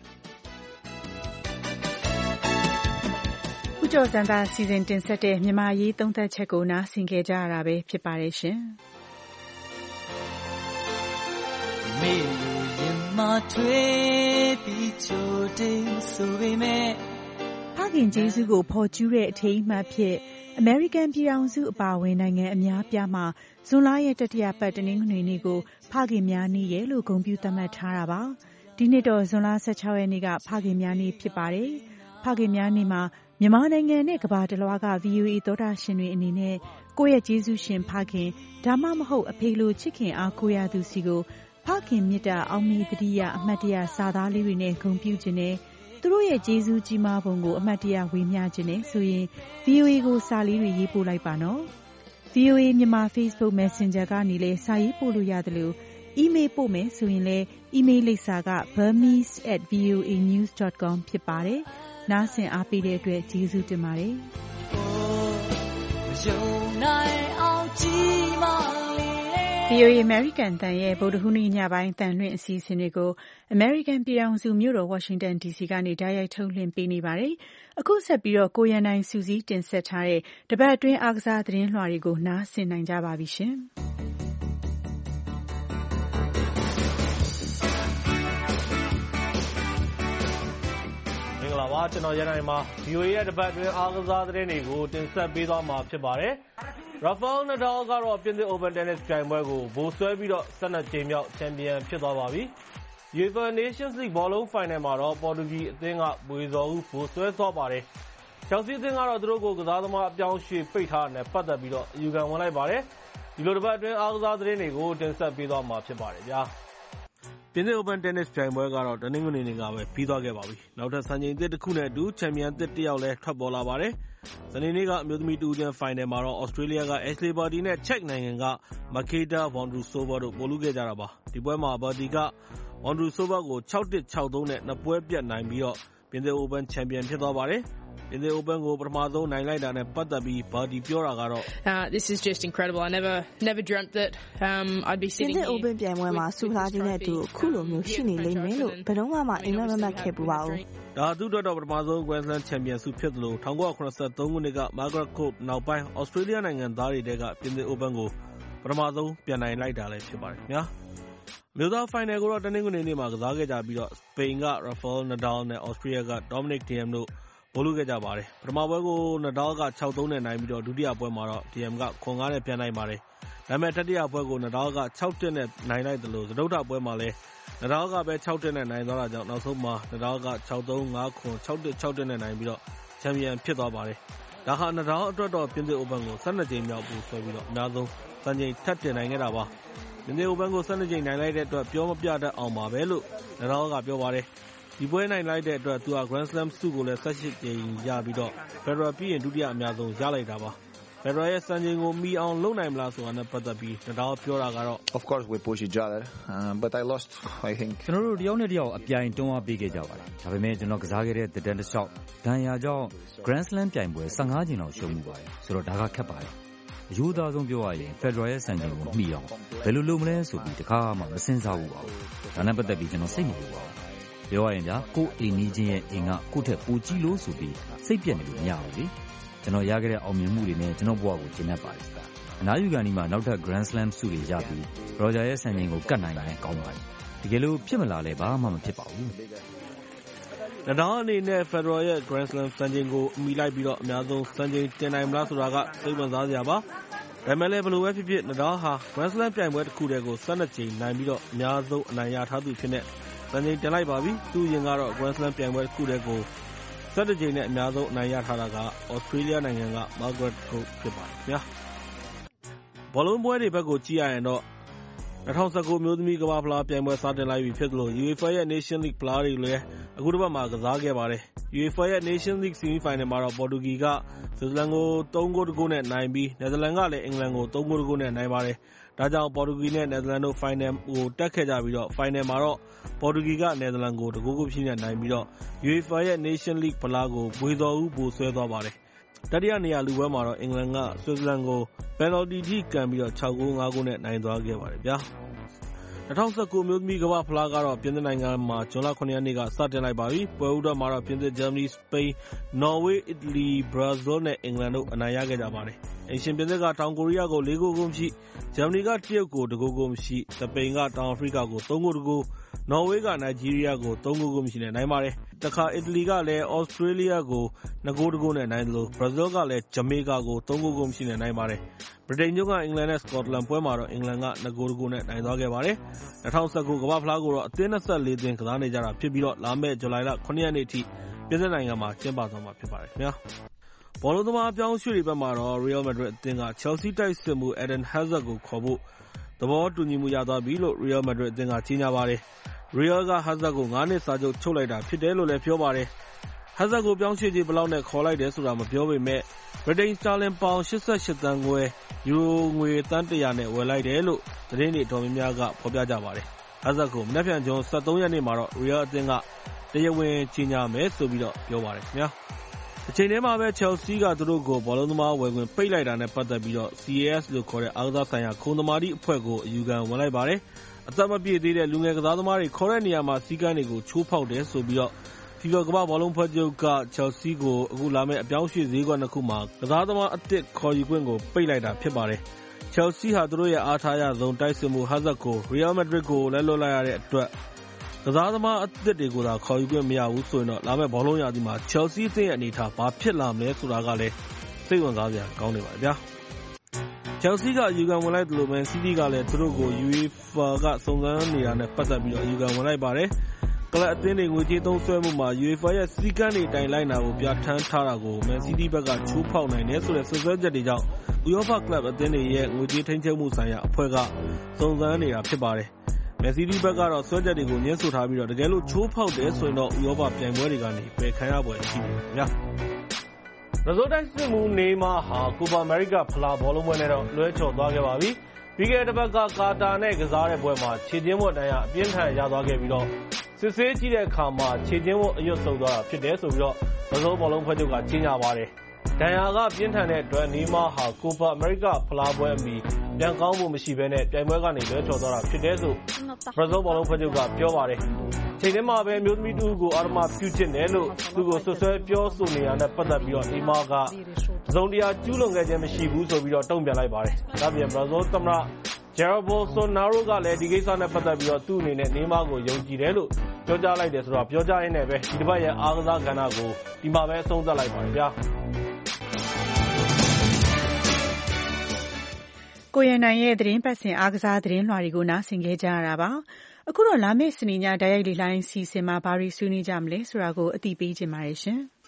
ကျော်စံသာစီစဉ်တင်ဆက်တဲ့မြန်မာရေးသုံးသပ်ချက်ကိုနားဆင်ခဲ့ကြရတာပဲဖြစ်ပါတယ်ရှင်။မေလူရင်မထွေးပြီးချိုတင်ဆိုပေမဲ့ဖခင်ကျေးဇူးကိုဖော်ကျူးတဲ့အထိမ်းအမှတ်ဖြစ်အမေရိကန်ပြည်ထောင်စုအပါအဝင်နိုင်ငံအများပြားမှာဇွန်လရဲ့တတိယပတ်တနင်္ဂနွေနေ့ကိုဖခင်များနေ့ရဲ့လို့ဂုဏ်ပြုသတ်မှတ်ထားတာပါ။ဒီနှစ်တော့ဇွန်လဆယ့်ခြောက်ရက်နေ့ကဖခင်များနေ့ဖြစ်ပါတယ်။ဖခင်များနေ့မှာမြန်မာနိုင်ငံနဲ့ကမ္ဘာတလွှားက ဗီအိုအေ သောတာရှင်တွေအနေနဲ့ကိုယ့်ရဲ့ကျေးဇူးရှင်ဖခင်ဒါမှမဟုတ်အဖေလိုချစ်ခင်အားကိုးရသူစီကိုဖခင်မေတ္တာအောက်မေ့သတိရအမှတ်တရစာသားလေးတွေနဲ့ဂုဏ်ပြုခြင်းနဲ့သူတို့ရဲ့ကျေးဇူးကြီးမားပုံကိုအမှတ်တရဝေမျှခြင်းနဲ့ဆိုရင် ဗီအိုအေ ကိုစာလေးတွေရေးပို့လိုက်ပါနော်။ ဗီအိုအေ မြန်မာ Facebook Messenger ကနေလည်းစာရေးပို့လို့ရတယ်လို့အီးမေးလ်ပို့မယ်ဆိုရင်လည်းအီးမေးလ်လိပ်စာက burmese at voa news dot com ဖြစ်ပါတယ်။နားဆင်အားပေးတဲ့အတွက်ကျေးဇူးတင်ပါတယ်။ဗီအိုအေ American အသံရဲ့ဗုဒ္ဓဟူးနေ့ညပိုင်းအသံလွှင့်အစီအစဉ်တွေကို American ပြည်ထောင်စုမြို့တော် Washington ဒီ စီ ကနေတိုက်ရိုက်ထုတ်လွှင့်ပေးနေပါတယ်။အခုဆက်ပြီးတော့ကိုရန်နိုင်စုစည်းတင်ဆက်ထားတဲ့တပတ်အတွင်းအားကစားသတင်းလွှာတွေကိုနားဆင်နိုင်ကြပါပြီရှင်။ကျွန်တော်ရန်နိုင်မှာ ဗီအိုအေ ရဲ့တပတ်အတွင်းအားကစားသတင်းတွေကိုတင်ဆက်ပေးသွားမှာဖြစ်ပါတယ်။ Rafael Nadal ကတော့ပြင်သစ် Open Tennis ပြိုင်ပွဲကိုဗိုလ်စွဲပြီးတော့ဆယ့်နှစ်ကြိမ်မြောက်ချန်ပီယံဖြစ်သွားပါပြီ။ UEFA Nations League ဘောလုံးဖိုင်နယ်မှာတော့ပေါ်တူဂီအသင်းကဘွေဇော်ဦးဗိုလ်စွဲသွားပါတယ်။ Chelsea အသင်းကတော့သူတို့ကိုကစားသမားအပြောင်းရွှေ့ပိတ်ထားတာနဲ့ပတ်သက်ပြီးတော့အယူခံဝင်လိုက်ပါတယ်။ဒီလိုတပတ်အတွင်းအားကစားသတင်းတွေကိုတင်ဆက်ပေးသွားမှာဖြစ်ပါတယ်ဗျာ။ပြင်သစ် Open Tennis ပြိုင်ပွဲကတော့တနင်္ဂနွေနေ့ကပဲပြီးသွားခဲ့ပါပြီ။နောက်ထပ်စံချိန်သစ်တစ်ခုနဲ့အတူချန်ပီယံသစ်တစ်ယောက်လည်းထွက်ပေါ်လာပါတယ်။စနေနေ့ကအမျိုးသမီးတူချင်းဖိုင်နယ်မှာတော့ Australia က Ashley Barty နဲ့ Czech နိုင်ငံက Marketa Vondrousova တို့ပိုလူခဲ့ကြတာပါ။ဒီပွဲမှာ Barty က Vondrousova ကို ၆-၁ ၆-၃ နဲ့နှစ်ပွဲပြတ်နိုင်ပြီးတော့ပြင်သစ် Open ချန်ပီယံဖြစ်သွားပါတယ်။ပြင်သစ် Open ကိုပထမဆုံးနိုင်လိုက်တာနဲ့ပတ်သက်ပြီး Barty ပြောတာကတော့ This is just incredible. I never never dreamt that um I'd be sitting here. ပြင်သစ် Open ပြိုင်ပွဲမှာဆူလာခြင်းနဲ့အတူအခုလိုမျိုးရှိနေလိမ့်မယ်လို့ဘယ်တော့မှအိမ်မက်မက်ခဲ့ပူပါဘူး။ဒါသူ့အတွက်တော့ပထမဆုံး Grand Slam ချန်ပီယံဆုဖြစ်သလို၁၉၇၃ခုနှစ်က Margaret Court နောက်ပိုင်း Australia နိုင်ငံသားတွေတဲကပြင်သစ် Open ကိုပထမဆုံးပြန်နိုင်လိုက်တာလည်းဖြစ်ပါတယ်ခင်ဗျာ။မြို့သားဖိုင်နယ်ကိုတော့တနင်္ဂနွေနေ့မှာကစားခဲ့ကြပြီးတော့စပိန်က Rafael Nadal နဲ့ Austria က Dominic Thiem တို့ပိုလူခဲ့ကြပါတယ်။ပထမပွဲကို Nadal က ၆-၃ နဲ့နိုင်ပြီးတော့ဒုတိယပွဲမှာတော့ Thiem က ခွန်ငါး နဲ့ပြန်နိုင်ပါတယ်။ဒါပေမဲ့တတိယပွဲကို Nadal က ၆-၁ နဲ့နိုင်လိုက်သလိုစတုတ္ထပွဲမှာလည်း Nadal ကပဲ ၆-၁ နဲ့နိုင်သွားတာကြောင့်နောက်ဆုံးမှာ Nadal က ၆-၃ ၅-ခွန် ၆-၁ ၆-၁ နဲ့နိုင်ပြီးတော့ချန်ပီယံဖြစ်သွားပါတယ်။ဒါဟာ Nadal အတွက်တော့ပြင်သစ် Open ကို၁၂ကြိမ်မြောက်ပိုဆွဲပြီးတော့အများဆုံးစံချိန်ထပ်တင်နိုင်ခဲ့တာပါ။ပြင်သစ် Open ကို၁၂ကြိမ်နိုင်လိုက်တဲ့အတွက်ပြောမပြတတ်အောင်ပါပဲလို့ Nadal ကပြောပါတယ်။ဒီပွဲနိုင်လိုက်တဲ့အတွက်သူက Grand Slam ဆုကိုလည်း၁၈ကြိမ်ရပြီးတော့ Federer ပြီးရင်ဒုတိယအများဆုံးရလိုက်တာပါ။ Federer ရဲ့စံချိန်ကိုမီအောင်လုပ်နိုင်မလားဆိုတာနဲ့ပတ်သက်ပြီး Nadal ပြောတာကတော့ Of course we push each other uh, but I lost I think ကျွန်တော်တို့တယောက်နဲ့တယောက်အပြိုင်တွန်းအားပေးခဲ့ကြပါတယ်။ဒါပေမဲ့ကျွန်တော်ကစားခဲ့တဲ့တက်တန်းတစ်လျှောက်ဒဏ်ရာကြောင့် Grand Slam ပြိုင်ပွဲ၁၅ကြိမ်လောက်ရှုံးမှုပါတယ်။ဆိုတော့ဒါကခက်ပါတယ်။အယူသားဆုံးပြောရရင် Federer ရဲ့စံချိန်ကိုမီအောင်ဘယ်လိုလုပ်မလဲဆိုပြီးတခါမှမစဉ်းစားဘူးပါဘူး။ဒါနဲ့ပတ်သက်ပြီးကျွန်တော်စိတ်မပူပါဘူး။ပြောရရင်ဗျာကိုအိမ်နီးချင်းရဲ့အိမ်ကကိုထက်ပိုကြီးလို့ဆိုပြီးစိတ်ပြက်နေလို့မရဘူးလေကျွန်တော်ရခဲ့တဲ့အောင်မြင်မှုတွေနဲ့ကျွန်တော်ဘဝကိုကျင့်တတ်ပါတယ်အနားယူကန်ဒီမှာနောက်ထပ် Grand Slam ဆုတွေရပြီး Roger ရဲ့စံချိန်ကိုကတ်နိုင်ရင်ကောင်းပါတယ်တကယ်လို့ဖြစ်မလာလဲဘာမှမဖြစ်ပါဘူး Nadal အနေနဲ့ Federer ရဲ့ Grand Slam စံချိန်ကိုအမိလိုက်ပြီးတော့အများဆုံးစံချိန်တင်နိုင်မလားဆိုတာကစိတ်ဝင်စားစရာပါဒါပေမဲ့လည်းဘယ်လိုပဲဖြစ်ဖြစ် Nadal ဟာ Grand Slam ပြိုင်ပွဲတစ်ခုတည်းကို၁၂ကြိမ်နိုင်ပြီးတော့အများဆုံးအနိုင်ရထားသူဖြစ်နေစံချိန်တင်လိုက်ပါပြီသူရင်ကတော့ Grand Slam ပြိုင်ပွဲတစ်ခုတည်းကို၁၁ကြိမ်နဲ့အများဆုံးအနိုင်ရထားတာက Australia နိုင်ငံက Margaret Court ဖြစ်ပါတယ်ခင်ဗျာဘောလုံးပွဲတွေဘက်ကိုကြည့်ရရင်တော့၂၀၁၉မျိုးသမီးကမ္ဘာဖလားပြိုင်ပွဲစတင်လိုက်ပြီဖြစ်သလို UEFA ရဲ့ Nation League ဖလားတွေလည်းအခုတစ်ပတ်မှာကစားခဲ့ပါတယ် UEFA ရဲ့ Nation League Semi Final မှာတော့ ပေါ်တူဂီကဆွစ်ဇာလန်ကို၃ဂိုး၁ဂိုးနဲ့နိုင်ပြီးနယ်သာလန်ကလည်းအင်္ဂလန်ကို၃ဂိုး၁ဂိုးနဲ့နိုင်ပါတယ်ဒါကြောင့်ပေါ်တူဂီနဲ့နယ်သာလန်တို့ Final ကိုတက်ခဲ့ကြပြီးတော့ Final မှာတော့ပေါ်တူဂီကနယ်သာလန်ကိုတစ်ဂိုးကိုဖြစ်နေနိုင်ပြီးတော့ UEFA ရဲ့ Nation League ဖလားကိုဘွေတော်ဦးပိုဆွဲသွားပါတယ်တတိယနေရာလူပွဲမှာတော့အင်္ဂလန်ကဆွစ်ဇာလန်ကိုပယ်နယ်တီထိကန်ပြီးတော့၆ဂိုး၅ဂိုးနဲ့နိုင်သွားခဲ့ပါတယ်ဗျာ၂၀၁၉မျိုးသမီးကမ္ဘာဖလားကတော့ပြင်သစ်နိုင်ငံမှာဇွန်လခုနှစ်ရက်နေ့ကစတင်လိုက်ပါပြီပွဲဥတော်မှာတော့ပြင်သစ်ဂျာမနီစပိန်နော်ဝေးအီတလီဘရာဇီးနဲ့အင်္ဂလန်တို့အနိုင်ရခဲ့ကြပါတယ်အင်ရှင်ပြင်သစ်ကတောင်ကိုရီးယားကို၄ဂိုးကိုမရှိဂျာမနီကတရုတ်ကိုတစ်ဂိုးကိုမရှိစပိန်ကတောင်အာဖရိကကို၃ဂိုးတစ်ဂိုးနော်ဝေးကနိုင်ဂျီးရီးယားကို၃ဂိုးကိုမရှိနဲ့နိုင်ပါတယ်တခါအီတလီကလည်းဩစတြေးလျကို၂ဂိုးတစ်ဂိုးနဲ့နိုင်တယ်လို့ဘရာဇီးကလည်းဂျမေကာကို၃ဂိုးကိုမရှိနဲ့နိုင်ပါတယ်ဗြိတိန်ကျွန်းကအင်္ဂလန်နဲ့စကော့တလန်ပွဲမှာတော့အင်္ဂလန်က၂ဂိုးတစ်ဂိုးနဲ့နိုင်သွားခဲ့ပါတယ်၂၀၁၉ကမ္ဘာဖလားကိုတော့အသင်း၂၄သင်းကစားနေကြတာဖြစ်ပြီးတော့လာမယ့်ဇူလိုင်လခုနှစ်ရက်နေ့ထိပြင်သစ်နိုင်ငံမှာကျင်းပသွားမှာဖြစ်ပါတယ်ခင်ဗျာဘောလုံးသမားအပြောင်းအရွှေ့တွေဘက်မှာတော့ Real Madrid အသင်းက Chelsea တိုက်စစ်မှု Eden Hazard ကိုခေါ်ဖို့သဘောတူညီမှုရသွားပြီလို့ Real Madrid အသင်းကကြေညာပါတယ်။ Real က Hazard ကိုငါးနှစ်စာချုပ်ချုပ်လိုက်တာဖြစ်တယ်လို့လည်းပြောပါတယ်။ Hazard ကိုပြောင်းရွှေ့ခြင်းဘယ်လောက်နဲ့ခေါ်လိုက်တယ်ဆိုတာမပြောပေမဲ့ Britain Sterling ပေါင်၈၈သန်းခွဲယူရိုငွေသန်း၁၀၀နဲ့ဝယ်လိုက်တယ်လို့သတင်းတွေအတော်များများကဖော်ပြကြပါတယ်။ Hazard ကိုမနက်ဖြန်ဇွန်၁၃ရက်နေ့မှာတော့ Real အသင်းကတရားဝင်ကြေညာမယ်ဆိုပြီးတော့ပြောပါတယ်ခင်ဗျာ။အချိန်ထဲမှာပဲ Chelsea ကသူတို့ကိုဘောလုံးသမားဝယ်ခွင့်ပိတ်လိုက်တာနဲ့ပတ်သက်ပြီးတော့ C A S လို့ခေါ်တဲ့အားကစားဆိုင်ရာခုံသမာဓိအဖွဲ့ကိုအယူခံဝင်လိုက်ပါတယ်။အသက်မပြည့်သေးတဲ့လူငယ်ကစားသမားတွေခေါ်တဲ့နေရာမှာစီးကမ်းတွေကိုချိုးဖောက်တယ်ဆိုပြီးတော့ FIFA ကမ္ဘာဘောလုံးဖွဲ့ချုပ်က Chelsea ကိုအခုလာမယ့်အပြောင်းအရွှေ့ဈေးကွက်နှစ်ခုမှာကစားသမားအသစ်ခေါ်ယူခွင့်ကိုပိတ်လိုက်တာဖြစ်ပါတယ်။ Chelsea ဟာသူတို့ရဲ့အားထားရဆုံးတိုက်စစ်မှု Hazard ကို Real Madrid ကိုလက်လွှတ်လိုက်ရတဲ့အတွက်ကစားသမားအသစ်တွေကိုသာခေါ်ယူခွင့်မရဘူးဆိုရင်တော့လာမယ့်ဘောလုံးရာသီမှာ Chelsea အသင်းရဲ့အနေအထားဘာဖြစ်လာမလဲဆိုတာကလည်းစိတ်ဝင်စားစရာကောင်းနေပါဗျာ။ Chelsea ကအယူခံဝင်လိုက်တယ်လို့ Man City ကလည်းသူတို့ကို UEFA ကစုံစမ်းနေတာနဲ့ပတ်သက်ပြီးတော့အယူခံဝင်လိုက်ပါတယ်။ကလပ်အသင်းတွေငွေကြေးသုံးစွဲမှုမှာ UEFA ရဲ့စည်းကမ်းတွေတိုင်လိုက်တာကိုပြဋ္ဌာန်းထားတာကို Man City ဘက်ကချိုးဖောက်နိုင်တယ်ဆိုတဲ့ဆွဆွဲချက်တွေကြောင့်ဥရောပကလပ်အသင်းတွေရဲ့ငွေကြေးထိန်းချုပ်မှုဆိုင်ရာအဖွဲ့ကစုံစမ်းနေတာဖြစ်ပါတယ်။မက်ဆီဒီဘက်ကတော့ဆွဲချက်တွေကိုညှင်းဆိုထားပြီးတော့တကယ်လို့ချိုးဖောက်တယ်ဆိုရင်တော့ဥရောပပြိုင်ပွဲတွေကနေပယ်ခံရပွဲရှိတယ်ခင်ဗျာ။ရဇိုတိုက်စစ်မှုနေမာဟာကိုပါအမေရိကဖလားဘောလုံးပွဲနဲ့တော့လွဲချော်သွားခဲ့ပါပြီ။ပြီးခဲ့တဲ့ဘက်ကကာတာနဲ့ကစားတဲ့ပွဲမှာခြေကျင်းဝတ်တန်းရအပြင်းထန်ရသွားခဲ့ပြီးတော့စစ်ဆေးကြည့်တဲ့အခါမှာခြေကျင်းဝတ်အရွတ်ဆုပ်သွားတာဖြစ်တယ်ဆိုပြီးတော့ရဇိုဘောလုံးဖွဲ့ချုပ်ကကြေညာပါတယ်။ဒဏ်ရာကပြင်းထန်တဲ့အတွက်နေမာဟာကိုပါအမေရိကဖလားပွဲအမီပြန်ကောင်းမှုမရှိဘဲနဲ့ပြိုင်ပွဲကနေလွဲချော်သွားတာဖြစ်တယ်ဆိုဘရာဇီးဘောလုံးဖွဲ့ချုပ်ကပြောပါတယ်။ချိန်ထဲမှာပဲမျိုးသမီးတူကိုအာရမပြုချင်တယ်လို့သူကိုဆွဆွဲပြောဆိုနေတာနဲ့ပတ်သက်ပြီးတော့နေမာကသုံးတရားကျူးလွန်ခဲ့ခြင်းမရှိဘူးဆိုပြီးတော့တုံ့ပြန်လိုက်ပါတယ်။ဒါပြင်ဘရာဇီးသမ္မတဂျယ်ရာဘိုဆိုနာရိုကလည်းဒီကိစ္စနဲ့ပတ်သက်ပြီးတော့သူ့အနေနဲ့နေမာကိုယုံကြည်တယ်လို့ပြောကြားလိုက်တယ်ဆိုတော့ပြောကြားရင်းနဲ့ပဲဒီတစ်ပတ်ရဲ့အားကစားကဏ္ဍကိုဒီမှာပဲအဆုံးသတ်လိုက်ပါတယ်ဗျာ။ကိုရန်နိုင်ရဲ့သတင်းပတ်စဉ်အားကစားသတင်းလွှာတွေကိုနားဆင်ခဲ့ကြရတာပါ။အခုတော့လာမယ့်စနေညတိုက်ရိုက်လေလိုင်းစီစဉ်မှာဘာတွေဆွေးနွေးကြမလဲဆိုတာကိုအသိပေးချင်ပါတယ်ရှင်။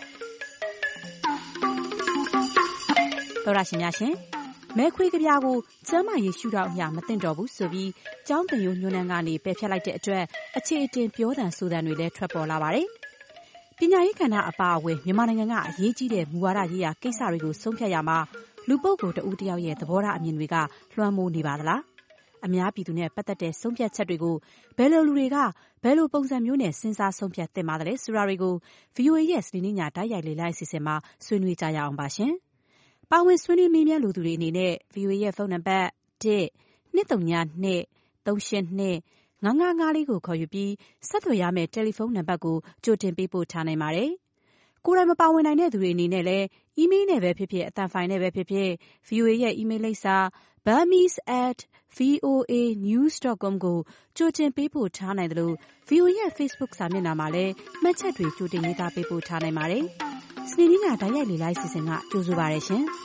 တော်ရရှင်များရှင်မဲခွေးကြပြားကိုကျမ်းမာရေးရှုထောင့်အရာမသိတော့ဘူးဆိုပြီးကျောင်းတင်ရိုးညွှန်းနှန်းကနေပယ်ဖျက်လိုက်တဲ့အတွက်အခြေအတင်ပြောတန်ဆိုတန်တွေလည်းထွက်ပေါ်လာပါတယ်။ပညာရေးကဏ္ဍအပါအဝင်မြန်မာနိုင်ငံကအရေးကြီးတဲ့မူဝါဒရေးရာကိစ္စတွေကိုဆုံးဖြတ်ရမှာလူပုဂ္ဂိုလ်တဦးတယောက်ရဲ့သဘောထားအမြင်တွေကလွှမ်းမိုးနေပါသလားအများပြည်သူနဲ့ပတ်သက်တဲ့ဆုံးဖြတ်ချက်တွေကိုဘယ်လိုလူတွေကဘယ်လိုပုံစံမျိုးနဲ့စဉ်းစားဆုံးဖြတ်သင့်ပါသလဲဆိုတာတွေကို ဗီအိုအေ ရဲ့စနေနေ့ညတိုက်ရိုက်လေ့လာအစီအစဉ်မှာဆွေးနွေးကြရအောင်ပါရှင်။ပါဝင်ဆွေးနွေးမေးမြန်းလူသူတွေအနေနဲ့ ဗီအိုအေ ရဲ့ဖုန်းနံပါတ်တစ် နှစ်သုံးညနှစ် သုံးရှင်းနှစ် ငါးငါးငါးလေးကိုခေါ်ယူပြီးဆက်သွယ်ရမယ့်တယ်လီဖုန်းနံပါတ်ကိုကြိုတင်ပေးပို့ထားနိုင်ပါတယ်။ကိုယ်တိုင်မပါဝင်နိုင်တဲ့သူတွေအနေနဲ့လည်းအီးမေးလ်နဲ့ပဲဖြစ်ဖြစ်အသံဖိုင်နဲ့ပဲဖြစ်ဖြစ် ဗီအိုအေ ရဲ့အီးမေးလ်လိပ်စာ burmese at voa news dot com ကိုကြိုတင်ပေးပို့ထားနိုင်တယ်လို့ ဗီအိုအေ ရဲ့ Facebook စာမျက်နှာမှာလည်းမှတ်ချက်တွေကြိုတင်ရေးသားပေးပို့ထားနိုင်ပါတယ်။စနေနေ့ညတိုက်ရိုက်လေ့လာစီစဉ်ကကြိုဆိုပါရရှင်။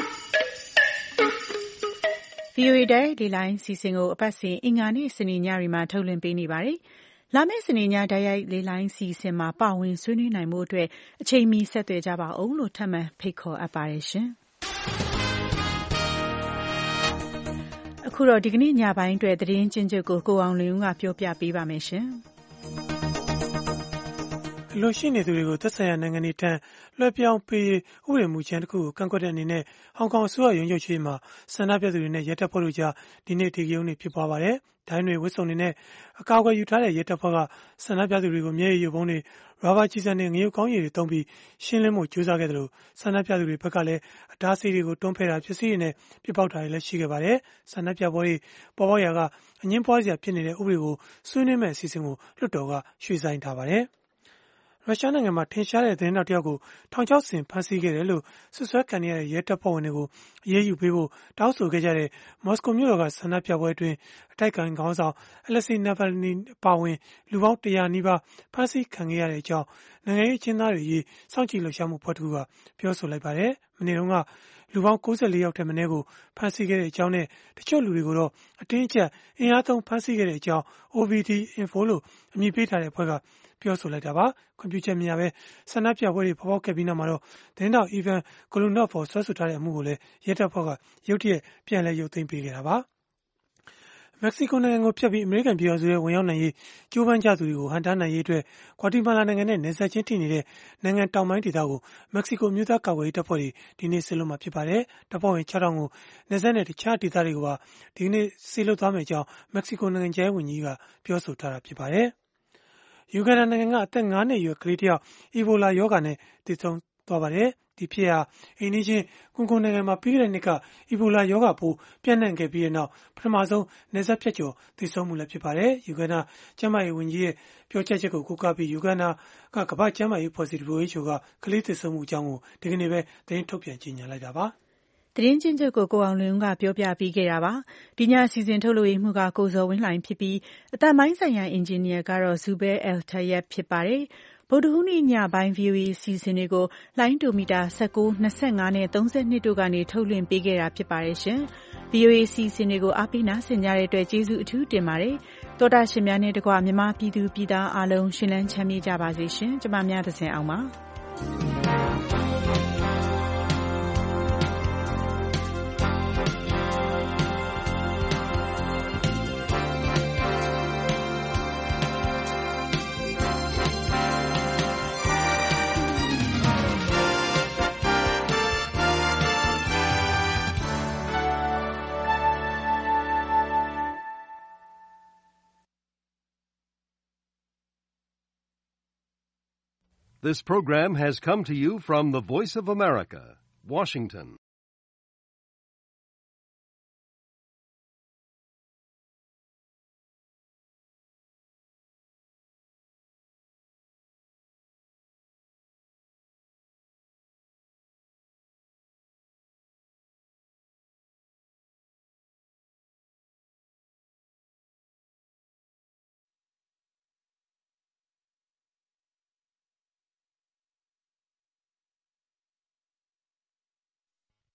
ဗီအိုအေတိုက်လေ့လာစီစဉ်ကိုအပတ်စဉ်အင်္ဂါနေ့စနေညတွေမှာထုတ်လွှင့်ပေးနေပါတယ်။လာမယ့်စနေညတိုက်ရိုက်လေလိုင်းစီစဉ်မှာပါဝင်ဆွေးနွေးနိုင်မှုအတွက်အချိန်မီဆက်သွယ်ကြပါအောင်လို့ထပ်မံဖိတ်ခေါ်အပ်ပါတယ်ရှင်။အခုတော့ဒီကနေ့ညပိုင်းအတွက်သတင်းချင်းချုပ်ကိုကိုအောင်လင်းဦးကပြောပြပေးပါမယ်ရှင်။အလိုရှိနေသူတွေကိုသက်ဆိုင်ရာနိုင်ငံတွေထံလွှဲပြောင်းပေးဥပဒေမူကြမ်းတစ်ခုကိုကန့်ကွက်တဲ့အနေနဲ့ဟောင်ကောင်အစိုးရရုံးချုပ်ရှိမှာဆန္ဒပြသူတွေနဲ့ရဲတပ်ဖွဲ့တို့ကြားဒီနေ့ဒီကိန်းတွေဖြစ်ပွားပါတယ်။ဒိုင်းတွေဝစ်စုံတွေနဲ့အကာအကွယ်ယူထားတဲ့ရဲတပ်ဖွဲ့ကဆန္ဒပြသူတွေကိုမျက်ရည်ယိုဗုံးတွေရာဘာကျည်ဆံတွေငရုတ်ကောင်းရည်တွေတုံးပြီးရှင်းလင်းမှုကြိုးစားခဲ့တယ်လို့ဆန္ဒပြသူတွေဘက်ကလည်းအတားအဆီးတွေကိုတွန်းဖဲတာဖြစ်စီတွေနဲ့ပြပောက်တာတွေလည်းရှိခဲ့ပါတယ်။ဆန္ဒပြပွဲတွေပေါ်ပေါက်ရာကအငင်းပွားစရာဖြစ်နေတဲ့ဥပဒေကိုဆွေးနွေးမဲ့အစီအစဉ်ကိုလွှတ်တော်ကရွှေ့ဆိုင်းထားပါတယ်။ရုရှားနိုင်ငံမှာထင်ရှားတဲ့သတင်းတောက်တယောက်ကိုထောင်ချောက်ဆင်ဖမ်းဆီးခဲ့တယ်လို့ဆွဆွဲခံရတဲ့ရဲတပ်ဖွဲ့ဝင်တွေကိုအရေးယူပေးဖို့တောင်းဆိုခဲ့ကြတဲ့မော်စကိုမြို့တော်ကဆန္ဒပြပွဲအတွင်းအတိုက်အခံခေါင်းဆောင်အလက်ဆီနာဗယ်နီပါဝင်လူပေါင်းတရာနီးပါးဖမ်းဆီးခံခဲ့ရတဲ့အကြောင်းနိုင်ငံရေးအကျဉ်းသားတွေရေးစောင့်ကြည့်လှုပ်ရှားမှုဖွဲ့တစ်ခုကပြောဆိုလိုက်ပါတယ်။မနေ့တုန်းကလူပေါင်းကိုးဆယ်လေးယောက်ထက်မနည်းကိုဖမ်းဆီးခဲ့တဲ့အကြောင်းနဲ့တချို့လူတွေကိုတော့အတင်းအကျပ်အင်အားသုံးဖမ်းဆီးခဲ့တဲ့အကြောင်း အို ဗီ ဒီ Info လို့အမည်ပေးထားတဲ့အဖွဲ့ကပြောဆိုလိုက်တာပါ။ခွင့်ပြုချက်မရဘဲဆန္ဒပြပွဲတွေပေါ်ပေါက်ခဲ့ပြီးနောက်မှာတော့သတင်းတောက်အီဗန်ဂိုလူနော့ဖ်ကိုဆွဲဆိုထားတဲ့အမှုကိုလည်းရဲတပ်ဖွဲ့ကရုတ်တရက်ပြန်လည်ရုပ်သိမ်းပေးခဲ့တာပါ။မက္ကဆီကိုနိုင်ငံကိုဖျက်ပြီးအမေရိကန်ပြည်ထောင်စုရဲ့ဝင်ရောက်နိုင်ရေးကြိုးပမ်းကြသူတွေကိုဟန်တားနိုင်ရေးအတွက်ဂွါတီမာလာနိုင်ငံနဲ့နယ်စပ်ချင်းထိနေတဲ့နိုင်ငံတောင်ပိုင်းဒေသကိုမက္ကဆီကိုမြို့သားကာကွယ်ရေးတပ်ဖွဲ့တွေဒီနေ့ဆေးလွှတ်မှာဖြစ်ပါတယ်။တပ်ဖွဲ့ဝင်ခြောက်ထောင်ကိုနယ်စပ်နဲ့တခြားဒေသတွေကိုပါဒီနေ့ဆေးလွှတ်သွားမယ်အကြောင်းမက္ကဆီကိုနိုင်ငံသားဝန်ကြီးကပြောဆိုထားတာဖြစ်ပါတယ်။ယူဂန်ဒါနိုင်ငံကအသက်ငါးနှစ်အရွယ်ကလေးတစ်ယောက်အီဘိုလာရောဂါနဲ့သေဆုံးသွားပါတယ်။ဒီဖြစ်ဟာအိန္ဒိချင်းကွန်ဂိုနိုင်ငံမှာပြီးခဲ့တဲ့နှစ်ကအီဘိုလာရောဂါပိုးပြန့်နှံ့ခဲ့ပြီးတဲ့နောက်ပထမဆုံးနယ်စပ်ဖြတ်ကျော်သေဆုံးမှုလည်းဖြစ်ပါတယ်။ယူဂန်ဒါကျန်းမာရေးဝန်ကြီးရဲ့ပြောချက်ချက်ကိုကိုးကားပြီးယူဂန်ဒါကကမ္ဘာ့ကျန်းမာရေးအဖွဲ့အစည်း ဒဘလျူ အို အေချ် အို ကကလေးသေဆုံးမှုအကြောင်းကိုဒီကနေ့ပဲသတင်းထုတ်ပြန်ကြေညာလိုက်တာပါ။သတင်းချင်းချုပ်ကိုကိုအောင်လွင်ဦးကပြောပြပေးခဲ့တာပါ။ဒီညအစီအစဉ်ထုတ်လို့ရမှုကကိုဇော်ဝင်းလှိုင်ဖြစ်ပြီးအတန်ပိုင်းဆိုင်ရာအင်ဂျင်နီယာကတော့ဇူဘဲအယ်ထယက်ဖြစ်ပါတယ်။ဗုဒ္ဓဟူးနေ့ညပိုင်း ဗီအိုအေ အစီအစဉ်တွေကိုလိုင်းတိုမီတာ၁၉ ၂၅နဲ့၃၂တို့ကနေထုတ်လွှင့်ပေးခဲ့တာဖြစ်ပါတယ်ရှင်။ ဗီအိုအေ အစီအစဉ်တွေကိုအားပေးနားဆင်ကြတဲ့အတွက်ကျေးဇူးအထူးတင်ပါတယ်။သောတာရှင်များနဲ့တကွမြန်မာပြည်သူပြည်သားအားလုံးရှင်လန်းချမ်းမြေ့ကြပါစေရှင်။ကျမများသဇင်အောင်ပါ။ This program has come to you from the Voice of America, Washington.